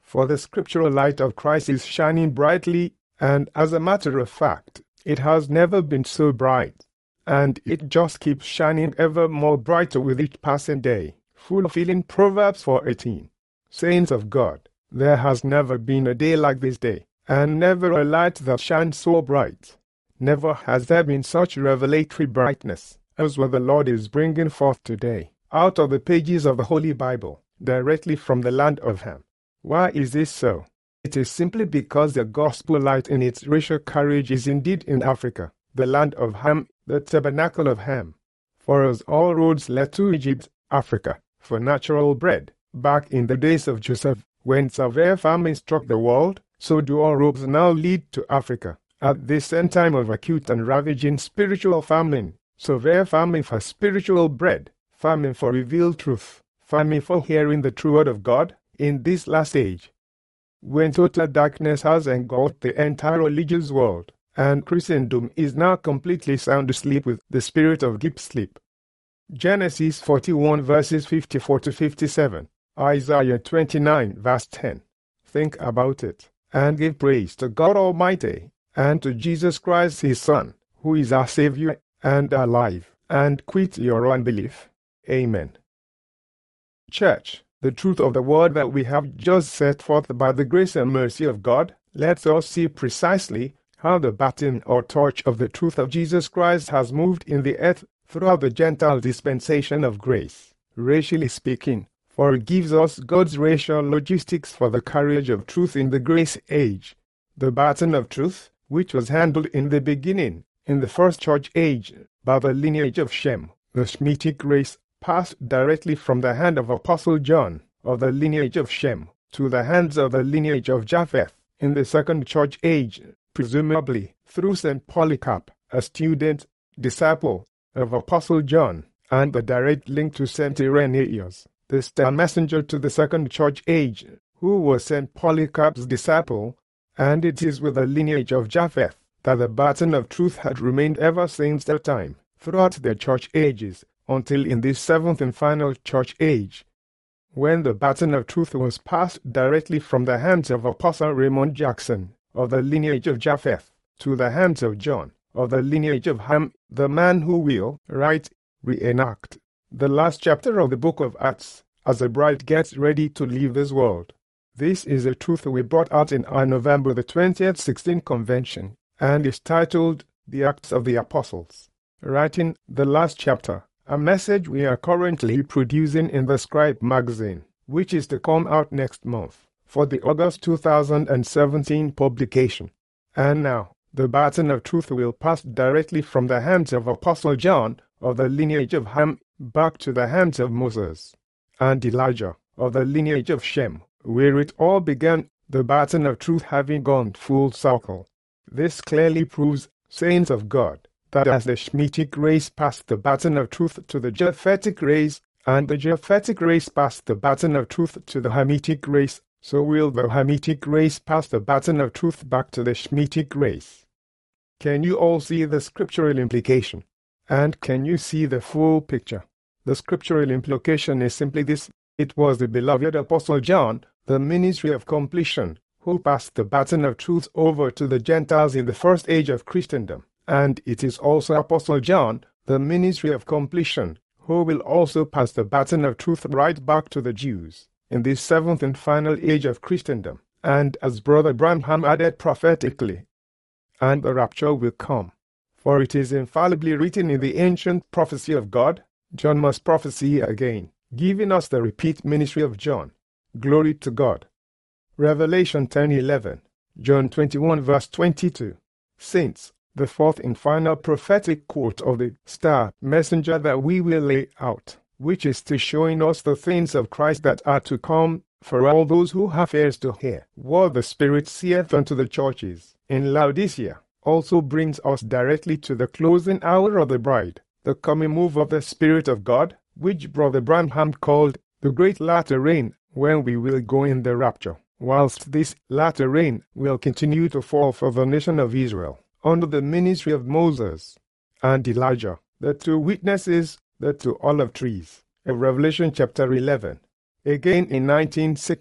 for the scriptural light of Christ is shining brightly, and as a matter of fact, it has never been so bright. And it just keeps shining ever more brighter with each passing day, fulfilling Proverbs four eighteen. Saints of God, there has never been a day like this day, and never a light that shines so bright. Never has there been such revelatory brightness as what the Lord is bringing forth today, out of the pages of the Holy Bible, directly from the land of Ham. Why is this so? It is simply because the gospel light in its racial courage is indeed in Africa, the land of Ham, the tabernacle of Ham. For as all roads led to Egypt, Africa, for natural bread, back in the days of Joseph, when severe famine struck the world, so do all roads now lead to Africa. At this end time of acute and ravaging spiritual famine, severe famine for spiritual bread, famine for revealed truth, famine for hearing the true word of God, in this last age, when total darkness has engulfed the entire religious world, and Christendom is now completely sound asleep with the spirit of deep sleep. Genesis forty-one verses fifty-four to fifty-seven, Isaiah twenty-nine verse ten. Think about it, and give praise to God Almighty, and to Jesus Christ His Son, who is our Savior, and alive, and quit your unbelief. Amen. Church, the truth of the word that we have just set forth by the grace and mercy of God lets us see precisely how the baton or torch of the truth of Jesus Christ has moved in the earth throughout the Gentile dispensation of grace, racially speaking, for it gives us God's racial logistics for the carriage of truth in the grace age. The baton of truth, which was handled in the beginning, in the first church age, by the lineage of Shem, the Shemitic race, passed directly from the hand of Apostle John, of the lineage of Shem, to the hands of the lineage of Japheth, in the second church age, presumably through Saint Polycarp, a student, disciple, of Apostle John, and the direct link to Saint Irenaeus, the star messenger to the second church age, who was Saint Polycarp's disciple, and it is with the lineage of Japheth that the baton of truth had remained ever since that time, throughout the church ages, until in this seventh and final church age, when the baton of truth was passed directly from the hands of Apostle Raymond Jackson, of the lineage of Japheth, to the hands of John, of the lineage of Ham, the man who will, write, reenact, the last chapter of the book of Acts, as the bride gets ready to leave this world. This is a truth we brought out in our November the twentieth sixteen convention, and is titled, The Acts of the Apostles. Writing the last chapter, a message we are currently producing in the Scribe magazine, which is to come out next month, for the August two thousand seventeen publication. And now, the baton of truth will pass directly from the hands of Apostle John, of the lineage of Ham, back to the hands of Moses, and Elijah, of the lineage of Shem, where it all began, the baton of truth having gone full circle. This clearly proves, saints of God, that as the Shemitic race passed the baton of truth to the Japhetic race, and the Japhetic race passed the baton of truth to the Hamitic race, so will the Hamitic race pass the baton of truth back to the Shemitic race. Can you all see the scriptural implication? And can you see the full picture? The scriptural implication is simply this: it was the beloved Apostle John, the ministry of completion, who passed the baton of truth over to the Gentiles in the first age of Christendom. And it is also Apostle John, the ministry of completion, who will also pass the baton of truth right back to the Jews, in this seventh and final age of Christendom. And as Brother Branham added prophetically, and the rapture will come. For it is infallibly written in the ancient prophecy of God, John must prophesy again, giving us the repeat ministry of John. Glory to God. Revelation ten eleven, John twenty-one verse twenty-two. Saints, the fourth and final prophetic quote of the star messenger that we will lay out, which is to showing us the things of Christ that are to come, for all those who have ears to hear what the Spirit saith unto the churches in Laodicea, also brings us directly to the closing hour of the bride, the coming move of the Spirit of God, which Brother Branham called the great latter rain, when we will go in the rapture, whilst this latter rain will continue to fall for the nation of Israel, under the ministry of Moses and Elijah, the two witnesses, the two olive trees, of Revelation chapter eleven. Again in nineteen sixty,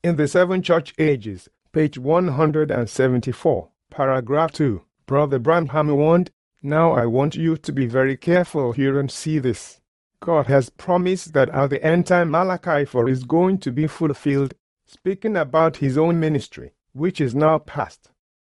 In the Seven Church Ages, page one hundred seventy-four, paragraph two, Brother Branham warned, "Now I want you to be very careful here and see this. God has promised that at the end time Malachi four is going to be fulfilled, speaking about his own ministry, which is now past.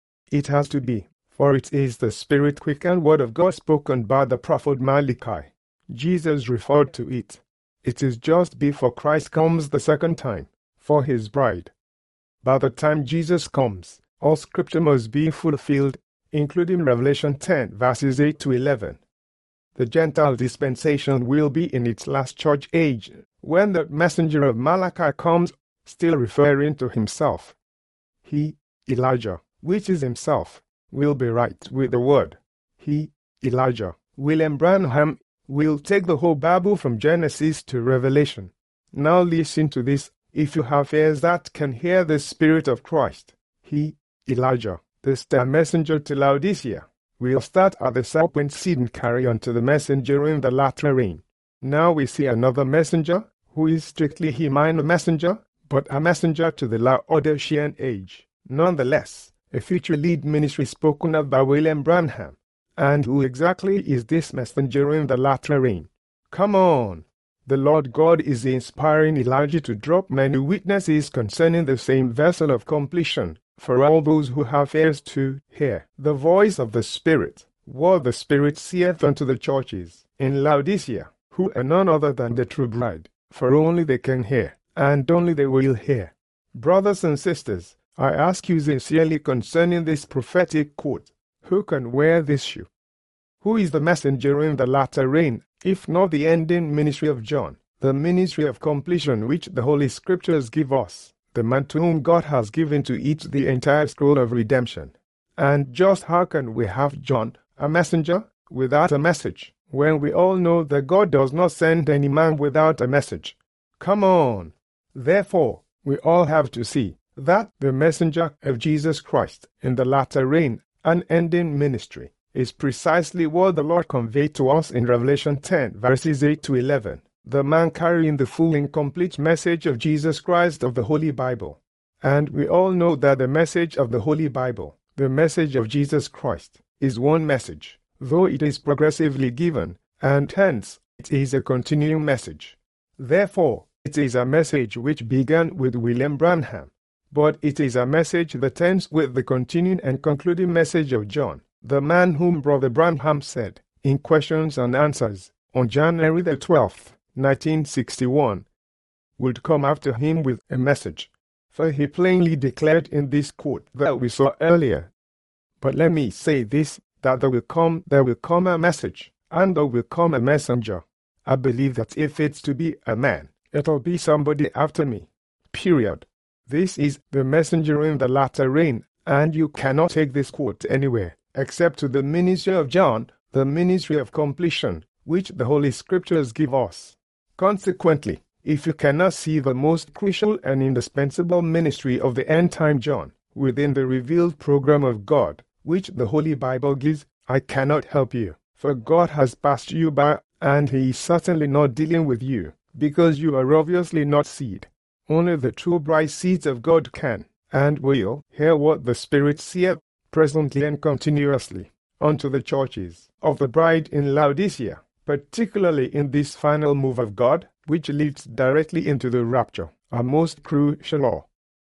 It has to be, for it is the spirit-quickened word of God spoken by the prophet Malachi. Jesus referred to it. It is just before Christ comes the second time, for his bride. By the time Jesus comes, all scripture must be fulfilled, including Revelation ten, verses eight to eleven. The Gentile dispensation will be in its last church age, when the messenger of Malachi comes, still referring to himself. He, Elijah, which is himself, will be right with the word. He, Elijah, William Branham, will take the whole Bible from Genesis to Revelation. Now listen to this. If you have ears that can hear the Spirit of Christ, he, Elijah, the star messenger to Laodicea, will start at the serpent seed and carry on to the messenger in the latter rain. Now we see another messenger, who is strictly he minor messenger, but a messenger to the Laodicean age. Nonetheless, a future lead ministry spoken of by William Branham. And who exactly is this messenger in the latter rain? Come on! The Lord God is inspiring Elijah to drop many witnesses concerning the same vessel of completion, for all those who have ears to hear the voice of the Spirit, what the Spirit saith unto the churches in Laodicea, who are none other than the true bride, for only they can hear, and only they will hear. Brothers and sisters, I ask you sincerely concerning this prophetic quote, who can wear this shoe? Who is the messenger in the latter rain, if not the ending ministry of John, the ministry of completion which the Holy Scriptures give us, the man to whom God has given to eat the entire scroll of redemption? And just how can we have John, a messenger, without a message, when we all know that God does not send any man without a message? Come on! Therefore, we all have to see that the messenger of Jesus Christ in the latter rain, unending ministry, is precisely what the Lord conveyed to us in Revelation ten, verses eight to eleven, the man carrying the full and complete message of Jesus Christ of the Holy Bible. And we all know that the message of the Holy Bible, the message of Jesus Christ, is one message, though it is progressively given, and hence it is a continuing message. Therefore, it is a message which began with William Branham, but it is a message that ends with the continuing and concluding message of John, the man whom Brother Branham said, in Questions and Answers, on January the twelfth, nineteen sixty-one, would come after him with a message. For he plainly declared in this quote that we saw earlier. But let me say this, that there will come, there will come a message, and there will come a messenger. I believe that if it's to be a man, it'll be somebody after me. Period. This is the messenger in the latter rain, and you cannot take this quote anywhere, except to the ministry of John, the ministry of completion, which the Holy Scriptures give us. Consequently, if you cannot see the most crucial and indispensable ministry of the end-time John within the revealed program of God, which the Holy Bible gives, I cannot help you, for God has passed you by, and he is certainly not dealing with you, because you are obviously not seed. Only the true bright seeds of God can, and will, hear what the Spirit saith, presently and continuously, unto the churches of the bride in Laodicea, particularly in this final move of God, which leads directly into the rapture, a most crucial law.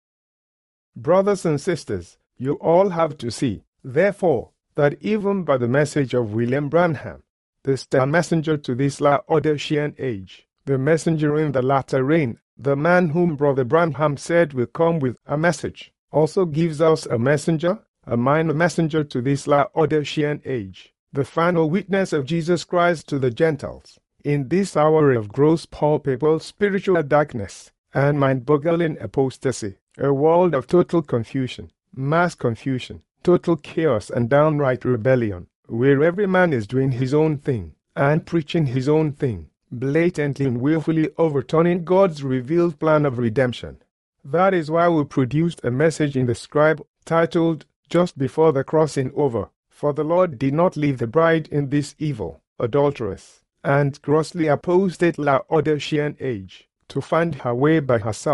Brothers and sisters, you all have to see, therefore, that even by the message of William Branham, the star messenger to this Laodicean age, the messenger in the latter rain, the man whom Brother Branham said will come with a message, also gives us a messenger, a minor messenger to this Laodicean age, the final witness of Jesus Christ to the Gentiles, in this hour of gross palpable spiritual darkness and mind-boggling apostasy, a world of total confusion, mass confusion, total chaos and downright rebellion, where every man is doing his own thing and preaching his own thing, blatantly and willfully overturning God's revealed plan of redemption. That is why we produced a message in the Scribe titled, Just Before the Crossing Over, for the Lord did not leave the bride in this evil, adulterous, and grossly apostate Laodicean age, to find her way by herself,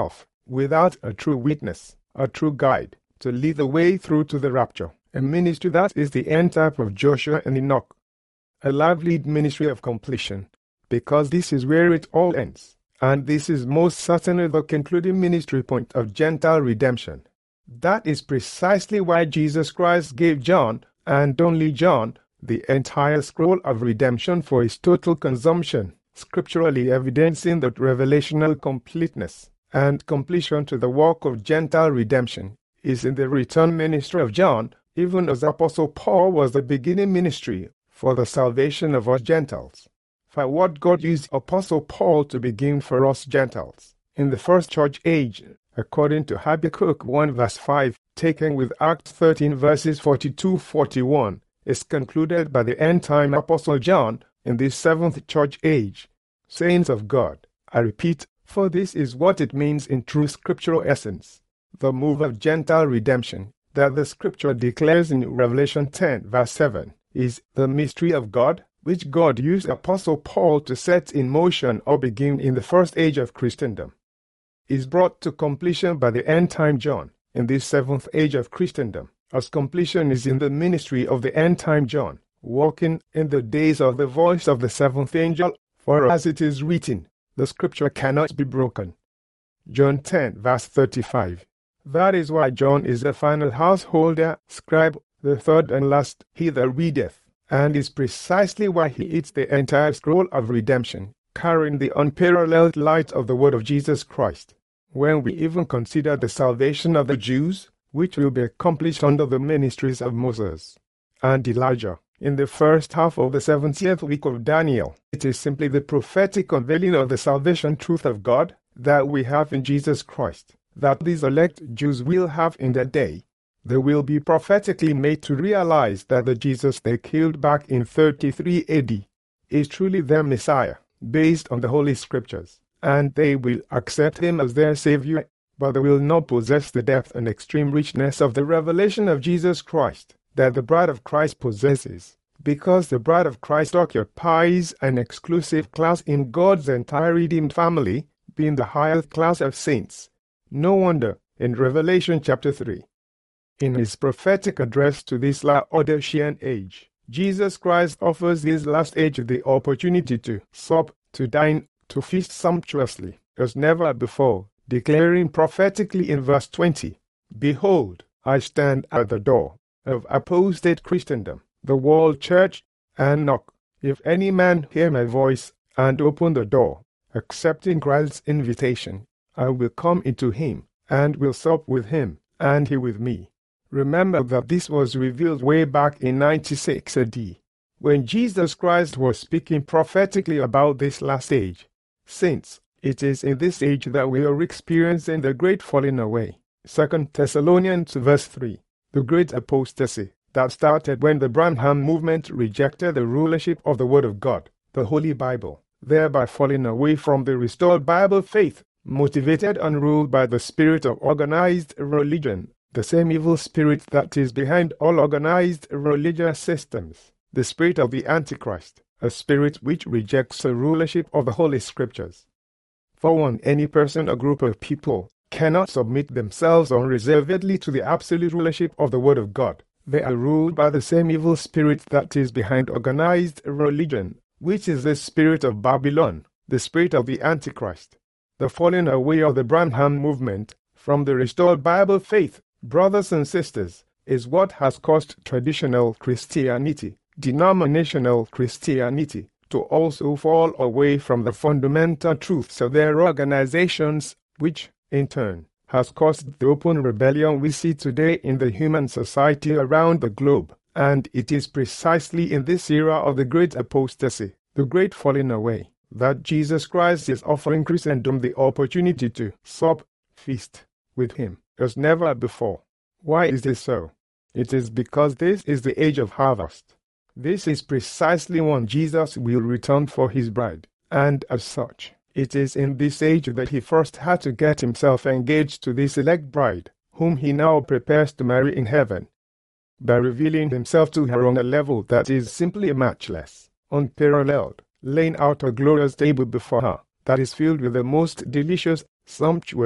without a true witness, a true guide, to lead the way through to the rapture, a ministry that is the end type of Joshua and Enoch. A lively ministry of completion, because this is where it all ends, and this is most certainly the concluding ministry point of Gentile redemption. That is precisely why Jesus Christ gave John, and only John, the entire scroll of redemption for his total consumption, scripturally evidencing the revelational completeness and completion to the work of Gentile redemption is in the return ministry of John, even as Apostle Paul was the beginning ministry for the salvation of us Gentiles. For what God used Apostle Paul to begin for us Gentiles in the first church age, according to Habakkuk one verse five, taken with Acts thirteen verses forty-two to forty-one, is concluded by the end-time Apostle John in this seventh church age. Saints of God, I repeat, for this is what it means in true scriptural essence, the move of Gentile redemption, that the scripture declares in Revelation ten verse seven, is the mystery of God, which God used Apostle Paul to set in motion or begin in the first age of Christendom, is brought to completion by the end-time John in this seventh age of Christendom, as completion is in the ministry of the end-time John, walking in the days of the voice of the seventh angel, for as it is written, the scripture cannot be broken. John ten verse thirty-five. That is why John is the final householder, scribe, the third and last, he that readeth, and is precisely why he eats the entire scroll of redemption, carrying the unparalleled light of the word of Jesus Christ. When we even consider the salvation of the Jews, which will be accomplished under the ministries of Moses and Elijah, in the first half of the seventieth week of Daniel, it is simply the prophetic unveiling of the salvation truth of God that we have in Jesus Christ, that these elect Jews will have in that day. They will be prophetically made to realize that the Jesus they killed back in thirty-three A D is truly their Messiah, based on the Holy Scriptures, and they will accept him as their Savior, but they will not possess the depth and extreme richness of the revelation of Jesus Christ that the bride of Christ possesses, because the bride of Christ occupies an exclusive class in God's entire redeemed family, being the highest class of saints. No wonder, in Revelation chapter three, in his prophetic address to this Laodicean age, Jesus Christ offers this last age the opportunity to sup, to dine, to feast sumptuously, as never before, declaring prophetically in verse twenty, Behold, I stand at the door of apostate Christendom, the world church, and knock. If any man hear my voice, and open the door, accepting Christ's invitation, I will come into him, and will sup with him, and he with me. Remember that this was revealed way back in ninety-six A D, when Jesus Christ was speaking prophetically about this last age. Saints, it is in this age that we are experiencing the great falling away. Second Thessalonians verse three, the great apostasy that started when the Branham movement rejected the rulership of the Word of God, the Holy Bible, thereby falling away from the restored Bible faith, motivated and ruled by the spirit of organized religion, the same evil spirit that is behind all organized religious systems, the spirit of the Antichrist, a spirit which rejects the rulership of the Holy Scriptures. For one, any person or group of people cannot submit themselves unreservedly to the absolute rulership of the Word of God. They are ruled by the same evil spirit that is behind organized religion, which is the spirit of Babylon, the spirit of the Antichrist. The falling away of the Branham movement from the restored Bible faith, brothers and sisters, is what has caused traditional Christianity, denominational Christianity, to also fall away from the fundamental truths of their organizations, which, in turn, has caused the open rebellion we see today in the human society around the globe. And it is precisely in this era of the great apostasy, the great falling away, that Jesus Christ is offering Christendom the opportunity to sup, feast with him, as never before. Why is this so? It is because this is the age of harvest. This is precisely when Jesus will return for his bride, and as such, it is in this age that he first had to get himself engaged to this elect bride, whom he now prepares to marry in heaven, by revealing himself to her on a level that is simply matchless, unparalleled, laying out a glorious table before her that is filled with the most delicious, sumptuous,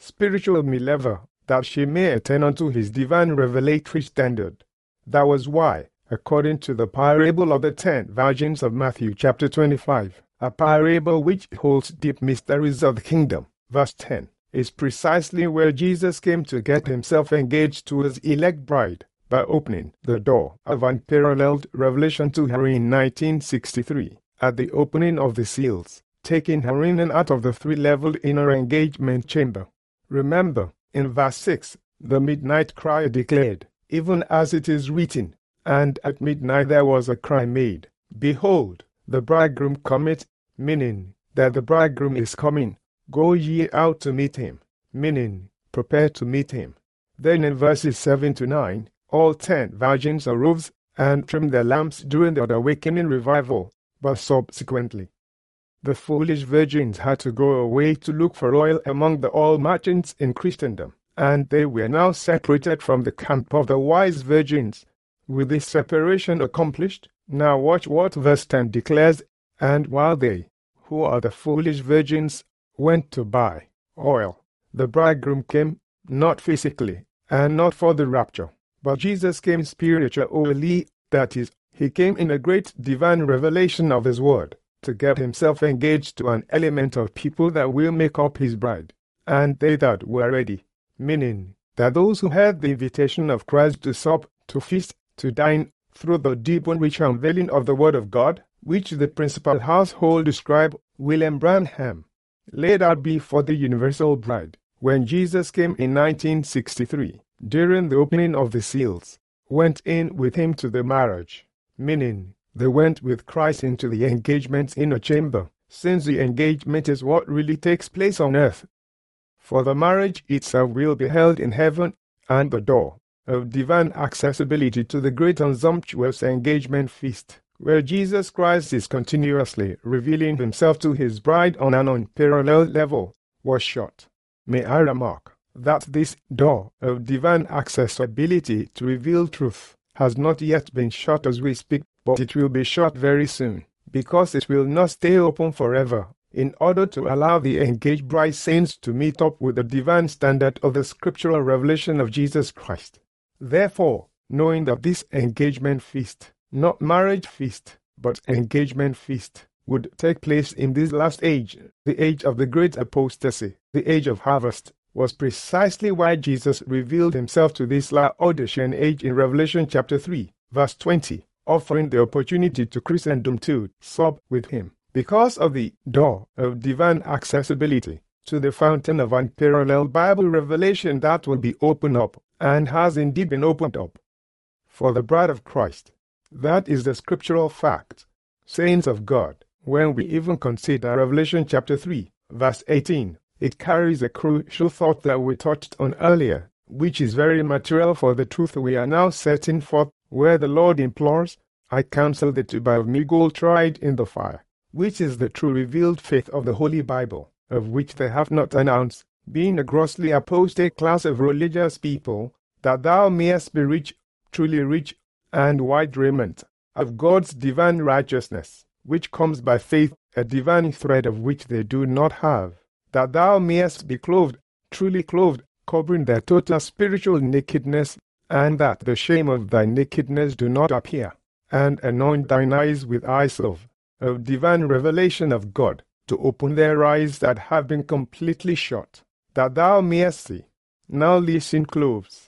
spiritual Minerva, that she may attain unto his divine revelatory standard. That was why, according to the parable of the ten virgins of Matthew chapter twenty-five, a parable which holds deep mysteries of the kingdom, verse ten, is precisely where Jesus came to get himself engaged to his elect bride, by opening the door of unparalleled revelation to her in nineteen sixty-three, at the opening of the seals, taking her in and out of the three-leveled inner engagement chamber. Remember, in verse six, the midnight cry declared, even as it is written, and at midnight there was a cry made, behold, the bridegroom cometh, meaning that the bridegroom is coming. Go ye out to meet him, meaning prepare to meet him. Then in verses seven to nine, all ten virgins arose and trimmed their lamps during the awakening revival, but subsequently the foolish virgins had to go away to look for oil among the oil merchants in Christendom, and they were now separated from the camp of the wise virgins. With this separation accomplished, now watch what verse ten declares, and while they, who are the foolish virgins, went to buy oil, the bridegroom came, not physically, and not for the rapture, but Jesus came spiritually, that is, he came in a great divine revelation of his word, to get himself engaged to an element of people that will make up his bride, and they that were ready, meaning that those who had the invitation of Christ to sup, to feast, to dine, through the deep and rich unveiling of the word of God, which the principal household scribe, William Branham, laid out before the universal bride, when Jesus came in nineteen sixty-three, during the opening of the seals, went in with him to the marriage, meaning they went with Christ into the engagement's inner chamber, since the engagement is what really takes place on earth. For the marriage itself will be held in heaven, and the door of divine accessibility to the great and sumptuous engagement feast, where Jesus Christ is continuously revealing himself to his bride on an unparalleled level, was shut. May I remark that this door of divine accessibility to reveal truth has not yet been shut as we speak, but it will be shut very soon, because it will not stay open forever, in order to allow the engaged bride saints to meet up with the divine standard of the scriptural revelation of Jesus Christ. Therefore, knowing that this engagement feast, not marriage feast, but engagement feast, would take place in this last age, the age of the great apostasy, the age of harvest, was precisely why Jesus revealed himself to this Laodicean age in Revelation chapter three, verse twenty, offering the opportunity to Christendom to sup with him, because of the door of divine accessibility to the fountain of unparalleled Bible revelation that will be opened up, and has indeed been opened up, for the bride of Christ. That is the scriptural fact. Saints of God, when we even consider Revelation chapter three, verse eighteen, it carries a crucial thought that we touched on earlier, which is very material for the truth we are now setting forth, where the Lord implores, I counsel thee to buy of me gold tried in the fire, which is the true revealed faith of the Holy Bible, of which they have not an ounce, being a grossly apostate class of religious people, that thou mayest be rich, truly rich, and white raiment, of God's divine righteousness, which comes by faith, a divine thread of which they do not have, that thou mayest be clothed, truly clothed, covering their total spiritual nakedness, and that the shame of thy nakedness do not appear, and anoint thine eyes with eye salve, of divine revelation of God, to open their eyes that have been completely shut, that thou mayest see. Now listen close.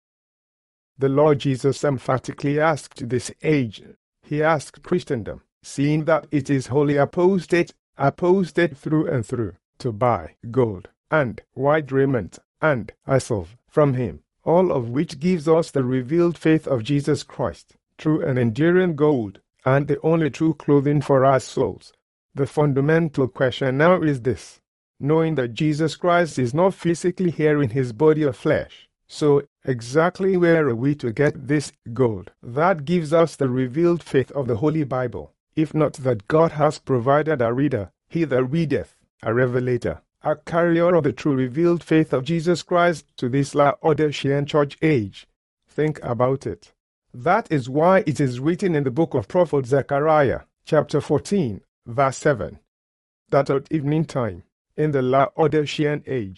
The Lord Jesus emphatically asked this age, he asked Christendom, seeing that it is wholly apostate, apostate through and through, to buy gold, and white raiment, and eye salve from him, all of which gives us the revealed faith of Jesus Christ, true and enduring gold, and the only true clothing for our souls. The fundamental question now is this: knowing that Jesus Christ is not physically here in his body of flesh, so exactly where are we to get this gold that gives us the revealed faith of the Holy Bible, if not that God has provided a reader, he that readeth, a revelator, a carrier of the true revealed faith of Jesus Christ to this Laodicean church age? Think about it. That is why it is written in the book of prophet Zechariah, chapter fourteen, verse seven, that at evening time, in the Laodicean age,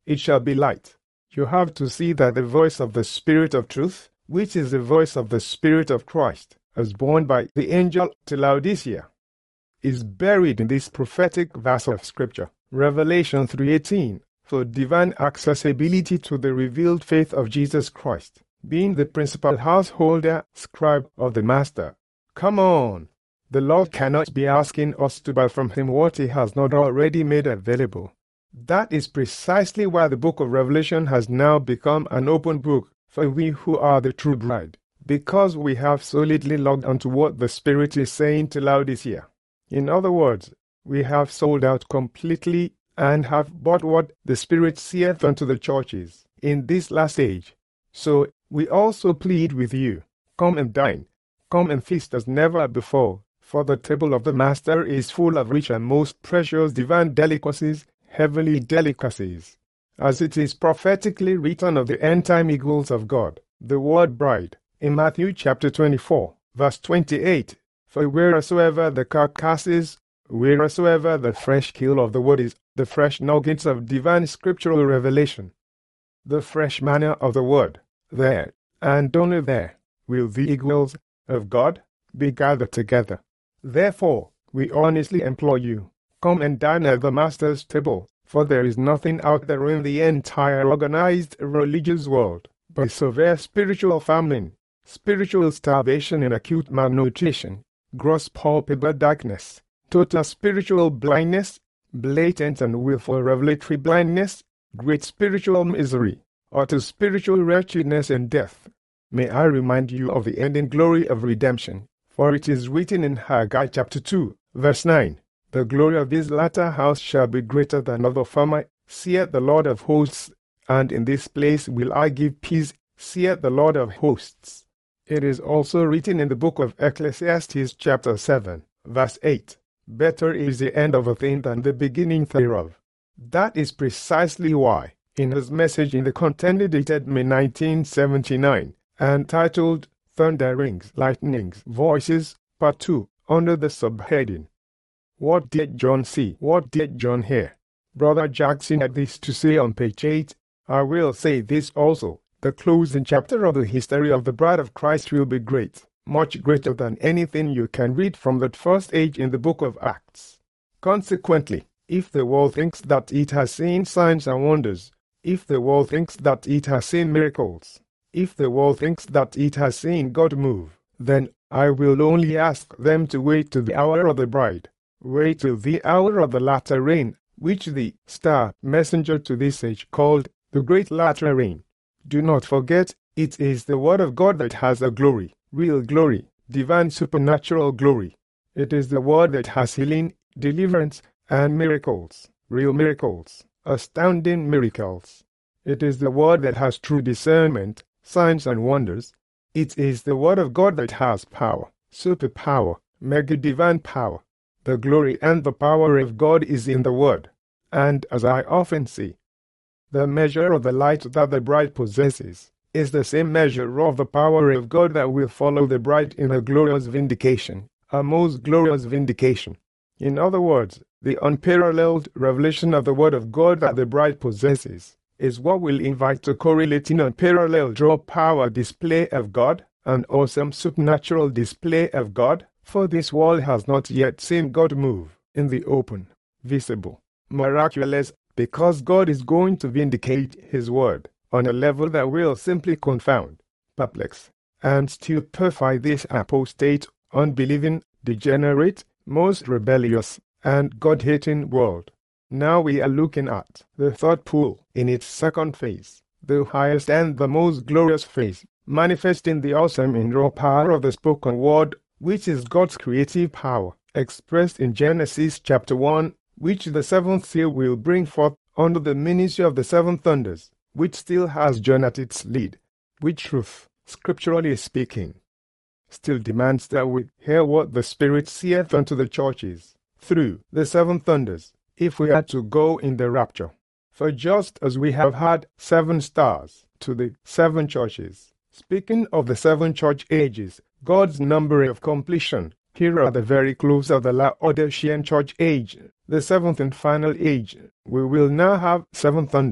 it shall be light. You have to see that the voice of the Spirit of truth, which is the voice of the Spirit of Christ, as borne by the angel to Laodicea, is buried in this prophetic verse of Scripture, Revelation three eighteen, for divine accessibility to the revealed faith of Jesus Christ, being the principal householder, scribe of the Master. Come on! The Lord cannot be asking us to buy from Him what He has not already made available. That is precisely why the book of Revelation has now become an open book for we who are the true bride, because we have solidly logged onto what the Spirit is saying to Laodicea. In other words, we have sold out completely and have bought what the Spirit saith unto the churches in this last age. So we also plead with you, come and dine, come and feast as never before, for the table of the Master is full of rich and most precious divine delicacies, heavenly delicacies. As it is prophetically written of the end-time eagles of God, the word bride, in Matthew chapter twenty-four, verse twenty-eight, for wheresoever the carcasses, wheresoever the fresh kill of the word is, the fresh nuggets of divine scriptural revelation, the fresh manna of the word, there, and only there, will the eagles of God be gathered together. Therefore, we honestly implore you, come and dine at the Master's table, for there is nothing out there in the entire organized religious world but severe spiritual famine, spiritual starvation and acute malnutrition, gross palpable darkness, total spiritual blindness, blatant and willful revelatory blindness, great spiritual misery, utter spiritual wretchedness and death. May I remind you of the ending glory of redemption, for it is written in Haggai chapter two, verse nine, the glory of this latter house shall be greater than of the former, saith the Lord of hosts, and in this place will I give peace, saith the Lord of hosts. It is also written in the book of Ecclesiastes chapter seven, verse eight, better is the end of a thing than the beginning thereof. That is precisely why, in his message in the Contender dated May nineteen seventy-nine, and titled Thunderings, Lightnings, Voices, Part two, under the subheading, What Did John See? What Did John Hear? Brother Jackson had this to say on page eight. I will say this also, the closing chapter of the history of the Bride of Christ will be great, much greater than anything you can read from that first age in the book of Acts. Consequently, if the world thinks that it has seen signs and wonders, if the world thinks that it has seen miracles, if the world thinks that it has seen God move, then I will only ask them to wait till the hour of the bride, wait till the hour of the latter rain, which the star messenger to this age called the great latter rain. Do not forget, it is the word of God that has a glory, real glory, divine supernatural glory. It is the word that has healing, deliverance, and miracles, real miracles, astounding miracles. It is the word that has true discernment, signs and wonders. It is the word of God that has power, superpower, mega divine power. The glory and the power of God is in the word. And as I often say, the measure of the light that the bride possesses is the same measure of the power of God that will follow the bride in a glorious vindication, a most glorious vindication. In other words, the unparalleled revelation of the word of God that the bride possesses is what will invite to correlating unparalleled draw power display of God, an awesome supernatural display of God, for this world has not yet seen God move in the open, visible, miraculous, because God is going to vindicate His word on a level that will simply confound, perplex, and stupefy this apostate, unbelieving, degenerate, most rebellious, and God-hating world. Now we are looking at the third pool in its second phase, the highest and the most glorious phase, manifesting the awesome and raw power of the spoken word, which is God's creative power, expressed in Genesis chapter one, which the seventh seal will bring forth under the ministry of the seven thunders, which still has John at its lead, which truth, scripturally speaking, still demands that we hear what the Spirit saith unto the churches, through the seven thunders, if we are to go in the rapture. For just as we have had seven stars to the seven churches, speaking of the seven church ages, God's number of completion, here at the very close of the Laodicean church age, the seventh and final age, we will now have seven thunders,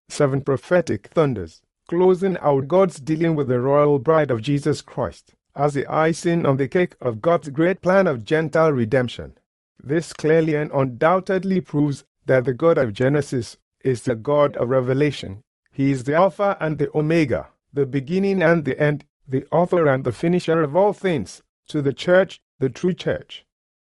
seven prophetic thunders, closing out God's dealing with the royal bride of Jesus Christ, as the icing on the cake of God's great plan of Gentile redemption. This clearly and undoubtedly proves that the God of Genesis is the God of Revelation. He is the Alpha and the Omega, the beginning and the end, the author and the finisher of all things, to the church, the true church.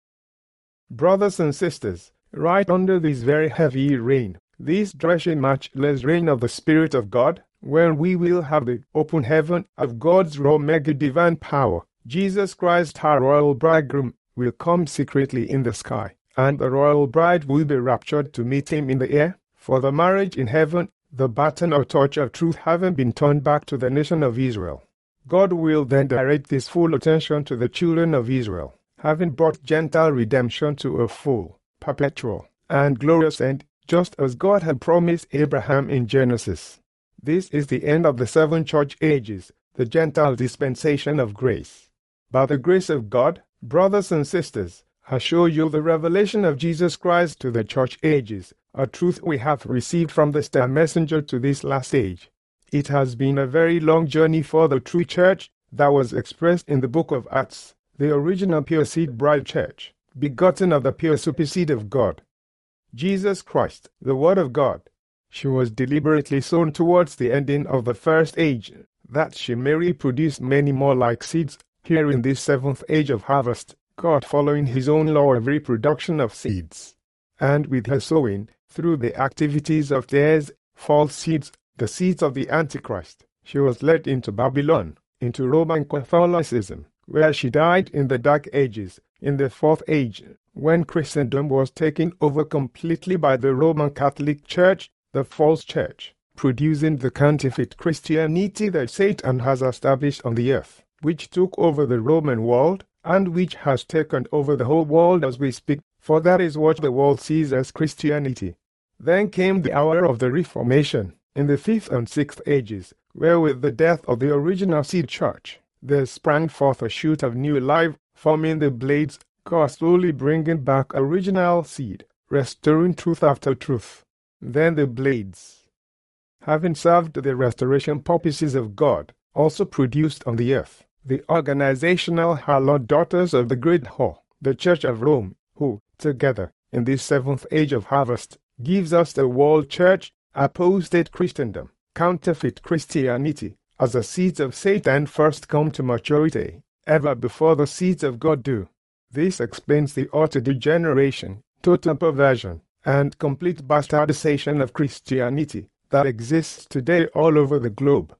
Brothers and sisters, right under this very heavy rain, this drenching matchless rain of the Spirit of God, when we will have the open heaven of God's raw mega divine power, Jesus Christ, our royal bridegroom, will come secretly in the sky, and the royal bride will be raptured to meet him in the air, for the marriage in heaven, the baton or torch of truth having been turned back to the nation of Israel. God will then direct his full attention to the children of Israel, having brought Gentile redemption to a full, perpetual, and glorious end, just as God had promised Abraham in Genesis. This is the end of the seven church ages, the Gentile dispensation of grace. By the grace of God, brothers and sisters, I show you the revelation of Jesus Christ to the church ages, a truth we have received from the star messenger to this last age. It has been a very long journey for the true church that was expressed in the book of Acts, the original pure seed bride church, begotten of the pure superseed of God. Jesus Christ, the Word of God. She was deliberately sown towards the ending of the first age, that she may reproduce many more like seeds, here in this seventh age of harvest, God following his own law of reproduction of seeds. And with her sowing, through the activities of tares, false seeds, the seeds of the Antichrist, she was led into Babylon, into Roman Catholicism, where she died in the Dark Ages, in the Fourth Age, when Christendom was taken over completely by the Roman Catholic Church, the false church, producing the counterfeit Christianity that Satan has established on the earth, which took over the Roman world, and which has taken over the whole world as we speak, for that is what the world sees as Christianity. Then came the hour of the Reformation, in the fifth and sixth ages, where with the death of the original seed church, there sprang forth a shoot of new life, forming the blades, God slowly bringing back original seed, restoring truth after truth. Then the blades, having served the restoration purposes of God, also produced on the earth the organizational hallowed daughters of the great whore, the Church of Rome, who, together, in this seventh age of harvest, gives us the world church, apostate Christendom, counterfeit Christianity, as the seeds of Satan first come to maturity, ever before the seeds of God do. This explains the utter degeneration, total perversion, and complete bastardization of Christianity that exists today all over the globe.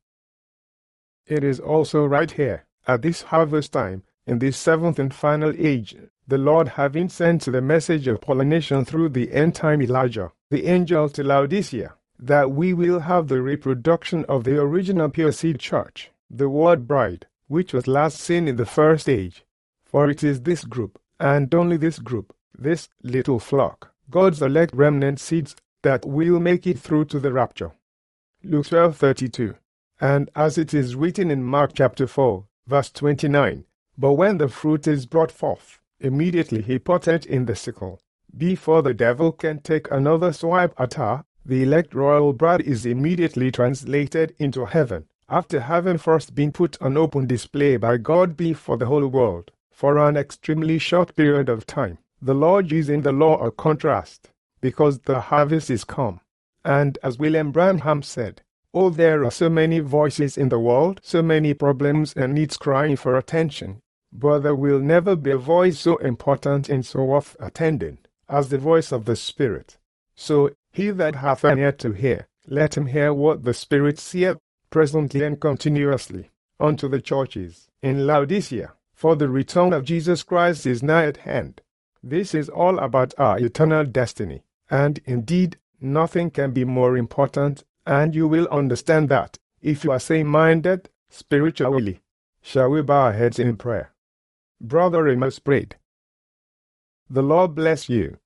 It is also right here, at this harvest time, in this seventh and final age, the Lord having sent the message of pollination through the end-time Elijah, the angel to Laodicea, that we will have the reproduction of the original pure seed church, the word bride, which was last seen in the first age. For it is this group, and only this group, this little flock, God's elect remnant seeds, that will make it through to the rapture. Luke twelve thirty-two. And as it is written in Mark chapter four, verse twenty-nine, but when the fruit is brought forth, immediately he putteth in the sickle. Before the devil can take another swipe at her, the elect royal bride is immediately translated into heaven, after having first been put on open display by God before the whole world, for an extremely short period of time, the Lord using the law of contrast, because the harvest is come. And as William Branham said, oh, there are so many voices in the world, so many problems and needs crying for attention, but there will never be a voice so important and so worth attending as the voice of the Spirit. So, he that hath an ear to hear, let him hear what the Spirit saith, presently and continuously, unto the churches in Laodicea, for the return of Jesus Christ is nigh at hand. This is all about our eternal destiny, and indeed, nothing can be more important, and you will understand that, if you are sane-minded, spiritually. Shall we bow our heads in prayer? Brother Amos prayed. The Lord bless you.